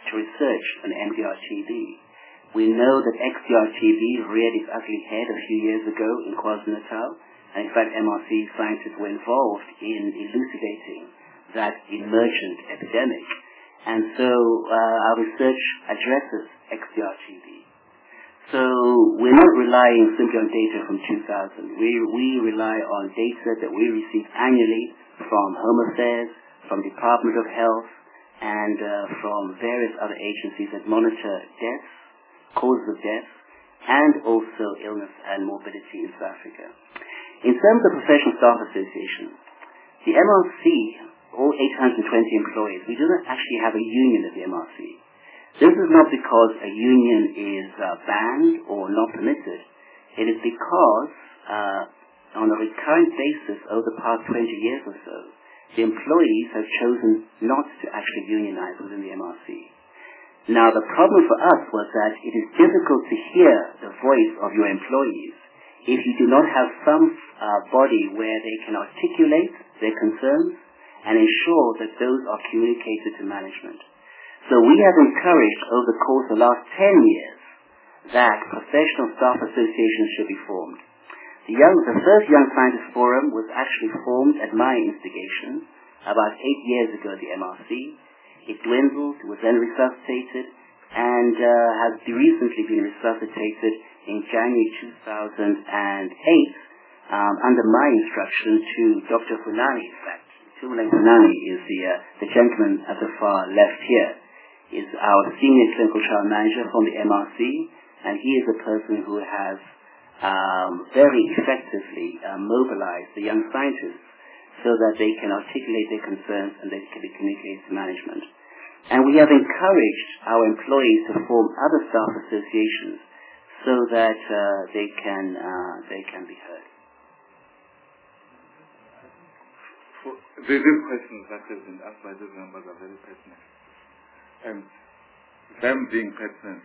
to research on M D R T B. We know that X D R T B reared its ugly head a few years ago in KwaZulu-Natal, and in fact M R C scientists were involved in elucidating that emergent epidemic. And so uh, our research addresses X D R T B. So we're not relying simply on data from two thousand. We, we rely on data that we receive annually from Home Affairs, from Department of Health, and uh, from various other agencies that monitor deaths, causes of death, and also illness and morbidity in South Africa. In terms of Professional Staff Association, the M R C, all eight hundred twenty employees, we do not actually have a union at the M R C. This is not because a union is uh, banned or not permitted. It is because uh, on a recurrent basis over the past twenty years or so, the employees have chosen not to actually unionize within the M R C. Now, the problem for us was that it is difficult to hear the voice of your employees if you do not have some uh, body where they can articulate their concerns and ensure that those are communicated to management. So we have encouraged over the course of the last ten years that professional staff associations should be formed. The, young, the first Young Scientist Forum was actually formed at my instigation about eight years ago at the M R C. It dwindled, was then resuscitated, and uh, has recently been resuscitated in January two thousand eight um, under my instruction to Doctor Funani, in fact. Tumuleng Funani is the, uh, the gentleman at the far left here. Is our senior clinical trial manager from the M R C, and he is a person who has um, very effectively uh, mobilized the young scientists so that they can articulate their concerns and they can be communicated to management. And we have encouraged our employees to form other staff associations so that uh, they can uh, they can be heard. For the real questions that have been asked by those members are very pertinent. And them being pertinent,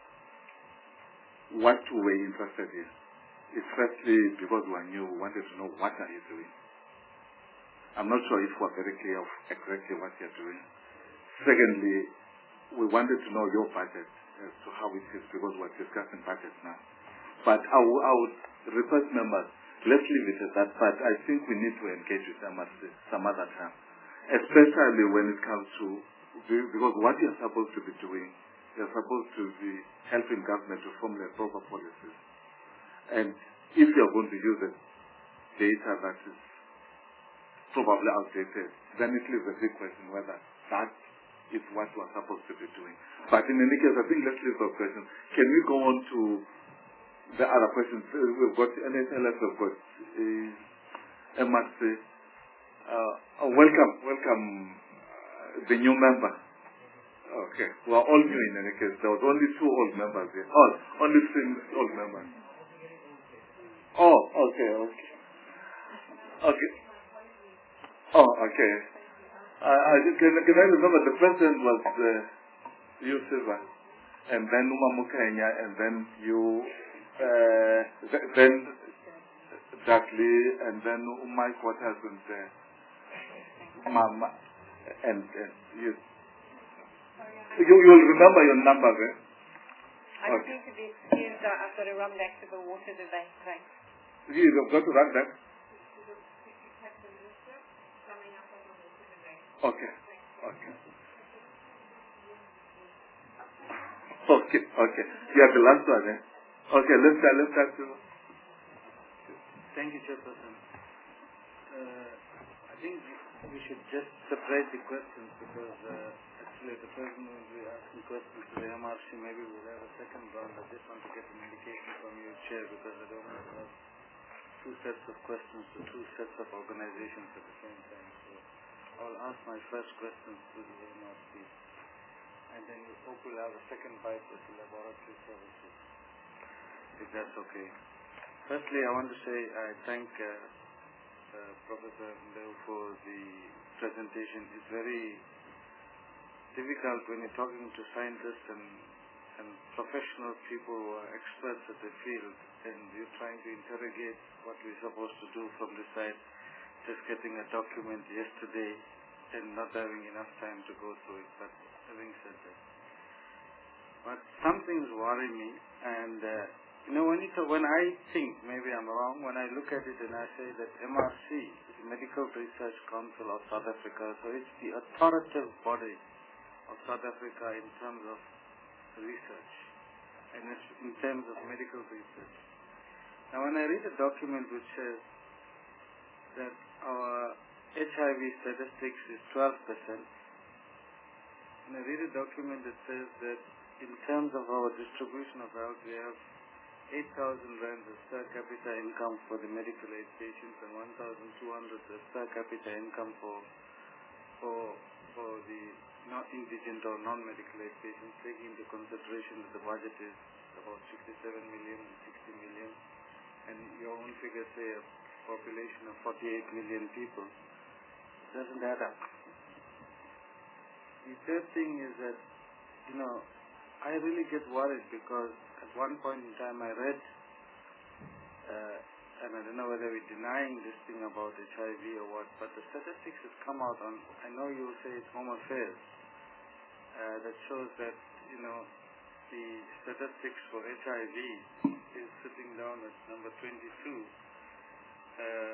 what we were interested in is firstly because we knew, we wanted to know what are you doing. I'm not sure if we're very clear of exactly what you're doing. Secondly, we wanted to know your budget as to how it is because we're discussing budget now. But I, w- I would request members, let's leave it at that, but I think we need to engage with them at some other time, especially when it comes to because what you're supposed to be doing, you're supposed to be helping government to formulate proper policies. And if you're going to use a data that is probably outdated, then it leaves a big question whether that is what we're supposed to be doing. But in any case, I think let's leave those questions. Can we go on to the other questions? We've got N H L S, we've got uh, M R C. Uh, oh, welcome, welcome. The new member. Okay. We are all new in any case. There was only two old members here. Oh, only three old members. Oh, okay, okay. Okay. Oh, okay. Uh, I can, can I remember the president was uh, you, Silva, and then Uma Mukanya, and then you, uh, th- then Dudley, and then Mike Waters, and uh, Mama. And, and you, you, you'll remember your numbers, eh? I just okay. need to be excused. I've got to run back to the water today. Thanks. You've got to run back? Okay. Okay. Okay, okay. You are the last one, eh? Okay, let's start, let's start to... Thank you, Chairperson. Uh, I think we should just separate the questions because uh, actually the person will be asking questions to the M R C. Maybe we'll have a second round. I just want to get an indication from you, Chair, because I don't want to have two sets of questions to two sets of organizations at the same time. So I'll ask my first questions to the M R C. And then we hope we'll have a second bite with the laboratory services, if that's okay. Firstly, I want to say I thank uh, uh, Professor Ndeu for the presentation. It's very difficult when you're talking to scientists and, and professional people who are experts at the field, and you're trying to interrogate what we're supposed to do from the side, just getting a document yesterday and not having enough time to go through it. But having said that, But some things worry me, and uh, you know, when, it, when I think, maybe I'm wrong, when I look at it and I say that M R C is the Medical Research Council of South Africa, so it's the authoritative body of South Africa in terms of research, and it's in terms of medical research. Now, when I read a document which says that our H I V statistics is twelve percent, and I read a document that says that in terms of our distribution of health, we have eight thousand rands of per capita income for the medical aid patients and one thousand two hundred per capita income for for for the not indigent or non-medical aid patients, taking into consideration that the budget is about sixty-seven million and sixty million, and your own figures say a population of forty-eight million people. It doesn't add up. The third thing is that, you know, I really get worried because at one point in time I read, uh, and I don't know whether we're denying this thing about H I V or what, but the statistics have come out on, I know you will say it's Home Affairs, uh, that shows that, you know, the statistics for H I V is sitting down at number twenty-two uh,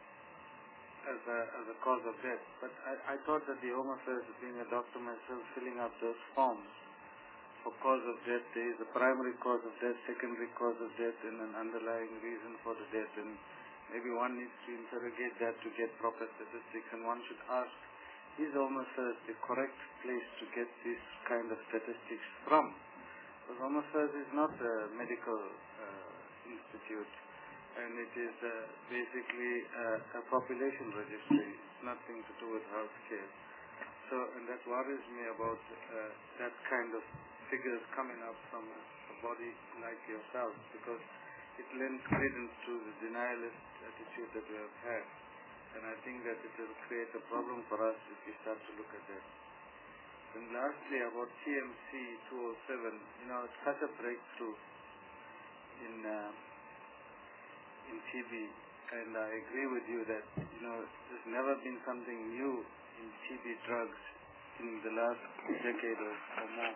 as, a, as a cause of death. But I, I thought that the Home Affairs, being a doctor myself, filling up those forms, for cause of death, there is a primary cause of death, secondary cause of death, and an underlying reason for the death. And maybe one needs to interrogate that to get proper statistics. And one should ask, is Home Affairs the correct place to get this kind of statistics from? Because Home Affairs is not a medical uh, institute, and it is uh, basically uh, a population registry. It's nothing to do with healthcare. So, and that worries me about uh, that kind of figures coming up from a, a body like yourself, because it lends credence to the denialist attitude that we have had, and I think that it will create a problem for us if we start to look at that. And lastly, about T M C two oh seven, you know, it's such a breakthrough in uh, in T B, and I agree with you that, you know, there's never been something new in T B drugs in the last decade or, or more.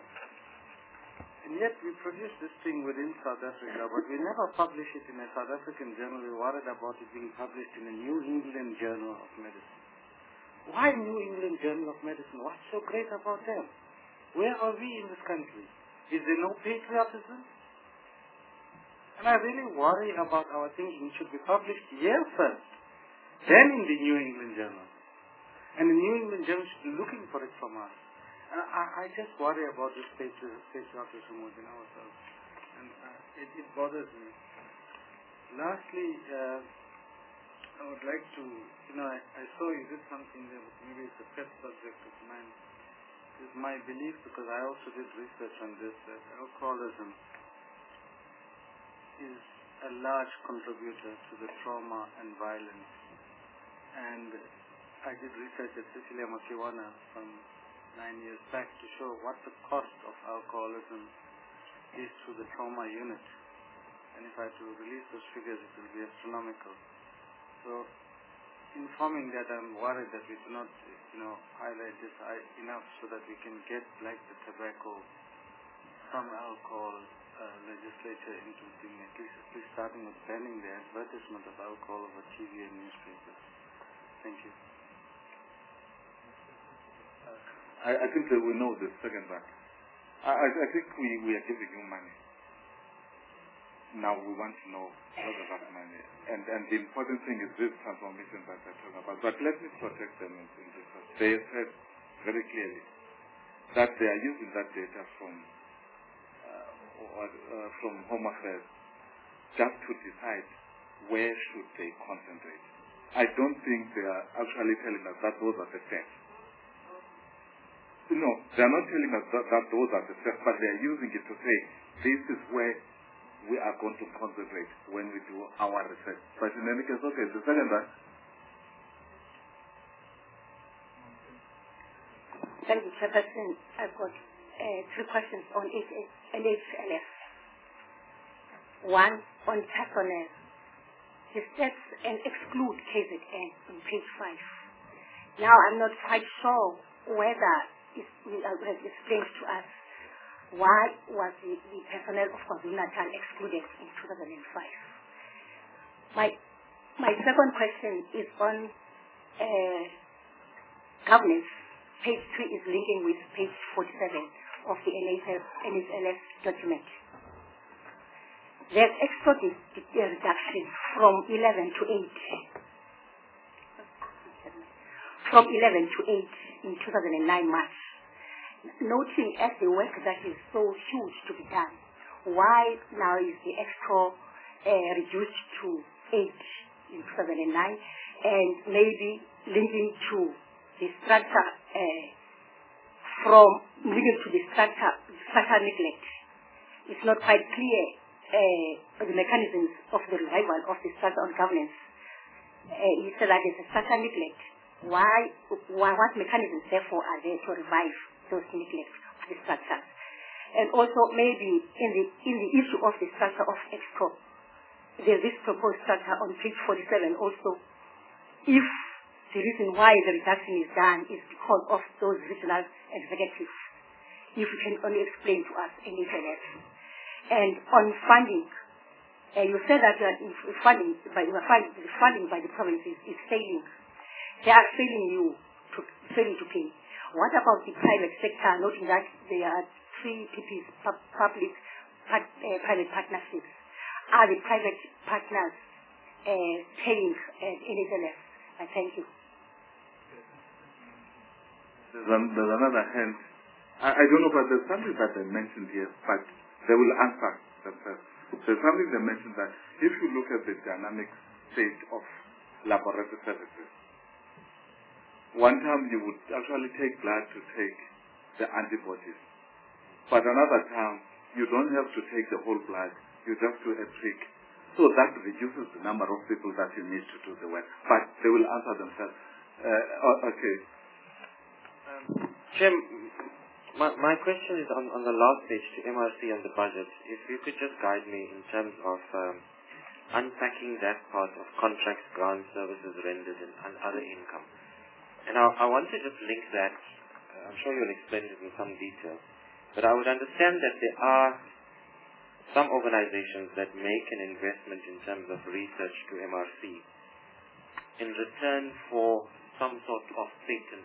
And yet we produce this thing within South Africa, but we never publish it in a South African journal. We're worried about it being published in a New England Journal of Medicine. Why New England Journal of Medicine? What's so great about them? Where are we in this country? Is there no patriotism? And I really worry about our thinking. It should be published here first, then in the New England Journal. And the New England Journal should be looking for it from us. Uh, I, I just worry about this patriotism within ourselves, and uh, it, it bothers me. Lastly, uh, I would like to, you know, I, I saw you did something there, but maybe it's a pet subject of mine. It's my belief, because I also did research on this, that alcoholism is a large contributor to the trauma and violence. And I did research at Cecilia Makiwana from nine years back to show what the cost of alcoholism is to the trauma unit. And if I had to release those figures, it will be astronomical. So, informing that, I'm worried that we do not, you know, highlight this enough so that we can get, like the tobacco, some alcohol uh, legislature into thing, at least, at least starting with banning the advertisement of alcohol over T V and newspapers. Thank you. I, I think that we know the second one. I, I, I think we, we are giving you money. Now we want to know what is that money. And, and the important thing is this transformation that they're talking about. But let me protect them in, in this. They said very clearly that they are using that data from uh, or, uh, from Home Affairs just to decide where should they concentrate. I don't think they are actually telling us that those are the facts. No, they are not telling us that, that those are the facts, but they are using it to say this is where we are going to concentrate when we do our research. But in any case, okay, the second one. Thank you, Chairperson. I've got uh, three questions on N H L S. One on personnel. The stats and exclude K Z N on page five. Now, I'm not quite sure whether it has explained to us why was the, the personnel of KwaZulu-Natal excluded in two thousand five? My, my second question is on uh, governance. Page three is linking with page forty-seven of the N H L S document. There's extra reduction from eleven to eight. From eleven to eight in two thousand nine March. Noting as the work that is so huge to be done, why now is the extra uh, reduced to eight in two thousand nine, and maybe linking to the structure uh, from linking to the structure structure neglect. It's not quite clear uh, the mechanisms of the revival of the structure on governance. Uh, you said that there's a structure neglect. Why, why, what mechanisms therefore are there to revive those neglects of the structures? And also maybe in the in the issue of the structure of Exco, there's this proposed structure on page forty-seven also. If the reason why the reduction is done is because of those regional executives, if you can only explain to us in internet. And on funding, uh, you said that you are funding by you are funding, the funding by the provinces is failing. They are failing you to failing to pay. What about the private sector? Noting that there are three P Ps, public part, uh, private partnerships. Are the private partners uh, paying uh, N H L S? Uh, thank you. There's, an, there's another hand. I, I don't know, but there's something that they mentioned here, but they will answer themselves. There's something they mentioned that if you look at the dynamic state of laboratory services, one time you would actually take blood to take the antibodies. But another time, you don't have to take the whole blood, you just do a prick. So that reduces the number of people that you need to do the work. But they will answer themselves. Uh, okay. Um, Jim, my, my question is on, on the last page to M R C and the budget. If you could just guide me in terms of um, unpacking that part of contracts, grants, services rendered, and, and other income. And I, I want to just link that, uh, I'm sure you'll explain it in some detail, but I would understand that there are some organizations that make an investment in terms of research to M R C in return for some sort of patent,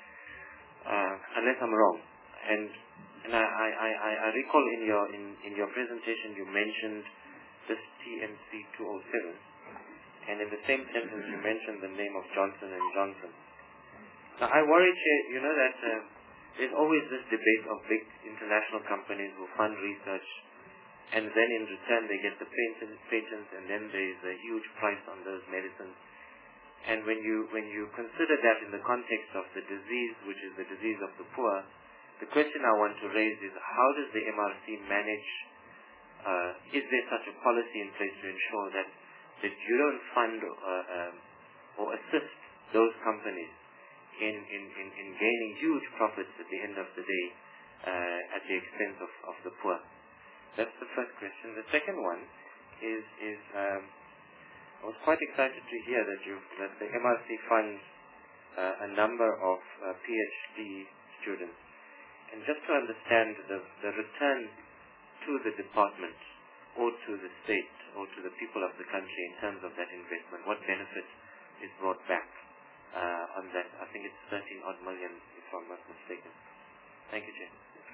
uh, unless I'm wrong. And, and I, I, I, I recall in your, in, in your presentation you mentioned this T M C two oh seven, and in the same sentence you mentioned the name of Johnson and Johnson. Now, I worry, Chair, you know that uh, there's always this debate of big international companies who fund research, and then in return they get the patent, patents, and then there's a huge price on those medicines. And when you when you consider that in the context of the disease, which is the disease of the poor, the question I want to raise is how does the M R C manage, uh, is there such a policy in place to ensure that, that you don't fund uh, um, or assist those companies In, in, in, in gaining huge profits at the end of the day uh, at the expense of, of the poor? That's the first question. The second one is, is um, I was quite excited to hear that, you, that the M R C funds uh, a number of uh, PhD students. And just to understand the, the return to the department or to the state or to the people of the country in terms of that investment, what benefit is brought back Uh, on that. I think it's thirteen odd million, if I'm not mistaken. Thank you, Chair.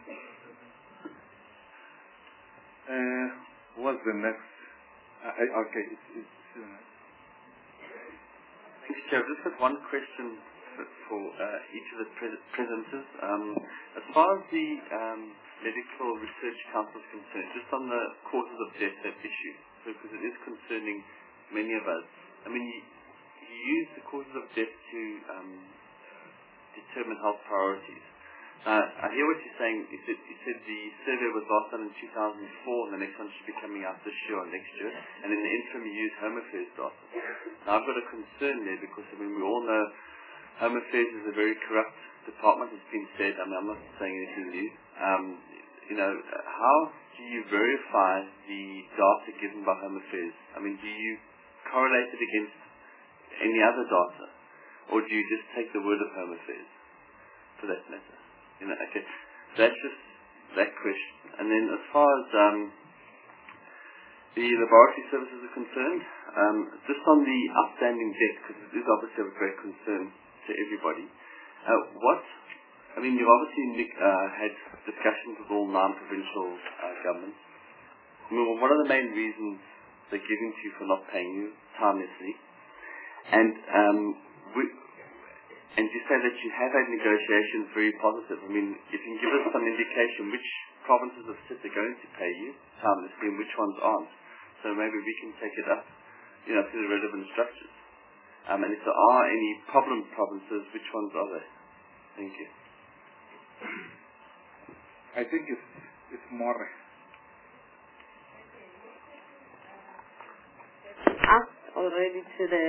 Uh, what's the next? Uh, I, okay, it's, it's uh, Thank you, Chair. I've just got one question for, for uh, each of the pre- presenters. Um, as far as the um, Medical Research Council is concerned, just on the causes of death, that issue, so because it is concerning many of us. I mean, you, you use the causes of death to um, determine health priorities. Uh, I hear what you're saying. You said, you said the survey was last done in two thousand four, and the next one should be coming out this year or next year. And in the interim, you use Home Affairs data. Now, I've got a concern there because, I mean, we all know Home Affairs is a very corrupt department. It's been said. I mean, I'm not saying anything new. Um, you know, how do you verify the data given by Home Affairs? I mean, do you correlate it against any other data, or do you just take the word of Home Affairs for that matter? You know, okay. So that's just that question. And then as far as um, the laboratory services are concerned, um, just on the outstanding debt, because it is obviously of great concern to everybody, uh, what, I mean, you've obviously uh, had discussions with all non-provincial uh, governments. I mean, what are the main reasons they're giving to you for not paying you timelessly? And um, we, and you say that you have had negotiations very positive. I mean, if you can give us some indication which provinces have said they're going to pay you timelessly and which ones aren't, so maybe we can take it up, you know, to the relevant structures. Um, and if there are any problem provinces, which ones are they? Thank you. I think it's it's more. Asked already to the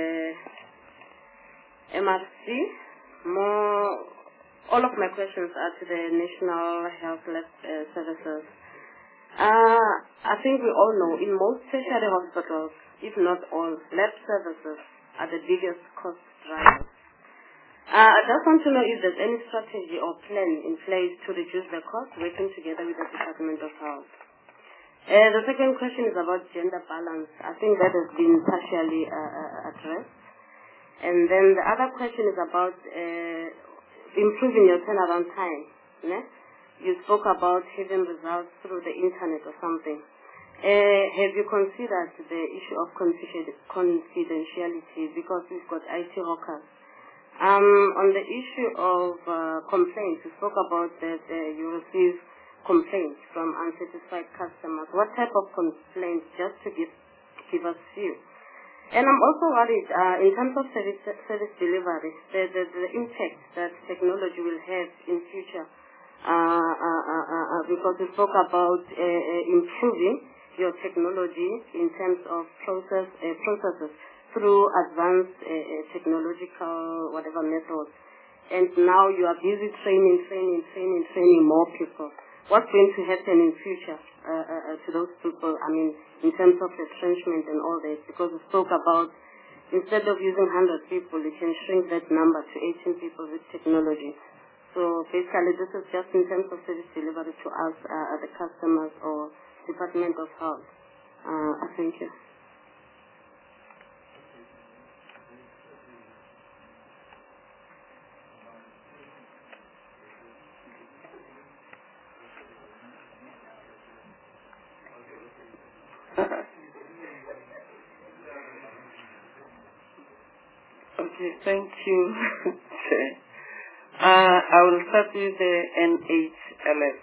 M R C. More, all of my questions are to the National Health Lab uh, Services. Uh, I think we all know in most tertiary hospitals, if not all, lab services are the biggest cost drivers. Uh, I just want to know if there's any strategy or plan in place to reduce the cost, working together with the Department of Health. Uh, the second question is about gender balance. I think that has been partially uh, addressed. And then the other question is about uh, improving your turnaround time. Yeah? You spoke about having results through the internet or something. Uh, have you considered the issue of confidentiality, because we've got I T hackers? Um, on the issue of uh, complaints, you spoke about that uh, you receive complaints from unsatisfied customers. What type of complaints, just to give, give us few? And I'm also worried uh, in terms of service, service delivery, the, the, the impact that technology will have in future. Uh, uh, uh, uh, because we spoke about uh, uh, improving your technology in terms of process uh, processes through advanced uh, uh, technological whatever methods. And now you are busy training, training, training, training more people. What's going to happen in future uh, uh, to those people, I mean, in terms of retrenchment and all that? Because we spoke about, instead of using one hundred people, you can shrink that number to eighteen people with technology. So basically, this is just in terms of service delivery to us, uh, the customers or Department of Health. Uh, thank you. Okay, thank you. uh, I will start with the N H L S.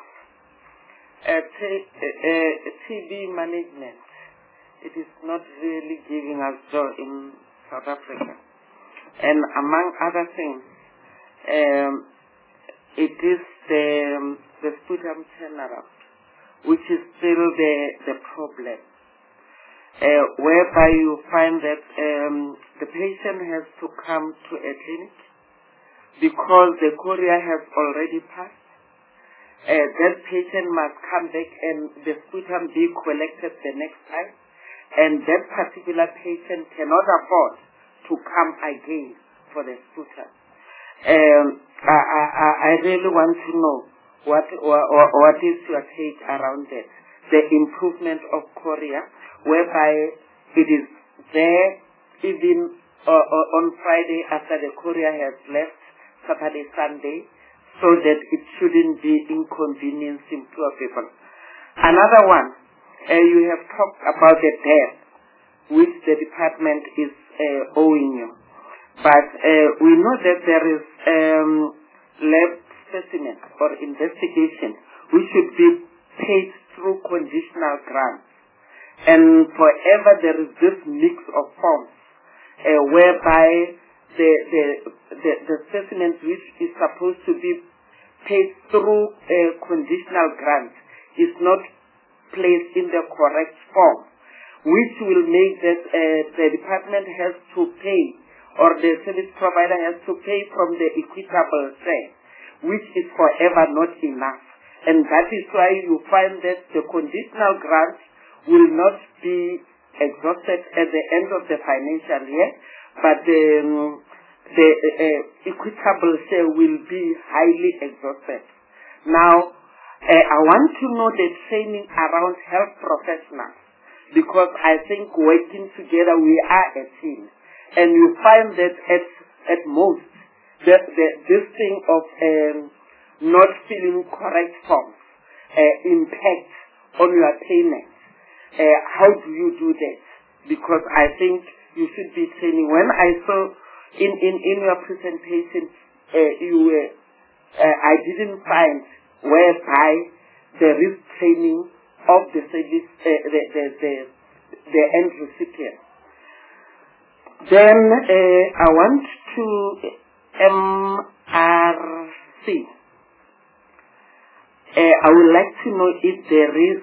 Uh, t uh, T B management, it is not really giving us joy in South Africa. And among other things, um, it is the, um, the sputum turnaround, which is still the, the problem. Uh, whereby you find that um, the patient has to come to a clinic because the courier has already passed. Uh, that patient must come back and the sputum be collected the next time, and that particular patient cannot afford to come again for the sputum. Um, I, I, I really want to know what, or, or, what is your take around that, the improvement of courier, whereby it is there even uh, uh, on Friday after the courier has left, Saturday, Sunday, so that it shouldn't be inconveniencing to people. Another one, uh, you have talked about the debt which the department is uh, owing you. But uh, we know that there is um, lab specimen or investigation which should be paid through conditional grants. And forever there is this mix of forms uh, whereby the, the, the, the specimens which is supposed to be paid through a conditional grant is not placed in the correct form, which will make that uh, the department has to pay, or the service provider has to pay from the equitable share, which is forever not enough. And that is why you find that the conditional grant will not be exhausted at the end of the financial year, but the, um, the uh, equitable share will be highly exhausted. Now, Uh, I want to know the training around health professionals, because I think working together we are a team, and you find that at at most the, the this thing of um, not filling correct forms uh, impact on your payment. Uh, how do you do that? Because I think you should be training. When I saw in in in your presentation, uh, you were uh, I didn't find whereby there is training of the service, uh, the, the, the, the end recipient. Then uh, I want to M R C. Uh, I would like to know if there is,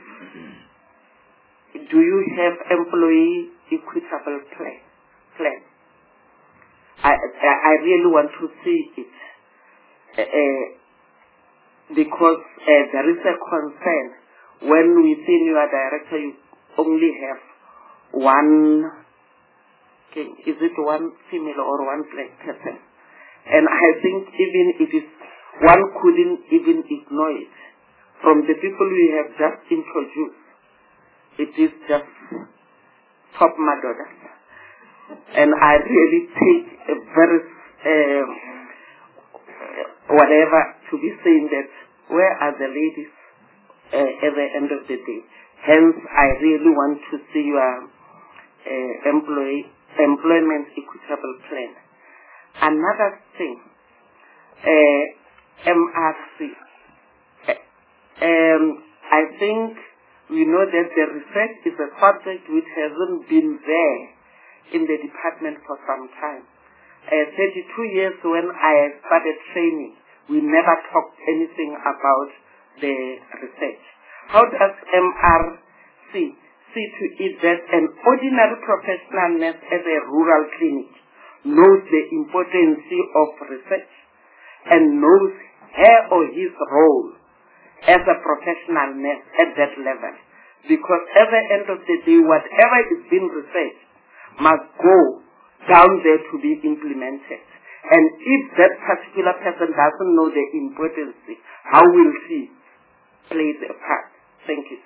do you have employee equitable plan? plan? I, I really want to see it. Uh, because uh, there is a concern when within your director you only have one, okay, is it one female or one black person? And I think even it is, one couldn't even ignore it. From the people we have just introduced, it is just top Madonnas. And I really take a very, uh, whatever, to be saying that where are the ladies uh, at the end of the day? Hence, I really want to see your uh, employee, employment equitable plan. Another thing, uh, M R C. Uh, um, I think we know that the research is a subject which hasn't been there in the department for some time. Uh, thirty-two years when I started training, we never talked anything about the research. How does M R C see to it that an ordinary professional nurse at a rural clinic knows the importance of research and knows her or his role as a professional nurse at that level? Because at the end of the day, whatever is being researched must go down there to be implemented. And if that particular person doesn't know the importance, how will she play the part? Thank you.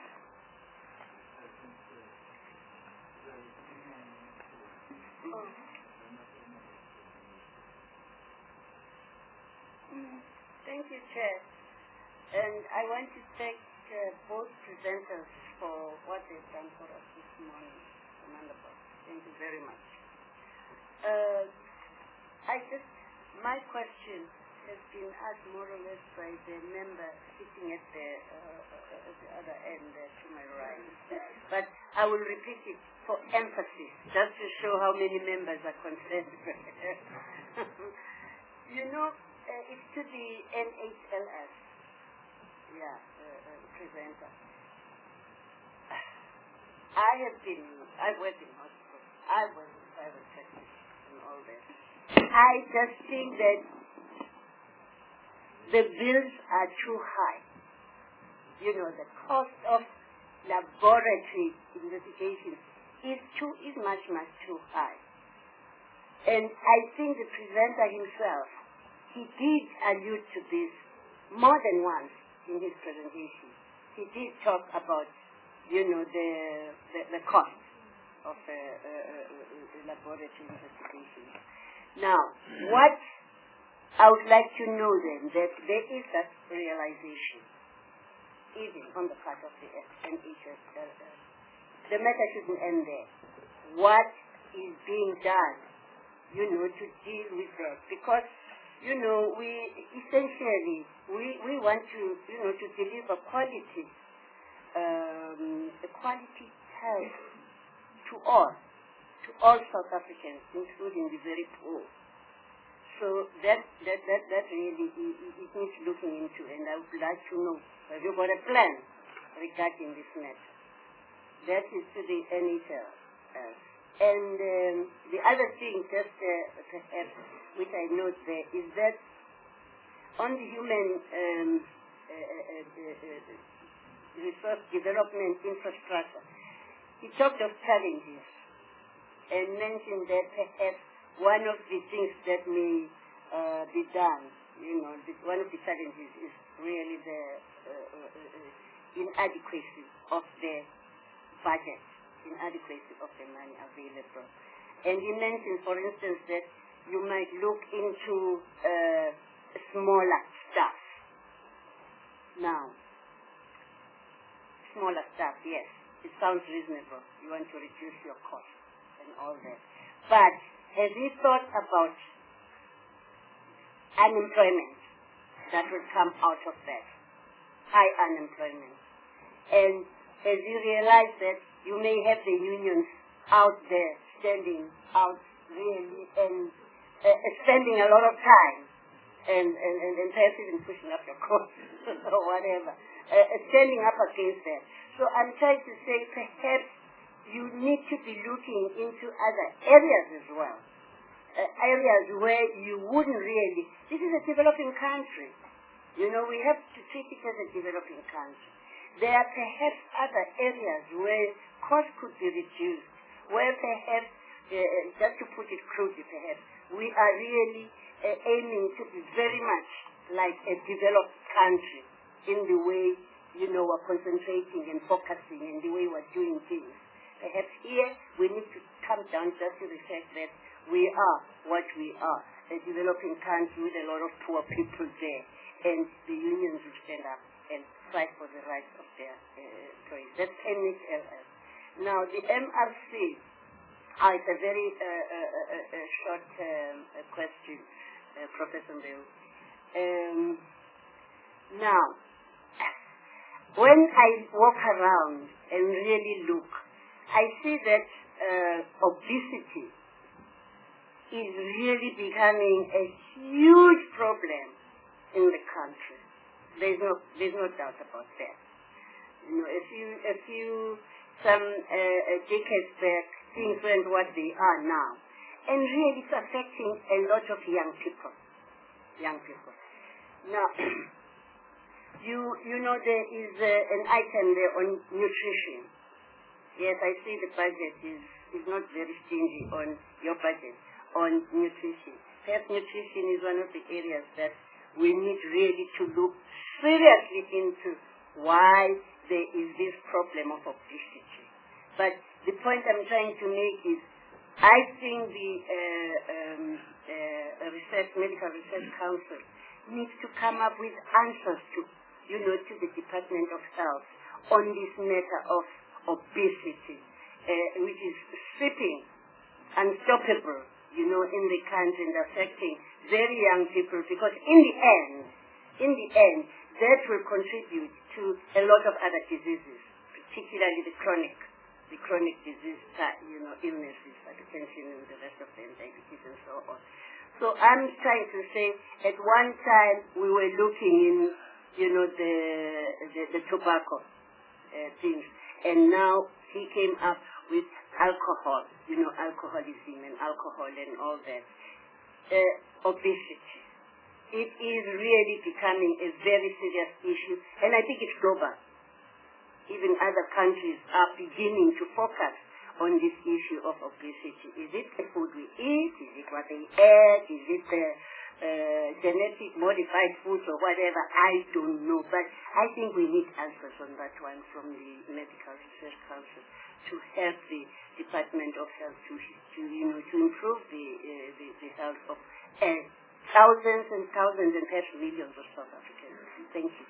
Thank you, Chair. And I want to thank uh, both presenters for what they've done for us this morning. Wonderful. Thank you very much. Uh, I just, my question has been asked more or less by the member sitting at the, uh, at the other end uh, to my right. But I will repeat it for emphasis, just to show how many members are concerned. You know, uh, it's to the N H L S, yeah, uh, uh, presenter. I have been, I've worked in hospitals, I've worked in private practice and all that. I just think that the bills are too high. You know, the cost of laboratory investigation is too, is much, much too high. And I think the presenter himself, he did allude to this more than once in his presentation. He did talk about, you know, the the, the cost of uh, uh, uh, laboratory investigation. Now, what I would like to know then, that there is that realization, even on the part of the N H S. The matter shouldn't end there. What is being done, you know, to deal with that? Because, you know, we essentially, we, we want to, you know, to deliver quality, um, the quality health to all, to all South Africans, including the very poor. So that that that, that really it, it needs looking into, and I would like to know, have you got a plan regarding this matter? That is to the N H L. Uh, and um, the other thing, just uh, perhaps, which I note there, is that on the human um, uh, uh, uh, uh, resource development infrastructure, he talked of challenges and mentioned that perhaps one of the things that may uh, be done, you know, the, one of the challenges is really the uh, uh, uh, inadequacy of the budget, inadequacy of the money available. And you mentioned, for instance, that you might look into uh, smaller stuff. Now, smaller stuff, yes, it sounds reasonable. You want to reduce your costs and all that. But have you thought about unemployment that will come out of that? High unemployment. And as you realize that you may have the unions out there standing out really and uh, spending a lot of time and, and, and, and perhaps even pushing up your costs or whatever, uh, standing up against that. So I'm trying to say perhaps you need to be looking into other areas as well, uh, areas where you wouldn't really, this is a developing country. You know, we have to treat it as a developing country. There are perhaps other areas where costs could be reduced, where perhaps, uh, just to put it crudely perhaps, we are really uh, aiming to be very much like a developed country in the way, you know, we're concentrating and focusing in the way we're doing things. Perhaps here we need to come down just to the fact that we are what we are, a developing country with a lot of poor people there, and the unions will stand up and fight for the rights of their uh, employees. That's M H L S. Now, the M R C, ah, it's a very uh, uh, uh, uh, short um, uh, question, uh, Professor Mbeu. Um, now, when I walk around and really look, I see that uh, obesity is really becoming a huge problem in the country. There's no, there's no doubt about that. You know, a few, a few, some uh, decades back, things weren't what they are now, and really it's affecting a lot of young people. Young people. Now, you, you know, there is uh, an item there on nutrition. Yes, I see the budget is, is not very stingy on your budget on nutrition. Perhaps nutrition is one of the areas that we need really to look seriously into why there is this problem of obesity. But the point I'm trying to make is, I think the uh, um, uh, research, Medical Research Council needs to come up with answers to, you know, to the Department of Health on this matter of obesity, uh, which is slipping, unstoppable, you know, in the country and affecting very young people, because in the end, in the end, that will contribute to a lot of other diseases, particularly the chronic, the chronic disease, you know, illnesses, hypertension and the rest of them, diabetes and so on. So I'm trying to say, at one time we were looking in, you know, the the, the tobacco uh, things, and now he came up with alcohol, you know, alcoholism and alcohol and all that. Uh, obesity. It is really becoming a very serious issue, and I think it's global. Even other countries are beginning to focus on this issue of obesity. Is it the food we eat? Is it what they eat? Is it the uh, genetic modified foods or whatever? I don't know, but I think we need answers on that one from the Medical Research Council to help the Department of Health to, to you know, to improve the uh, the, the health of uh, thousands and thousands and perhaps millions of South Africans. Thank you.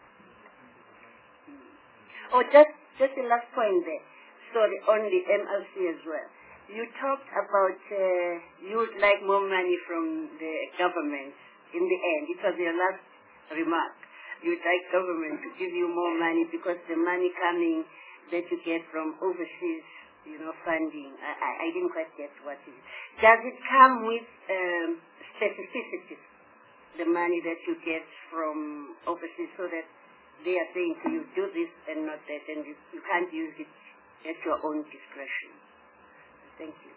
Oh, just just the last point there. Sorry, on the M R C as well. You talked about uh, you would like more money from the government in the end. It was your last remark. You would like government to give you more money because the money coming that you get from overseas, you know, funding. I, I, I didn't quite get what it is. Does it come with um, specificities, the money that you get from overseas, so that they are saying to you, do this and not that, and you, you can't use it at your own discretion? Thank you.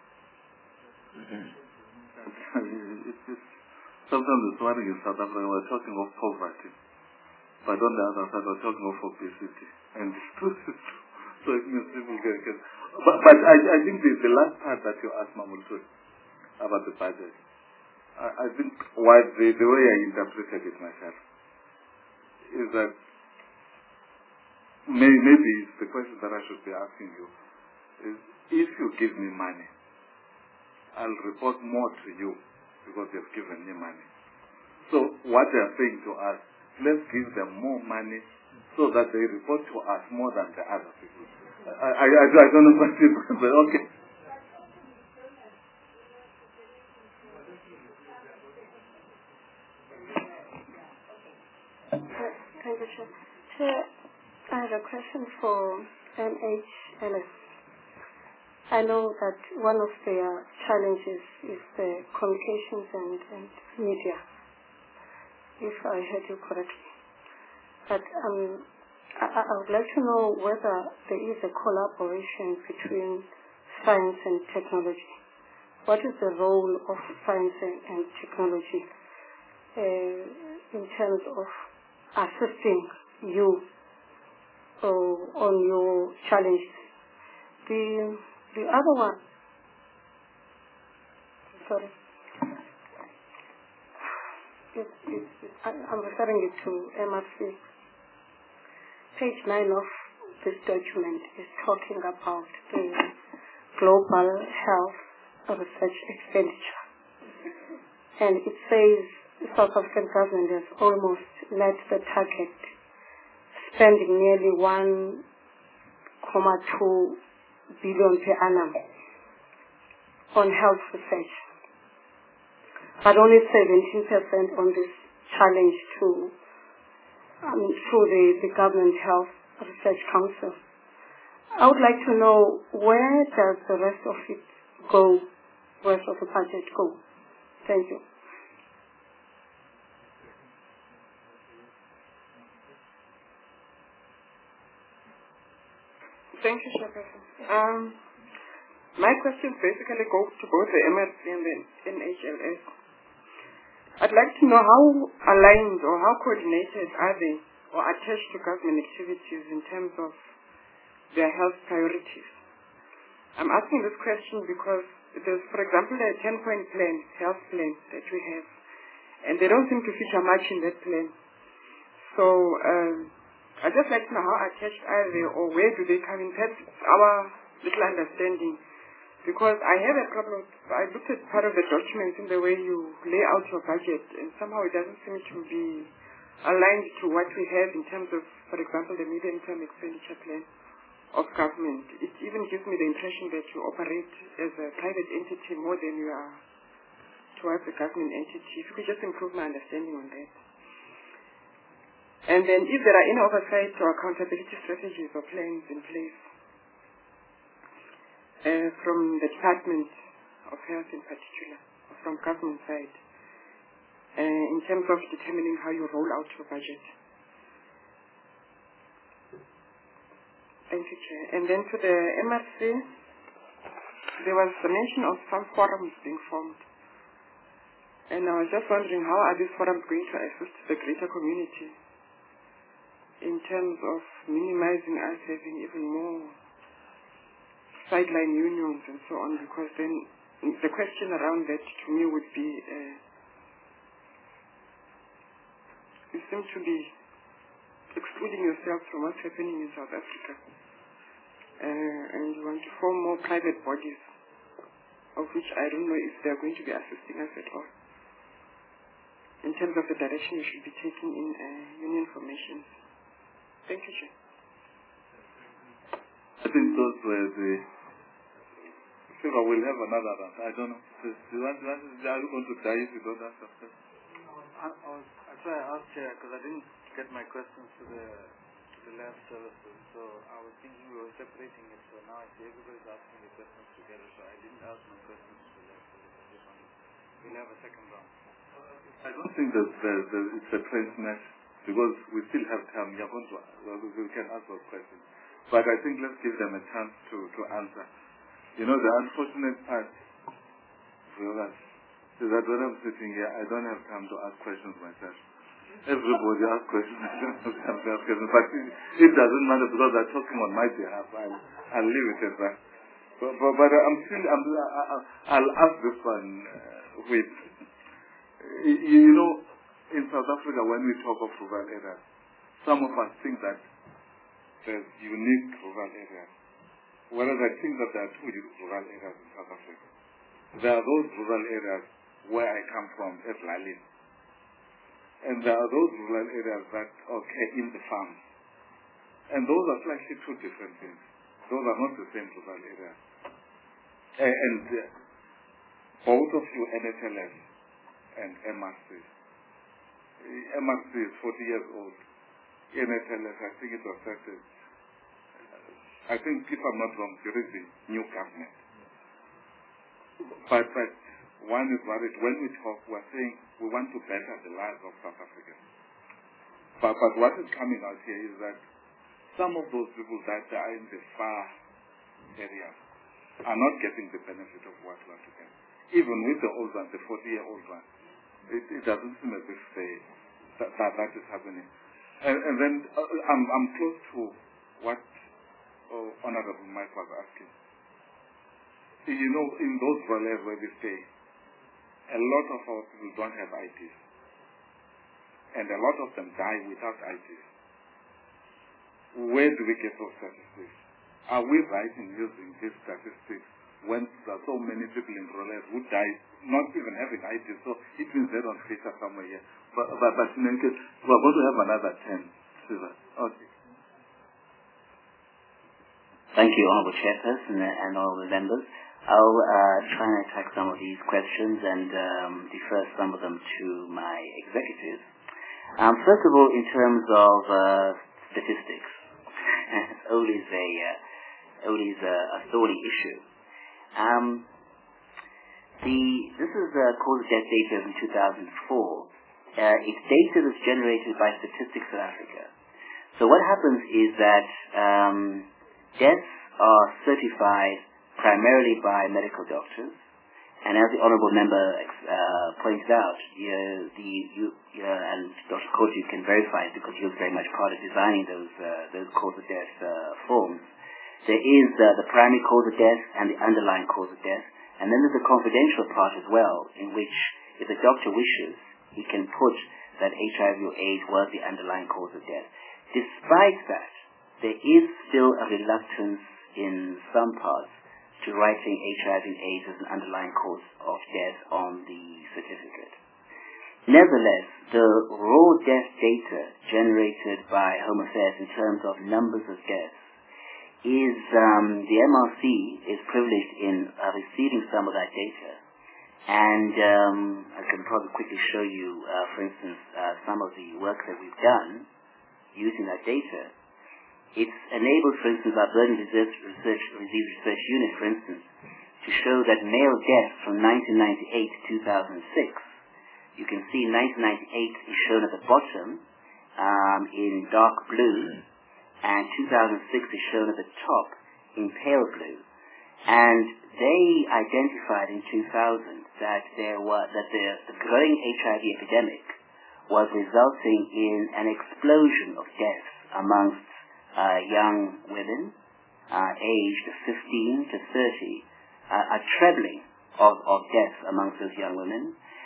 it's just, sometimes it's worrying in South Africa, we're talking of poverty, but on the other side, we're talking of obesity. And it's true, it's true. So it means people get, get but, but I, I think the, the last part that you asked Mamutu about the budget, I, I think why the, the way I interpreted it myself is that may, maybe the question that I should be asking you is, if you give me money, I'll report more to you because you've given me money. So what they are saying to us, let's give them more money so that they report to us more than the other people. I, I, I, I don't know what it is, but okay. Thank you, Chair. Chair, I have a question for N H L S. I know that one of their challenges is the communications and, and media, if I heard you correctly. But um, I, I would like to know whether there is a collaboration between science and technology. What is the role of science and, and technology uh, in terms of assisting you uh, on your challenges? The the other one, sorry, it, it, it, I, I'm referring it to M R C. Page nine of this document is talking about the global health research expenditure, and it says the South African government has almost met the target, spending nearly one point two billion per annum on health research, but only seventeen percent on this challenge to um, through the, the Government Health Research Council. I would like to know, where does the rest of it go, rest of the budget go? Thank you. Thank you, Chairperson. Um, my questions basically go to both the M R C and the N H L S. I'd like to know how aligned or how coordinated are they or attached to government activities in terms of their health priorities. I'm asking this question because there's, for example, a ten-point plan, health plan that we have, and they don't seem to feature much in that plan. So, um, I'd just like to know how attached are they, or where do they come in? That's our little understanding. Because I have a problem, I looked at part of the documents in the way you lay out your budget, and somehow it doesn't seem to be aligned to what we have in terms of, for example, the medium-term expenditure plan of government. It even gives me the impression that you operate as a private entity more than you are towards a government entity. If you could just improve my understanding on that. And then if there are any oversight or accountability strategies or plans in place uh, from the Department of Health in particular, or from government side, uh, in terms of determining how you roll out your budget. Thank you, Chair. And then to the M R C, there was a mention of some forums being formed. And I was just wondering, how are these forums going to assist the greater community in terms of minimizing us having even more sideline unions and so on, because then the question around that to me would be, uh, you seem to be excluding yourself from what's happening in South Africa, uh, and you want to form more private bodies, of which I don't know if they're going to be assisting us at all, in terms of the direction we should be taking in uh, union formations. Thank you, Chair. I think those were the... I think I will have another round. I don't know. Do you want, do you want to, are you going to die if you don't answer first? I, I was, that's why I asked Chair, because I didn't get my questions to the to the lab services. So I was thinking we were separating it. So now I see everybody's asking the questions together. So I didn't ask my questions to the lab services. I just wanted, we'll have a second round. I don't think that the, the, it's a train smash, because we still have time. We are going to, well, we can ask those questions. But I think let's give them a chance to, to answer. You know, the unfortunate part for us is that when I'm sitting here, I don't have time to ask questions myself. Everybody asks questions. I don't have time to ask questions. But it, it doesn't matter because they're talking on my behalf. I'll, I'll leave it at that. But, but, but I'm still, I'm, I'll, I'll ask this one uh, with, you, you know, in South Africa, when we talk of rural areas, some of us think that there's unique rural areas. Whereas I think that there are two rural areas in South Africa. There are those rural areas where I come from as Lalin. And there are those rural areas that occur in the farms. And those are slightly two different things. Those are not the same rural areas. And, and uh, both of you, N H L S and M R C. M R C is forty years old. N H L S, I think it was started, I think, if I'm not wrong, during the new government. But, but one is worried. When we talk, we're saying we want to better the lives of South Africans. But, but what is coming out here is that some of those people that are in the far areas are not getting the benefit of what we are to get. Even with the old one, the forty-year-old one, it, it doesn't seem as if they, that, that, that is happening. And, and then uh, I'm, I'm close to what uh, Honorable Mike was asking. You know, in those valleys where we stay, a lot of our people don't have I Ds. And a lot of them die without I Ds. Where do we get those statistics? Are we right in using these statistics when there are so many people in Rolex who die not even having I Ds? So it means they don't fit us somewhere here. But, but, but in any case, we're going to have another ten. Okay. Thank you, Honorable Chairperson and Honorable Members. I'll uh, try and attack some of these questions and um, defer some of them to my executives. Um, first of all, in terms of uh, statistics, it's always a uh, always a, a thorny issue. Um, the this is uh, cause of death data from two thousand four. Uh, it's data that's generated by Statistics South Africa. So what happens is that um, deaths are certified primarily by medical doctors, and as the honourable member uh, pointed out, you know, the you, you know, and Doctor Kotu can verify it because he was very much part of designing those uh, those cause of death uh, forms. There is uh, the primary cause of death and the underlying cause of death, and then there's a confidential part as well, in which if the doctor wishes, he can put that H I V or AIDS was the underlying cause of death. Despite that, there is still a reluctance in some parts to writing H I V and AIDS as an underlying cause of death on the certificate. Nevertheless, the raw death data generated by Home Affairs in terms of numbers of deaths is, um, the M R C is privileged in uh, receiving some of that data. And um, I can probably quickly show you, uh, for instance, uh, some of the work that we've done using that data. It's enabled, for instance, our Burden Research, Research, Disease Research Unit, for instance, to show that male deaths from nineteen ninety-eight to two thousand six, you can see nineteen ninety-eight is shown at the bottom um, in dark blue, and two thousand six is shown at the top in pale blue. And they identified in two thousand that there was that the, the growing H I V epidemic was resulting in an explosion of deaths amongst Uh, young women, uh, aged fifteen to thirty, uh, a trebling of, of deaths amongst those young women,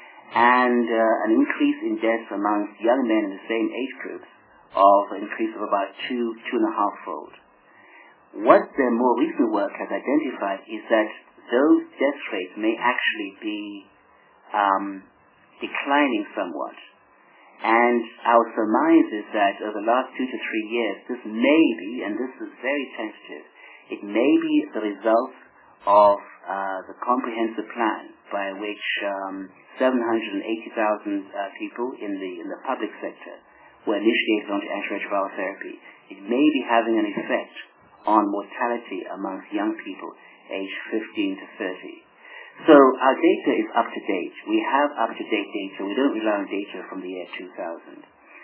and uh, an increase in deaths amongst young men in the same age groups of an increase of about two, two and a half fold. What the more recent work has identified is that those death rates may actually be um, declining somewhat. And our surmise is that over the last two to three years, this may be, and this is very tentative, it may be the result of uh, the comprehensive plan by which um, seven hundred eighty thousand uh, people in the in the public sector were initiated onto antiretroviral therapy. It may be having an effect on mortality amongst young people aged fifteen to thirty. So our data is up to date. We have up to date data. We don't rely on data from the year two thousand.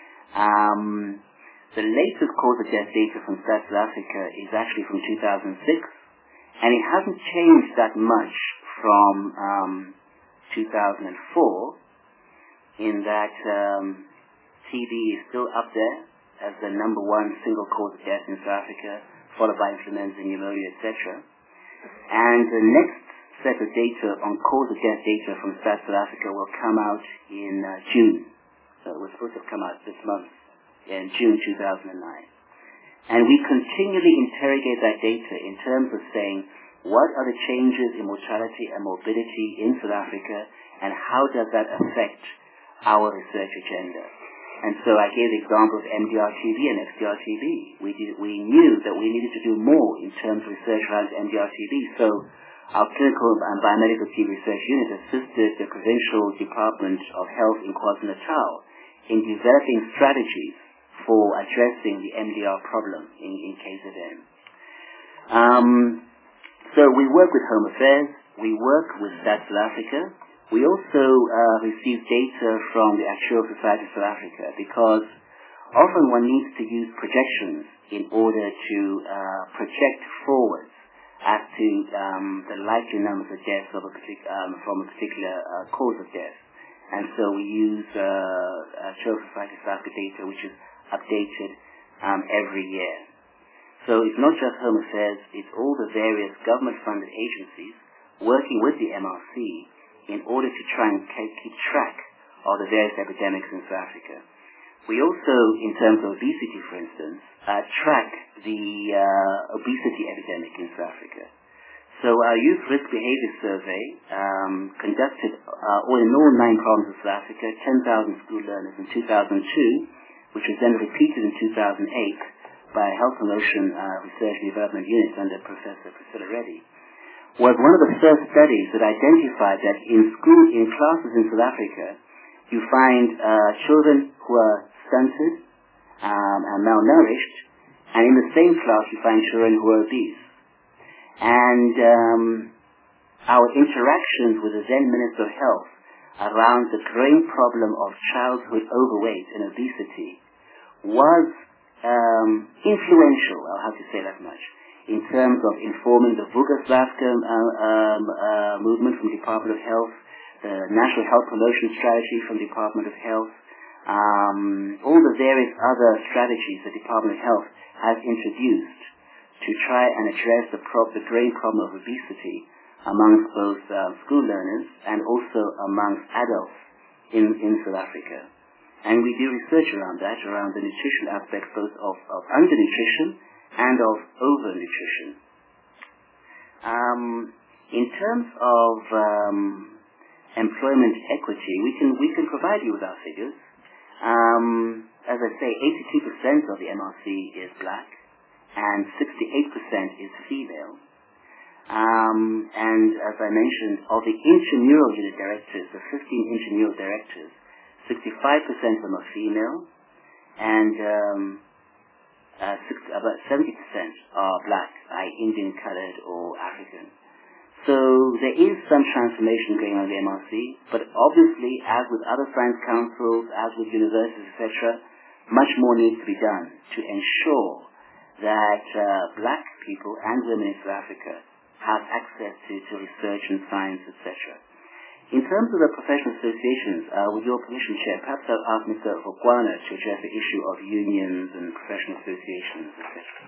Um, the latest cause of death data from South Africa is actually from two thousand six, and it hasn't changed that much from um, two thousand four, in that um, T B is still up there as the number one single cause of death in South Africa, followed by influenza, pneumonia, et cetera. And the next set of data on cause of death data from South Africa will come out in uh, June. So it was supposed to come out this month, in June two thousand nine. And we continually interrogate that data in terms of saying, what are the changes in mortality and morbidity in South Africa, and how does that affect our research agenda? And so I gave the example of M D R T V and X D R T V. We, did, we knew that we needed to do more in terms of research around M D R T V. So our clinical and biomedical T V research unit assisted the Provincial Department of Health in KwaZulu-Natal in developing strategies for addressing the M D R problem in, in K Z N. Um, so we work with Home Affairs, we work with Stats South Africa. We also uh, receive data from the Actuarial Society of South Africa, because often one needs to use projections in order to uh, project forwards as to um, the likely numbers of deaths of a partic- um, from a particular uh, cause of death. And so we use uh, Actuarial Society of South Africa data, which is updated um, every year. So it's not just Home Affairs, it's all the various government-funded agencies working with the M R C in order to try and keep track of the various epidemics in South Africa. We also, in terms of obesity, for instance, uh, track the uh, obesity epidemic in South Africa. So our Youth Risk Behavior Survey um, conducted, uh, all in all, nine provinces of South Africa, ten thousand school learners in two thousand two, which was then repeated in two thousand eight by Health Promotion uh, Research and Development Unit under Professor Priscilla Reddy, was one of the first studies that identified that in school, in classes in South Africa, you find uh, children who are stunted um, and malnourished, and in the same class you find children who are obese. And um, our interactions with the then Minister of Health around the growing problem of childhood overweight and obesity was um, influential, I'll have to say that much, in terms of informing the Vuka Slavka uh, um, uh, movement from the Department of Health, the National Health Promotion Strategy from the Department of Health, um, all the various other strategies the Department of Health has introduced to try and address the, pro- the growing problem of obesity amongst both uh, school learners and also amongst adults in, in South Africa. And we do research around that, around the nutrition aspects both of, of undernutrition and of overnutrition. Um, in terms of um, employment equity, we can we can provide you with our figures. Um, as I say, eighty-two percent of the M R C is black, and sixty-eight percent is female. Um, and as I mentioned, of the intramural unit directors, the fifteen intramural directors, sixty-five percent of them are female, and um, uh, six, about seventy percent are black, that is Indian, colored, or African. So there is some transformation going on in the M R C, but obviously, as with other science councils, as with universities, et cetera, much more needs to be done to ensure that uh, black people and women in South Africa have access to, to research and science, et cetera. In terms of the professional associations, uh, with your permission, Chair, perhaps I'll ask Mister Vogwana to address the issue of unions and professional associations, et cetera.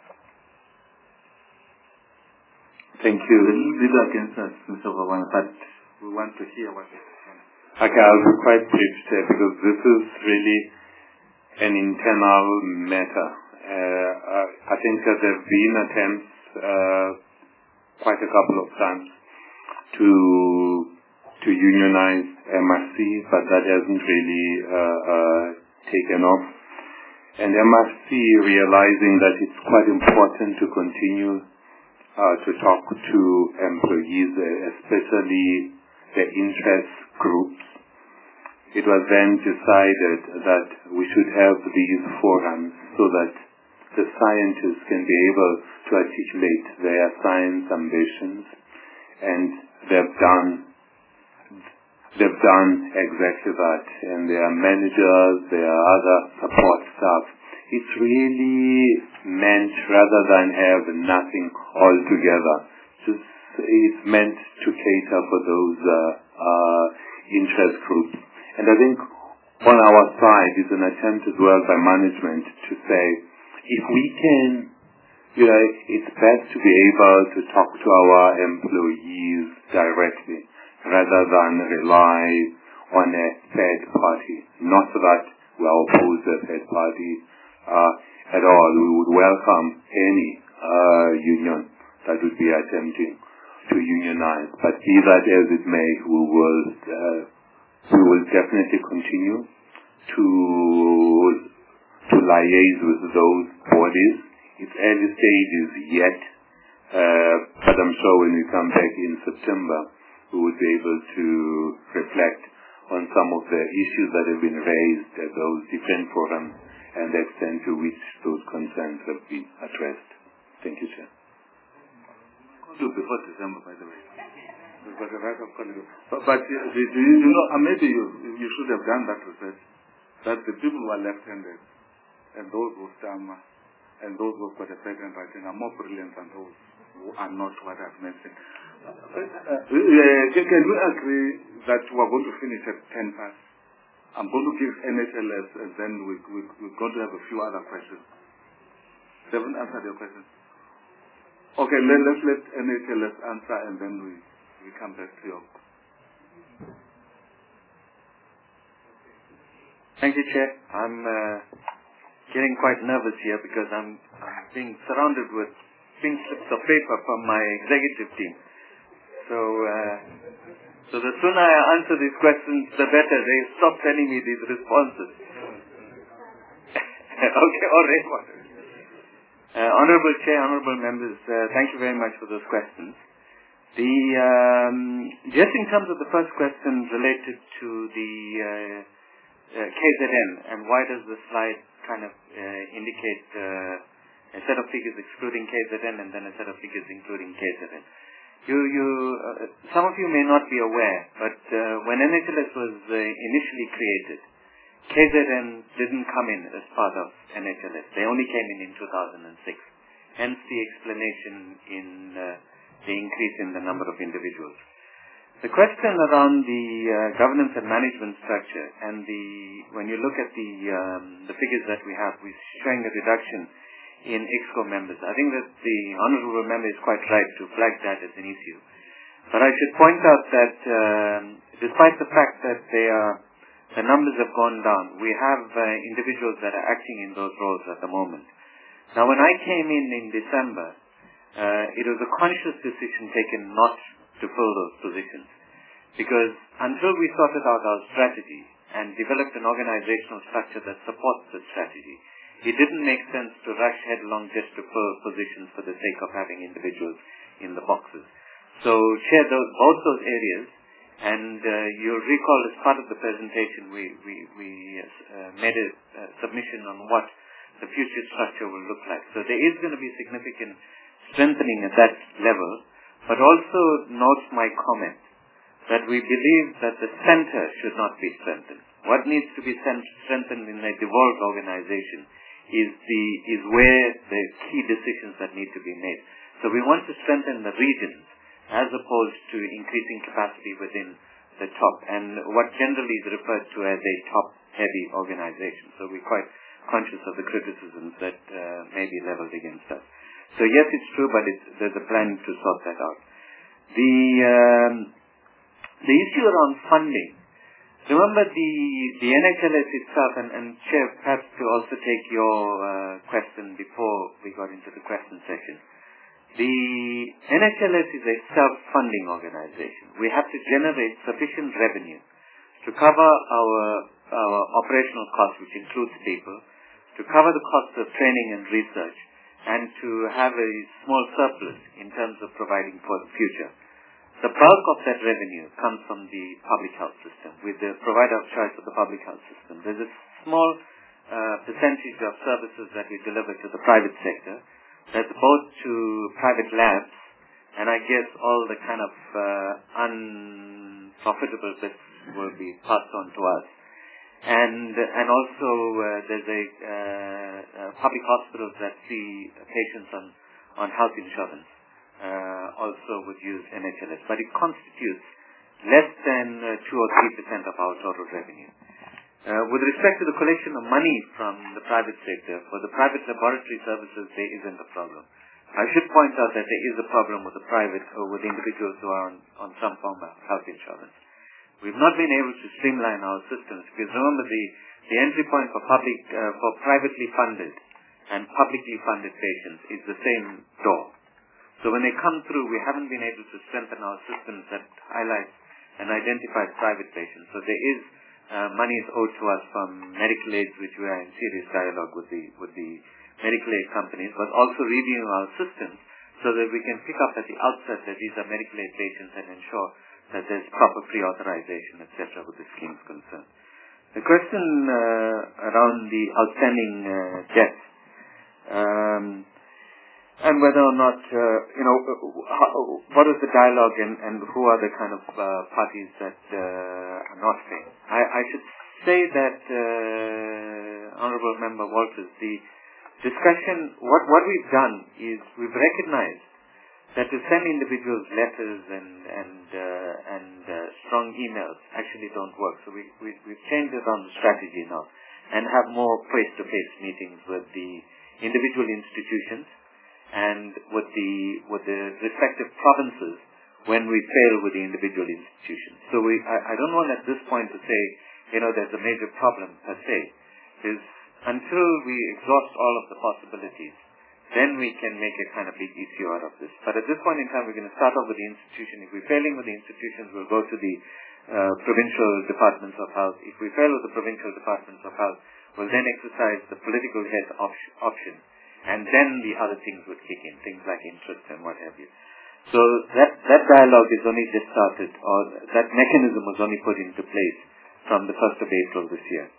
Thank you. These are against us, Mister Vogwana, but we want to hear what you're saying. Okay, I'll be quite brief, Chair, because this is really an internal matter. Uh, uh, I think that there have been attempts uh, quite a couple of times to to unionize M R C, but that hasn't really uh, uh, taken off. And M R C realizing that it's quite important to continue uh, to talk to employees, especially the interest groups. It was then decided that we should have these forums so that the scientists can be able to articulate their science ambitions, and they've done they've done exactly that. And there are managers, there are other support staff. It's really meant, rather than have nothing altogether, just it's meant to cater for those uh, uh, interest groups. And I think on our side is an attempt as well by management to say, if we can, you know, it's best to be able to talk to our employees directly rather than rely on a third party. Not that we oppose a third party. Uh, at all. We would welcome any uh, union that would be attempting to unionize. But be that as it may, we will uh, we will definitely continue to to liaise with those bodies. It's early stages yet, uh, but I'm sure when we come back in September, we will be able to reflect on some of the issues that have been raised at those different forums and the extent to which those concerns have been addressed. Thank you, Chair. Do before December, by the way. We've got the right of calling. But, but uh, do you, you know, uh, maybe you, you should have done that research, that the people who are left-handed and those who stammer and those who have got a patent writing are more brilliant than those who are not what I've mentioned. Uh, uh, uh, can, can we agree that we are going to finish at ten past? I'm going to give N H L S and then we, we, we're going to have a few other questions. They haven't answered your question. Okay, let, let's let N H L S answer and then we, we come back to you. Thank you, Chair. I'm uh, getting quite nervous here because I'm, I'm being surrounded with pink slips of paper from my executive team. So, uh, so the sooner I answer these questions, the better. They stop sending me these responses. Okay, all right. Uh, Honorable Chair, Honorable Members, uh, thank you very much for those questions. The um, just in terms of the first question related to the uh, uh, K Z N and why does the slide kind of uh, indicate uh, a set of figures excluding K Z N and then a set of figures including K Z N. You, you, uh, some of you may not be aware, but uh, when N H L S was uh, initially created, K Z N didn't come in as part of N H L S. They only came in in two thousand six. Hence the explanation in uh, the increase in the number of individuals. The question around the uh, governance and management structure and the, when you look at the, um, the figures that we have, we're showing a reduction in EXCO members. I think that the Honourable Member is quite right to flag that as an issue. But I should point out that um, despite the fact that they are, the numbers have gone down, we have uh, individuals that are acting in those roles at the moment. Now when I came in in December, uh, it was a conscious decision taken not to fill those positions. Because until we sorted out our strategy and developed an organizational structure that supports the strategy, it didn't make sense to rush headlong just to fill positions for the sake of having individuals in the boxes. So share those, both those areas, and uh, you'll recall as part of the presentation we, we, we uh, made a uh, submission on what the future structure will look like. So there is going to be significant strengthening at that level, but also note my comment that we believe that the center should not be strengthened. What needs to be strengthened in a devolved organization is the is where the key decisions that need to be made. So we want to strengthen the regions as opposed to increasing capacity within the top, and what generally is referred to as a top-heavy organization. So we're quite conscious of the criticisms that uh, may be leveled against us. So yes, it's true, but it's, there's a plan to sort that out. The um, the issue around funding. Remember the, the N H L S itself, and, and Chair, perhaps to also take your uh, question before we got into the question session. The N H L S is a self-funding organization. We have to generate sufficient revenue to cover our, our operational costs, which includes people, to cover the costs of training and research, and to have a small surplus in terms of providing for the future. The bulk of that revenue comes from the public health system, with the provider of choice of the public health system. There's a small uh, percentage of services that we deliver to the private sector. That's both to private labs, and I guess all the kind of uh, unprofitable bits will be passed on to us. And and also uh, there's a uh, uh, public hospitals that see patients on, on health insurance. Uh, also would use N H L S, but it constitutes less than uh, two or three percent of our total revenue. Uh, with respect to the collection of money from the private sector, for the private laboratory services, there isn't a problem. I should point out that there is a problem with the private or with individuals who are on, on some form of health insurance. We've not been able to streamline our systems because remember the, the entry point for public, uh, for privately funded and publicly funded patients is the same door. So when they come through, we haven't been able to strengthen our systems that highlight and identify private patients. So there is uh, money is owed to us from medical aids, which we are in serious dialogue with the with the medical aid companies, but also reviewing our systems so that we can pick up at the outset that these are medical aid patients and ensure that there's proper pre-authorization, et cetera, with the schemes concerned. The question uh, around the outstanding uh, debt um, and whether or not, uh, you know, how, what is the dialogue and, and who are the kind of uh, parties that uh, are not paying. I, I should say that, uh, Honorable Member Walters, the discussion, what, what we've done is we've recognized that to send individuals letters and and uh, and uh, strong emails actually don't work. So we, we, we've changed it on the strategy now and have more face-to-face meetings with the individual institutions and with the with the respective provinces when we fail with the individual institutions. So we I, I don't want at this point to say, you know, there's a major problem per se, because until we exhaust all of the possibilities, then we can make a kind of big issue out of this. But at this point in time, we're going to start off with the institution. If we're failing with the institutions, we'll go to the uh, provincial departments of health. If we fail with the provincial departments of health, we'll then exercise the political head op- option. And then the other things would kick in, things like interest and what have you. So that, that dialogue is only just started, or that mechanism was only put into place from the first of April this year.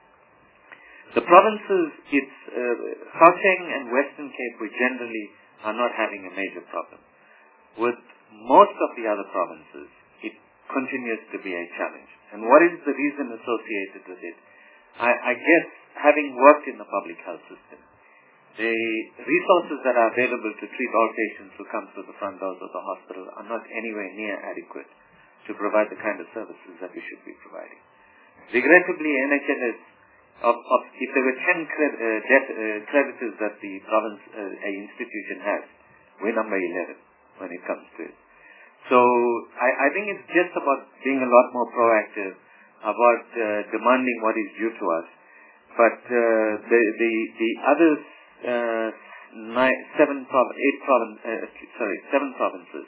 The provinces, it's uh, Gauteng and Western Cape, we generally are not having a major problem. With most of the other provinces, it continues to be a challenge. And what is the reason associated with it? I, I guess, having worked in the public health system, the resources that are available to treat all patients who come through the front doors of the hospital are not anywhere near adequate to provide the kind of services that we should be providing. Regrettably, N H L S Of, of, if there were ten cred, uh, debt, uh, creditors that the province, uh, a institution has, we're number eleven when it comes to it. So I, I think it's just about being a lot more proactive about uh, demanding what is due to us. But uh, the the the other uh, nine, seven, prov- eight province, uh, sorry, seven provinces,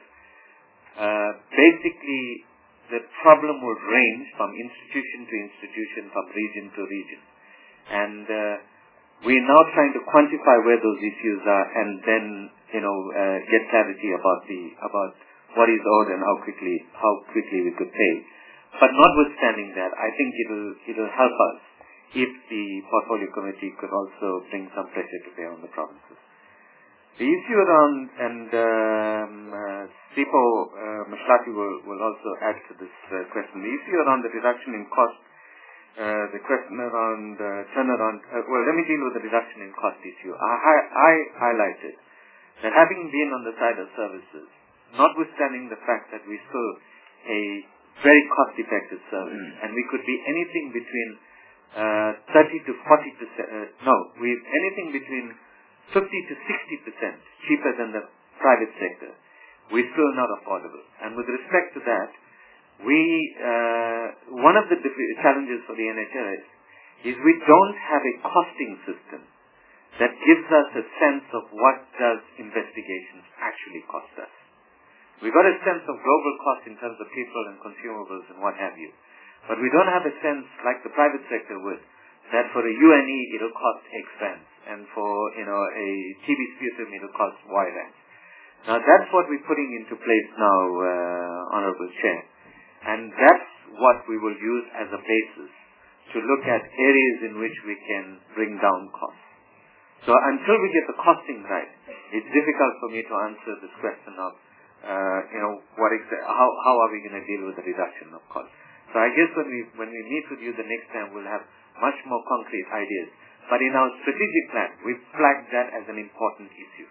uh, basically the problem will range from institution to institution, from region to region. And uh, we're now trying to quantify where those issues are, and then you know uh, get clarity about the about what is owed and how quickly how quickly we could pay. But notwithstanding that, I think it'll it'll help us if the portfolio committee could also bring some pressure to bear on the provinces. The issue around and um, uh, Sipo uh, Mashlati will will also add to this uh, question. The issue around the reduction in cost. Uh, the question around uh, turnaround, uh, well, let me deal with the reduction in cost issue. I, I, I highlighted that having been on the side of services, notwithstanding the fact that we still a very cost-effective service, mm. and we could be anything between uh, thirty to forty percent, uh, no, we anything between fifty to sixty percent cheaper than the private sector, we're still not affordable. And with respect to that, We, uh, one of the diff- challenges for the N H L S is we don't have a costing system that gives us a sense of what does investigations actually cost us. We've got a sense of global cost in terms of people and consumables and what have you. But we don't have a sense, like the private sector would, that for a U N E it'll cost X rands, and for, you know, a T B sputum it'll cost Y rands. Now that's what we're putting into place now, uh, Honorable Chair. And that's what we will use as a basis to look at areas in which we can bring down costs. So until we get the costing right, it's difficult for me to answer this question of, uh, you know, what exa- how how are we going to deal with the reduction of costs. So I guess when we when we meet with you the next time, we'll have much more concrete ideas. But in our strategic plan, we've flagged that as an important issue.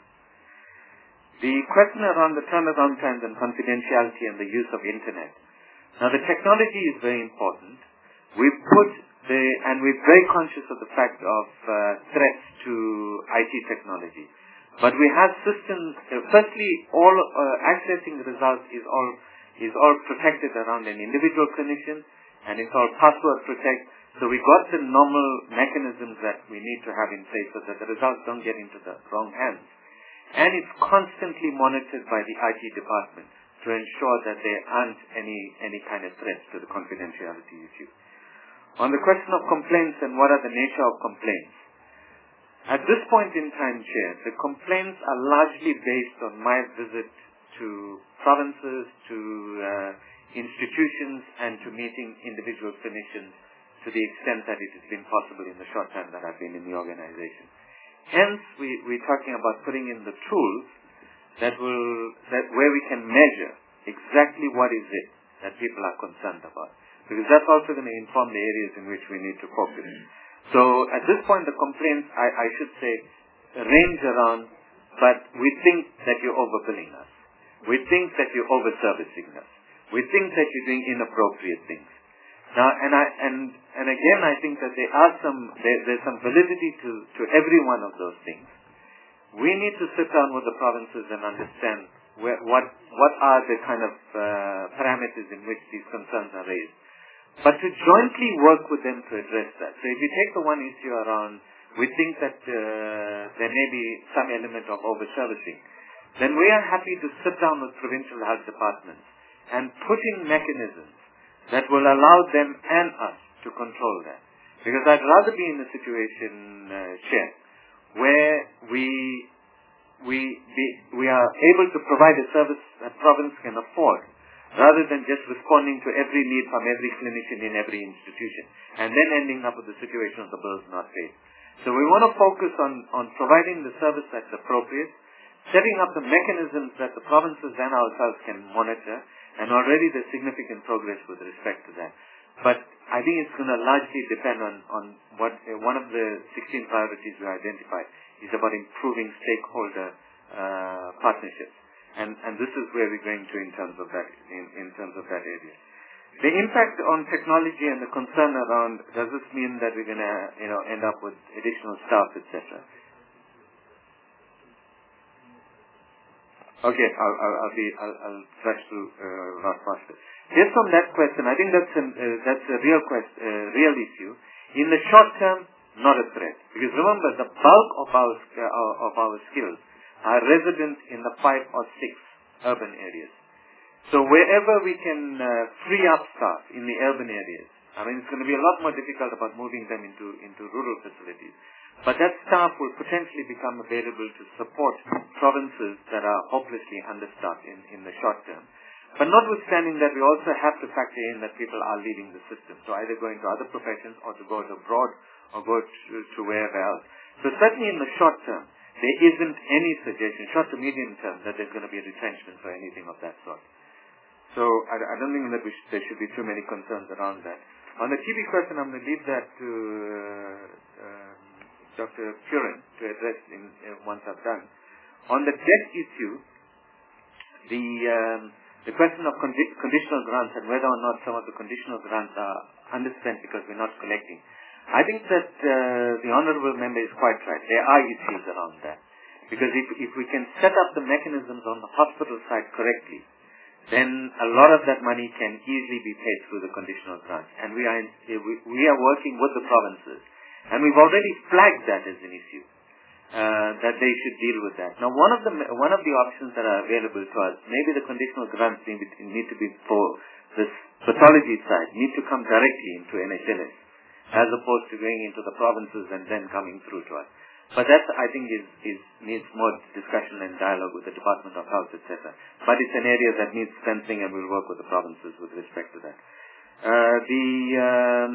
The question around the turnaround times and confidentiality and the use of internet. Now, the technology is very important. We put the, and we're very conscious of the fact of uh, threats to I T technology. But we have systems. Uh, firstly, all uh, accessing results is all is all protected around an individual clinician, and it's all password protect. So we got the normal mechanisms that we need to have in place so that the results don't get into the wrong hands. And it's constantly monitored by the I T department to ensure that there aren't any, any kind of threats to the confidentiality issue. On the question of complaints and what are the nature of complaints, at this point in time, Chair, the complaints are largely based on my visit to provinces, to uh, institutions, and to meeting individual clinicians to the extent that it has been possible in the short time that I've been in the organization. Hence, we, we're talking about putting in the tools that will, that where we can measure exactly what is it that people are concerned about. Because that's also going to inform the areas in which we need to focus. So at this point, the complaints, I, I should say, range around, but we think that you're overbilling us. We think that you're over-servicing us. We think that you're doing inappropriate things. Now, and I and and again, I think that there are some there, there's some validity to to every one of those things. We need to sit down with the provinces and understand where, what what are the kind of uh, parameters in which these concerns are raised, but to jointly work with them to address that. So, if you take the one issue around, we think that uh, there may be some element of over-servicing, then we are happy to sit down with provincial health departments and put in mechanisms that will allow them and us to control that. Because I'd rather be in a situation, uh, Chair, where we we be, we are able to provide a service that province can afford, rather than just responding to every need from every clinician in every institution, and then ending up with the situation of the bills not paid. So we want to focus on, on providing the service that's appropriate, setting up the mechanisms that the provinces and ourselves can monitor, and already there's significant progress with respect to that. But I think it's going to largely depend on, on what uh, one of the sixteen priorities we identified is about improving stakeholder uh, partnerships. And, and this is where we're going to in terms of that, in, in terms of that area. The impact on technology and the concern around, does this mean that we're going to, you know, end up with additional staff, et cetera? Okay, I'll, I'll, I'll be, I'll, I'll try to uh, run faster. Just on that question, I think that's an, uh, that's a real quest, uh, real issue. In the short term, not a threat, because remember the bulk of our uh, of our skills are resident in the five or six urban areas. So wherever we can uh, free up staff in the urban areas, I mean, it's going to be a lot more difficult about moving them into into rural facilities. But that staff will potentially become available to support provinces that are hopelessly understaffed in, in the short term. But notwithstanding that, we also have to factor in that people are leaving the system. So either going to other professions or to go to abroad or go to, to wherever else. So certainly in the short term, there isn't any suggestion, short to medium term, that there's going to be a retrenchment or anything of that sort. So I, I don't think that we sh- there should be too many concerns around that. On the T B question, I'm going to leave that to uh, um, Doctor Purin to address in, uh, once I've done. On the debt issue, the um, the question of condi- conditional grants and whether or not some of the conditional grants are underspent because we're not collecting, I think that uh, the honourable member is quite right. There are issues around that. Because if, if we can set up the mechanisms on the hospital side correctly, then a lot of that money can easily be paid through the conditional grants. And we are, in, we, we are working with the provinces. And we've already flagged that as an issue, uh, that they should deal with that. Now, one of the one of the options that are available to us, maybe the conditional grants need, need to be for this pathology side, need to come directly into N H L S, as opposed to going into the provinces and then coming through to us. But that, I think, is, is needs more discussion and dialogue with the Department of Health, et cetera. But it's an area that needs strengthening, and we'll work with the provinces with respect to that. Uh, the um,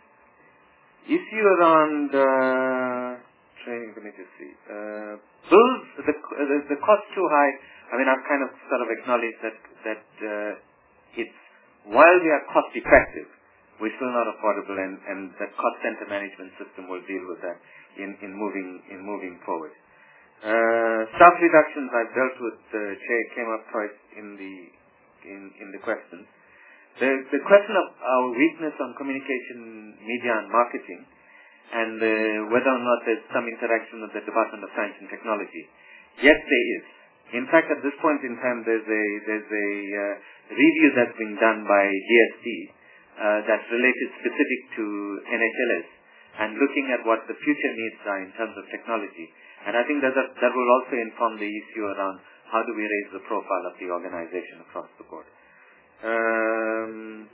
issue around uh, training, let me just see. Uh, bills, the, the the cost too high. I mean, I've kind of sort of acknowledged that that uh, it's while we are cost effective, we're still not affordable, and, and that cost center management system will deal with that in, in moving in moving forward. Uh, staff reductions I've dealt with. Uh, Chair came up twice in the in in the questions. The, the question of our weakness on communication, media and marketing, and uh, whether or not there's some interaction with the Department of Science and Technology. Yes, there is. In fact, at this point in time, there's a there's a uh, review that's being done by D S T uh, that's related specific to N H L S and looking at what the future needs are in terms of technology. And I think that that, that will also inform the issue around how do we raise the profile of the organization across the board. Um,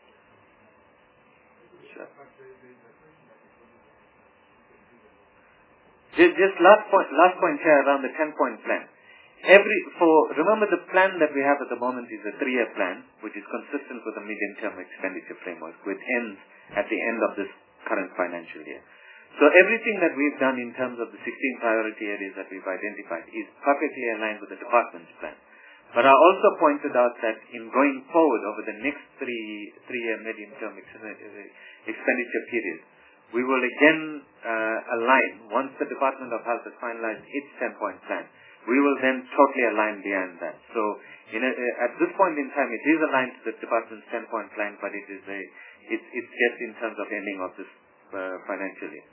sure. Just, just last point, last point here around the ten-point plan. Every for remember the plan that we have at the moment is a three-year plan, which is consistent with the medium-term expenditure framework, which ends at the end of this current financial year. So everything that we've done in terms of the sixteen priority areas that we've identified is perfectly aligned with the department's plan. But I also pointed out that in going forward over the next three three-year medium-term expenditure period, we will again uh, align once the Department of Health has finalized its ten-point plan. We will then totally align behind that. So in a, at this point in time, it is aligned to the department's ten-point plan, but it is a it's it's just in terms of ending of this uh, financial year.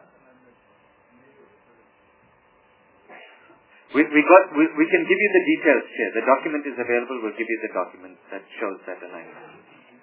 We we got we, we can give you the details here. The document is available. We'll give you the document that shows that alignment.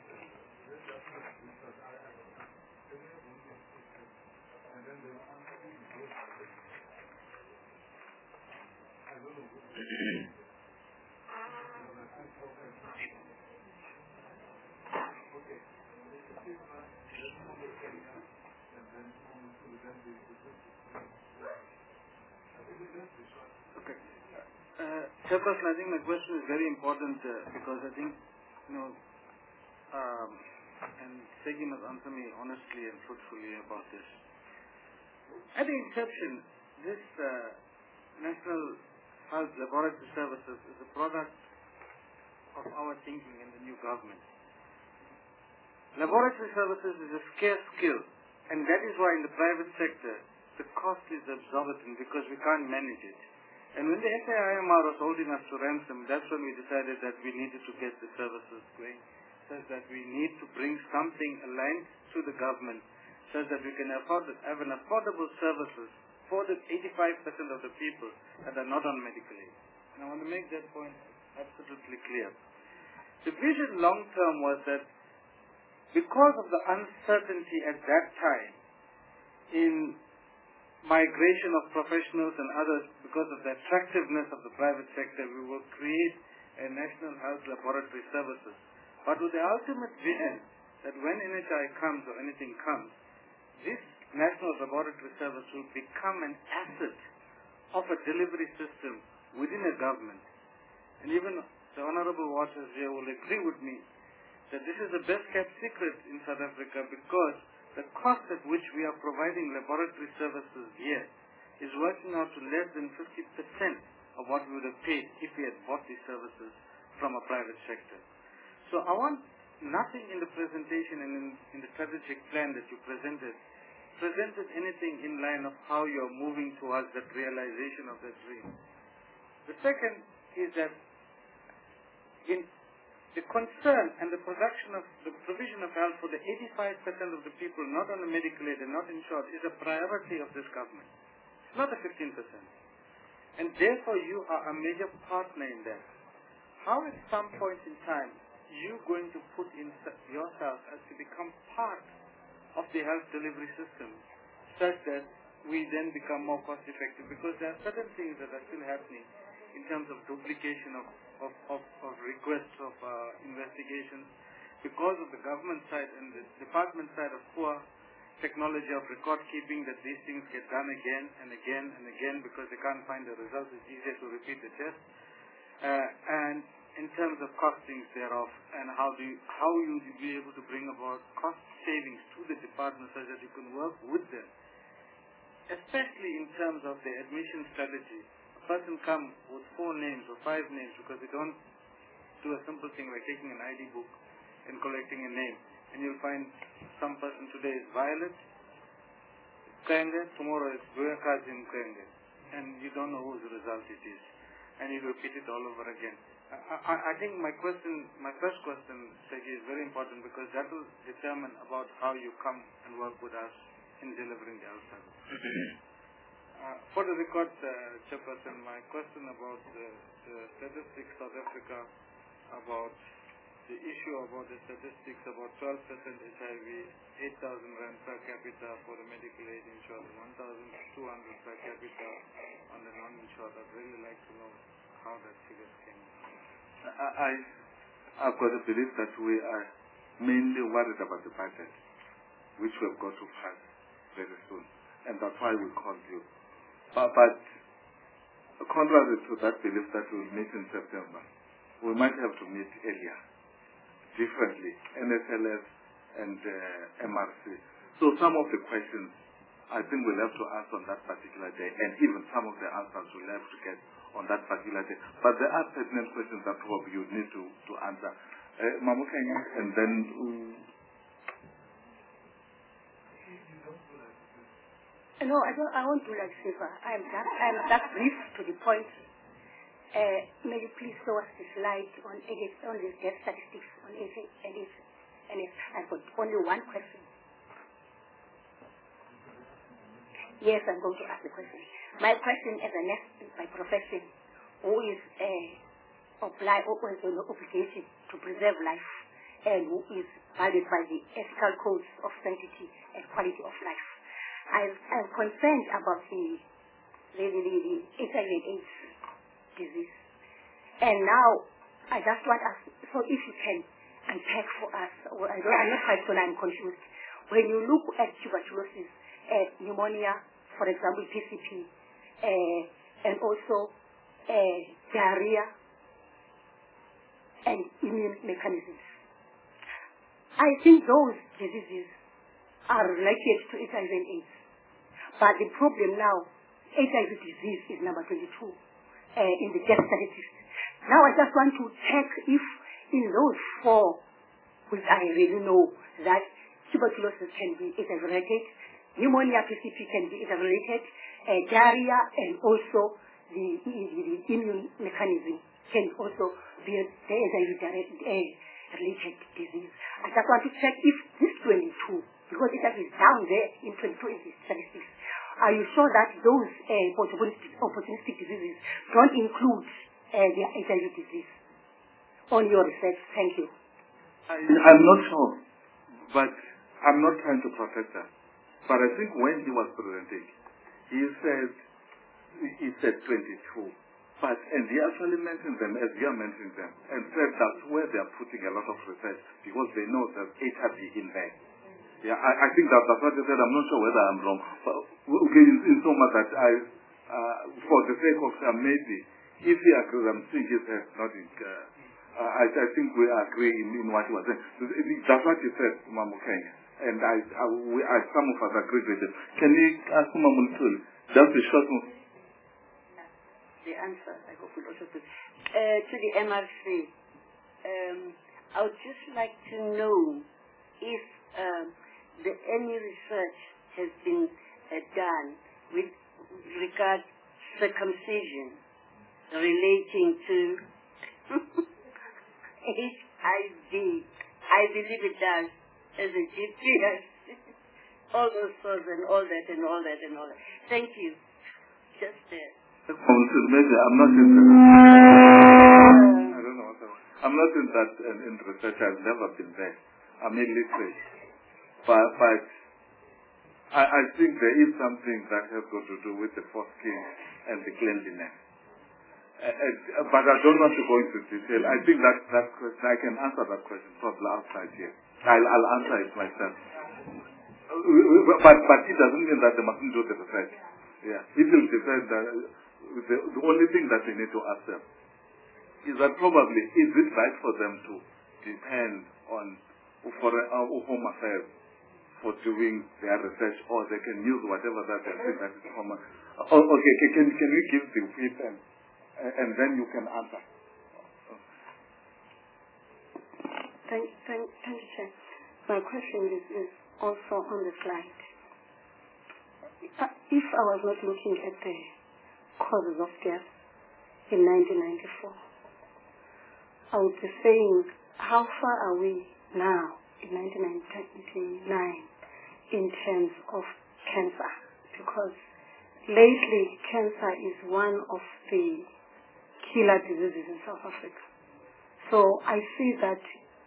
Chairperson, I think my question is very important uh, because I think, you know, um, and Segi must answer me honestly and truthfully about this. At the inception, this uh, National Health Laboratory Services is a product of our thinking in the new government. Laboratory services is a scarce skill, and that is why in the private sector, the cost is exorbitant because we can't manage it. And when the S A I M R was holding us to ransom, that's when we decided that we needed to get the services going, such that we need to bring something aligned to the government, such that we can afford have an affordable services for the eighty-five percent of the people that are not on medical aid. And I want to make that point absolutely clear. The vision long term was that because of the uncertainty at that time in migration of professionals and others, because of the attractiveness of the private sector, we will create a National Health Laboratory Services. But with the ultimate vision that when N H I comes or anything comes, this National Laboratory Service will become an asset of a delivery system within a government. And even the Honorable Waters here will agree with me that this is the best kept secret in South Africa because the cost at which we are providing laboratory services here is working out to less than fifty percent of what we would have paid if we had bought these services from a private sector. So I want nothing in the presentation and in, in the strategic plan that you presented, presented anything in line of how you are moving towards that realization of that dream. The second is that in the concern and the production of the provision of health for the eighty-five percent of the people not on the medical aid and not insured is a priority of this government. It's not a fifteen percent. And therefore you are a major partner in that. How at some point in time you going to put in yourself as to become part of the health delivery system such that we then become more cost effective? Because there are certain things that are still happening in terms of duplication of Of, of, of requests of uh, investigations because of the government side and the department side of poor technology of record keeping, that these things get done again and again and again because they can't find the results. It's easier to repeat the test. Uh, and in terms of costings thereof and how do you, how you will be able to bring about cost savings to the department so that you can work with them, especially in terms of the admission strategy. Person come with four names or five names because they don't do a simple thing like taking an I D book and collecting a name. And you'll find some person today is Violet Kenge, tomorrow it's Goya Kazim Kenge. And you don't know whose result it is. And you repeat it all over again. I, I, I think my question, my first question, Segi, is very important because that will determine about how you come and work with us in delivering the health service. Uh, for the record, uh, Chairperson, my question about the, the statistics South Africa about the issue about the statistics about twelve percent H I V, eight thousand rand per capita for the medical aid insured, one thousand two hundred per capita on the non-insured. I'd really like to know how that figure came. I, I, I've got to believe that we are mainly worried about the budget, which we've got to pass very soon. And that's why we called you. But, but contrary to that belief that we'll meet in September, we might have to meet earlier, differently, N S L S and uh, M R C. So some of the questions I think we'll have to ask on that particular day, and even some of the answers we'll have to get on that particular day. But there are pertinent questions that probably you need to, to answer. Uh, Mamukenya, and then... Um, No, I don't. I won't do like Siva. I'm that. I'm that brief to the point. Uh, may you please show us the slide on on the death statistics on H I V, and if I've got only one question. Yes, I'm going to ask the question. My question as a nurse by profession, who is uh, apply who is an obligation to preserve life, and who is guided by the ethical codes of sanctity and quality of life. I'm, I'm concerned about the, the, the, the H I V and AIDS disease. And now, I just want us, so if you can unpack for us, well, I don't, I'm not quite sure, I'm confused. When you look at tuberculosis, uh, pneumonia, for example, P C P, uh, and also uh, diarrhea and immune mechanisms, I think those diseases are related to H I V and AIDS. But the problem now, H I V disease is number twenty-two uh, in the death statistics. Now I just want to check if in those four, which I really know, that tuberculosis can be H I V related, pneumonia, P C P can be H I V related, uh, diarrhea, and also the, the, the immune mechanism can also be the H I V related disease. I just want to check if this twenty-two, because H I V is down there in twenty-two in the statistics, are you sure that those uh, opportunistic, opportunistic diseases don't include uh, the H I V disease on your research? Thank you. I, I'm not sure, but I'm not trying to protect that. But I think when he was presenting, he said, he said twenty-two. But, and he actually mentioned them as you are mentioning them, and said that's where they are putting a lot of research, because they know there's H I V in there. Yeah, I, I think that, that's what they said. I'm not sure whether I'm wrong. But, okay, in, in so much that I, uh, for the sake of uh, maybe, if he agrees, I'm seeing his head nodding. Uh, I, I think we agree in, in what he was saying. That's what he said, Mamukenya. And I, I, we, I, some of us agree with it. Can you ask Mamukenya, just a short one? The answer, I hope will also be. Uh, to the M R C, um, I would just like to know if um, the, any research has been uh, done with regard to circumcision relating to H I V. I believe it does, as a G P. All those thoughts and all that and all that and all that. Thank you. Just there. Uh, Maybe I'm not in I don't know what I'm not in that in, in research. I've never been there. I'm illiterate. But, but I, I think there is something that has got to do with the foreskin and the cleanliness. Uh, uh, but I don't want to go into detail. I think that, that question, I can answer that question probably outside here. I'll, I'll answer it myself. Uh, but, but it doesn't mean that they mustn't do the research. Yeah. It will depend that. The, the only thing that we need to ask them is that probably, is it right for them to depend on for uh, Home Affairs for doing their research, or they can use whatever that they think that is common? Oh, okay, can, can we give the whip and, and then you can answer? Thank, thank, thank you, Chair. My question is, is also on the slide. If I was not looking at the causes of death in nineteen ninety-four, I would be saying, how far are we now in nineteen ninety-nine in terms of cancer? Because lately, cancer is one of the killer diseases in South Africa. So I see that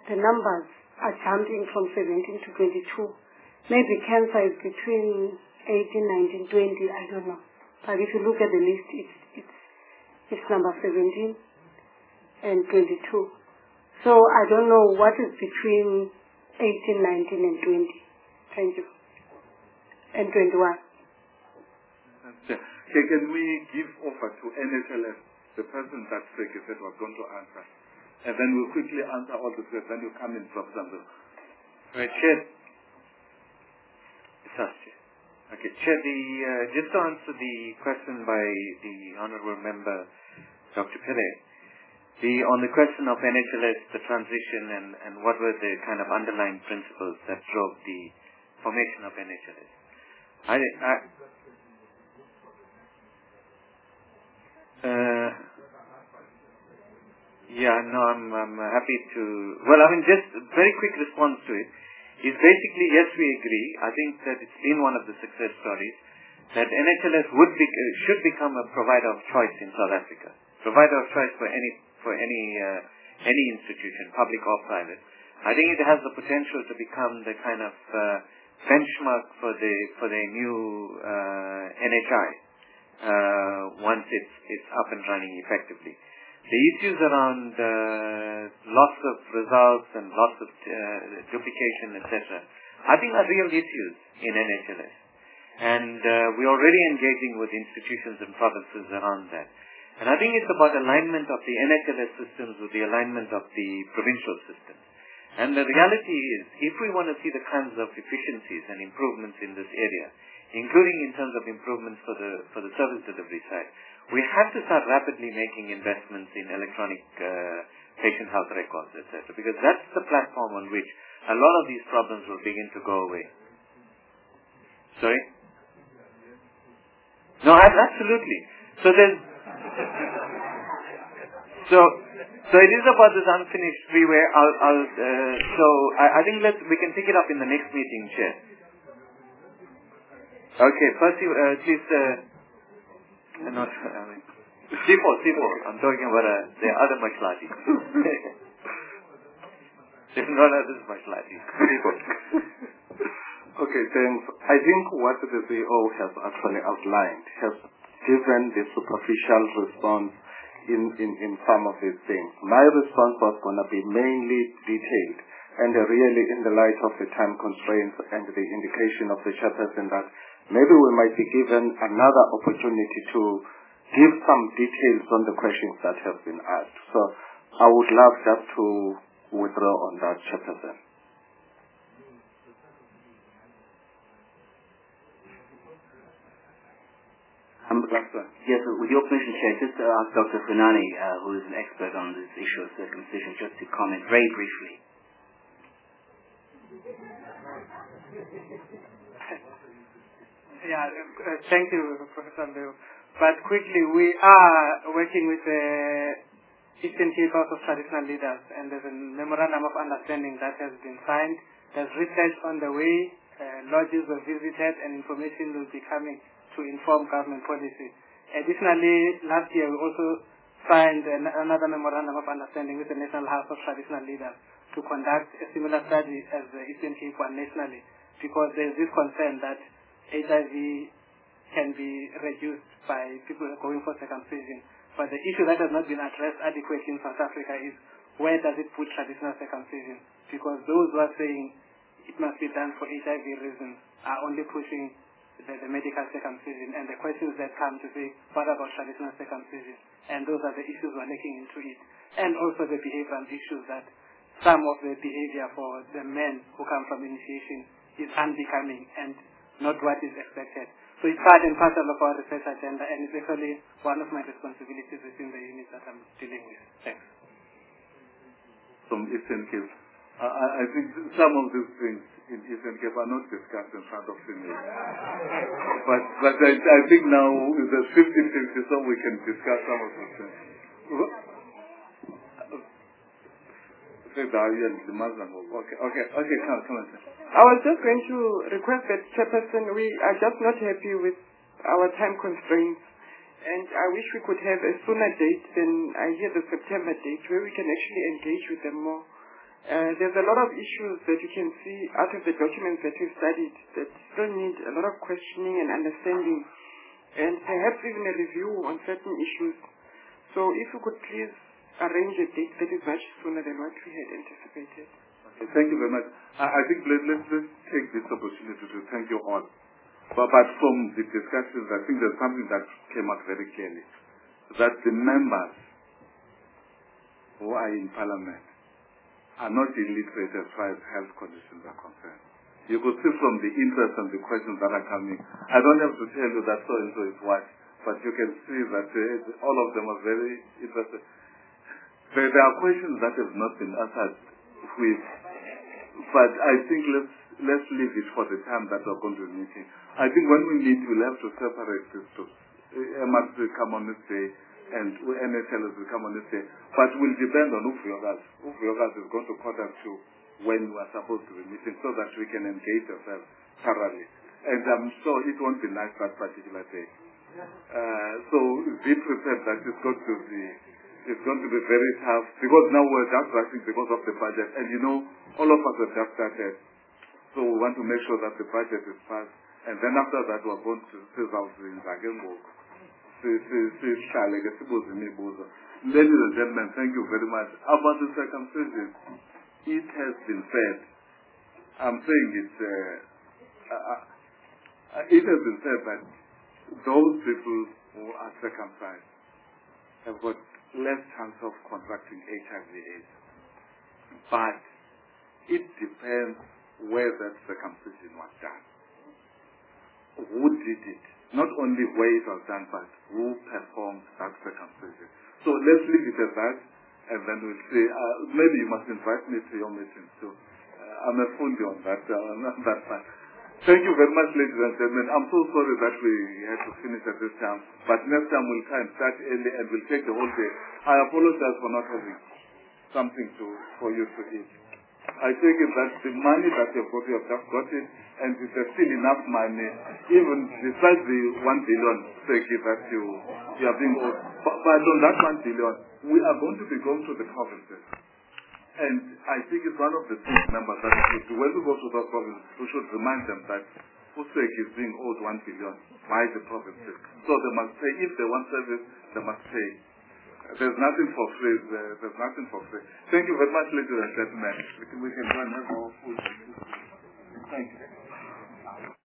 the numbers are jumping from seventeen to twenty-two. Maybe cancer is between eighteen, nineteen, twenty, I don't know. But if you look at the list, it's, it's, it's number seventeen and twenty-two. So I don't know what is between eighteen, nineteen, and twenty. Thank you. And twenty-one. Okay. Okay, can we give over to N H L S, the person that Seki said was going to answer? And then we'll quickly answer all the questions, then you come in, Professor Mbu. Right, Chair. Sorry, Chair. Okay, Chair, the, uh, just to answer the question by the Honourable Member, Doctor Pillay, the, on the question of N H L S, the transition, and, and what were the kind of underlying principles that drove the formation of N H L S. I, I uh, yeah, no, I'm, I'm happy to, well, I mean, just a very quick response to it is basically, yes, we agree. I think that it's been one of the success stories that N H L S would be, uh, should become a provider of choice in South Africa, provider of choice for any, for any, uh, any institution, public or private. I think it has the potential to become the kind of uh, benchmark for the for the new uh, N H I uh, once it's it's up and running effectively. The issues around uh, loss of results and loss of uh, duplication, et cetera, I think are real issues in N H L S, and uh, we're already engaging with institutions and provinces around that. And I think it's about alignment of the N H L S systems with the alignment of the provincial systems. And the reality is, if we want to see the kinds of efficiencies and improvements in this area, including in terms of improvements for the for the service delivery side, we have to start rapidly making investments in electronic uh, patient health records, et cetera, because that's the platform on which a lot of these problems will begin to go away. Sorry? No, absolutely. So there's so. So it is about this unfinished freeway. I'll, I'll, uh, so I, I think let's, we can pick it up in the next meeting, Chair. Okay, first you, uh, please, uh, not, I mean, C four, C four. I'm talking about uh, the other Mashlati. No, no, this is Mashlati. C four. Okay, thanks. I think what the C E O has actually outlined has given the superficial response In, in, in some of these things. My response was going to be mainly detailed and uh, really in the light of the time constraints and the indication of the chairperson that maybe we might be given another opportunity to give some details on the questions that have been asked. So I would love just to withdraw on that, chairperson. Um, yes, with your permission, Chair, just to ask Doctor Funani, uh, who is an expert on this issue of circumcision, just to comment very briefly. Yeah, uh, thank you, Professor Mbu. But quickly, we are working with the Eastern Cape House of Traditional Leaders, and there's a memorandum of understanding that has been signed. There's research on the way, uh, lodges were visited, and information will be coming to inform government policy. Additionally, last year we also signed an, another memorandum of understanding with the National House of Traditional Leaders to conduct a similar study as the Eastern Cape one nationally, because there is this concern that H I V can be reduced by people going for circumcision. But the issue that has not been addressed adequately in South Africa is where does it put traditional circumcision? Because those who are saying it must be done for H I V reasons are only pushing The, the medical circumcision, and the questions that come to say, what about traditional circumcision? And those are the issues we're looking into it. And also the behavioral issues that some of the behavior for the men who come from initiation is unbecoming and not what is expected. So it's part and parcel of our research agenda, and it's actually one of my responsibilities within the unit that I'm dealing with. Thanks. From Eastern Cape. I, I think some of these things in Eastern Cape are not discussed in front of females. But but I, I think now the fifteen fifty, so we can discuss some of these things. Okay, okay, okay, come, come on. I was just going to request that, Chairperson, we are just not happy with our time constraints, and I wish we could have a sooner date than I hear the September date where we can actually engage with them more Uh, there's a lot of issues that you can see out of the documents that we've studied that still need a lot of questioning and understanding, and perhaps even a review on certain issues. So if you could please arrange a date that is much sooner than what we had anticipated. Okay, thank you very much. I, I think let, let's, let's take this opportunity to thank you all. But, but from the discussions, I think there's something that came out very clearly, that the members who are in Parliament are not illiterate as far as health conditions are concerned. You could see from the interest and the questions that are coming, I don't have to tell you that so-and-so is what, but you can see that uh, all of them are very interested. There, there are questions that have not been answered with, but I think let's, let's leave it for the time that we're going to be meeting. I think when we meet, we'll have to separate this to M R C come on this day, and N H L S will come on this day. But will depend on Ufyogas. Ufyogas is going to contact you when we are supposed to be meeting so that we can engage ourselves thoroughly. And I'm sure it won't be nice that particular day. Uh, so be prepared that it's going to be it's going to be very tough because now we're just rushing because of the budget. And you know, all of us have just started. So we want to make sure that the budget is passed. And then after that we're going to see out in Zagenburg. Ladies and gentlemen, thank you very much. About the circumcision, it has been said, I'm saying it, uh, uh, it has been said that those people who are circumcised have got less chance of contracting H I V AIDS. But it depends where that circumcision was done. Who did it? Not only where it was done, but who performed that circumcision. So let's leave it at that, and then we'll see. Uh, maybe you must invite me to your meeting too. Uh, I'm a fundi on that, uh, on that part. Thank you very much, ladies and gentlemen. I'm so sorry that we had to finish at this time, but next time we'll try and start early and we'll take the whole day. I apologize for not having something to for you to eat. I take it that the money that you've got, you have just got it, and it's still enough money, even besides the one billion stake that you, you are being owed. But, but on that one billion, we are going to be going to the provinces. And I think it's one of the things, members, that we do. When we go to those provinces, we should remind them that Usek is being owed one billion by the provinces. So they must pay. If they want service, they must pay. There's nothing for free. There's nothing for free. Thank you very much, ladies and gentlemen. We can go and have our food. Thank you.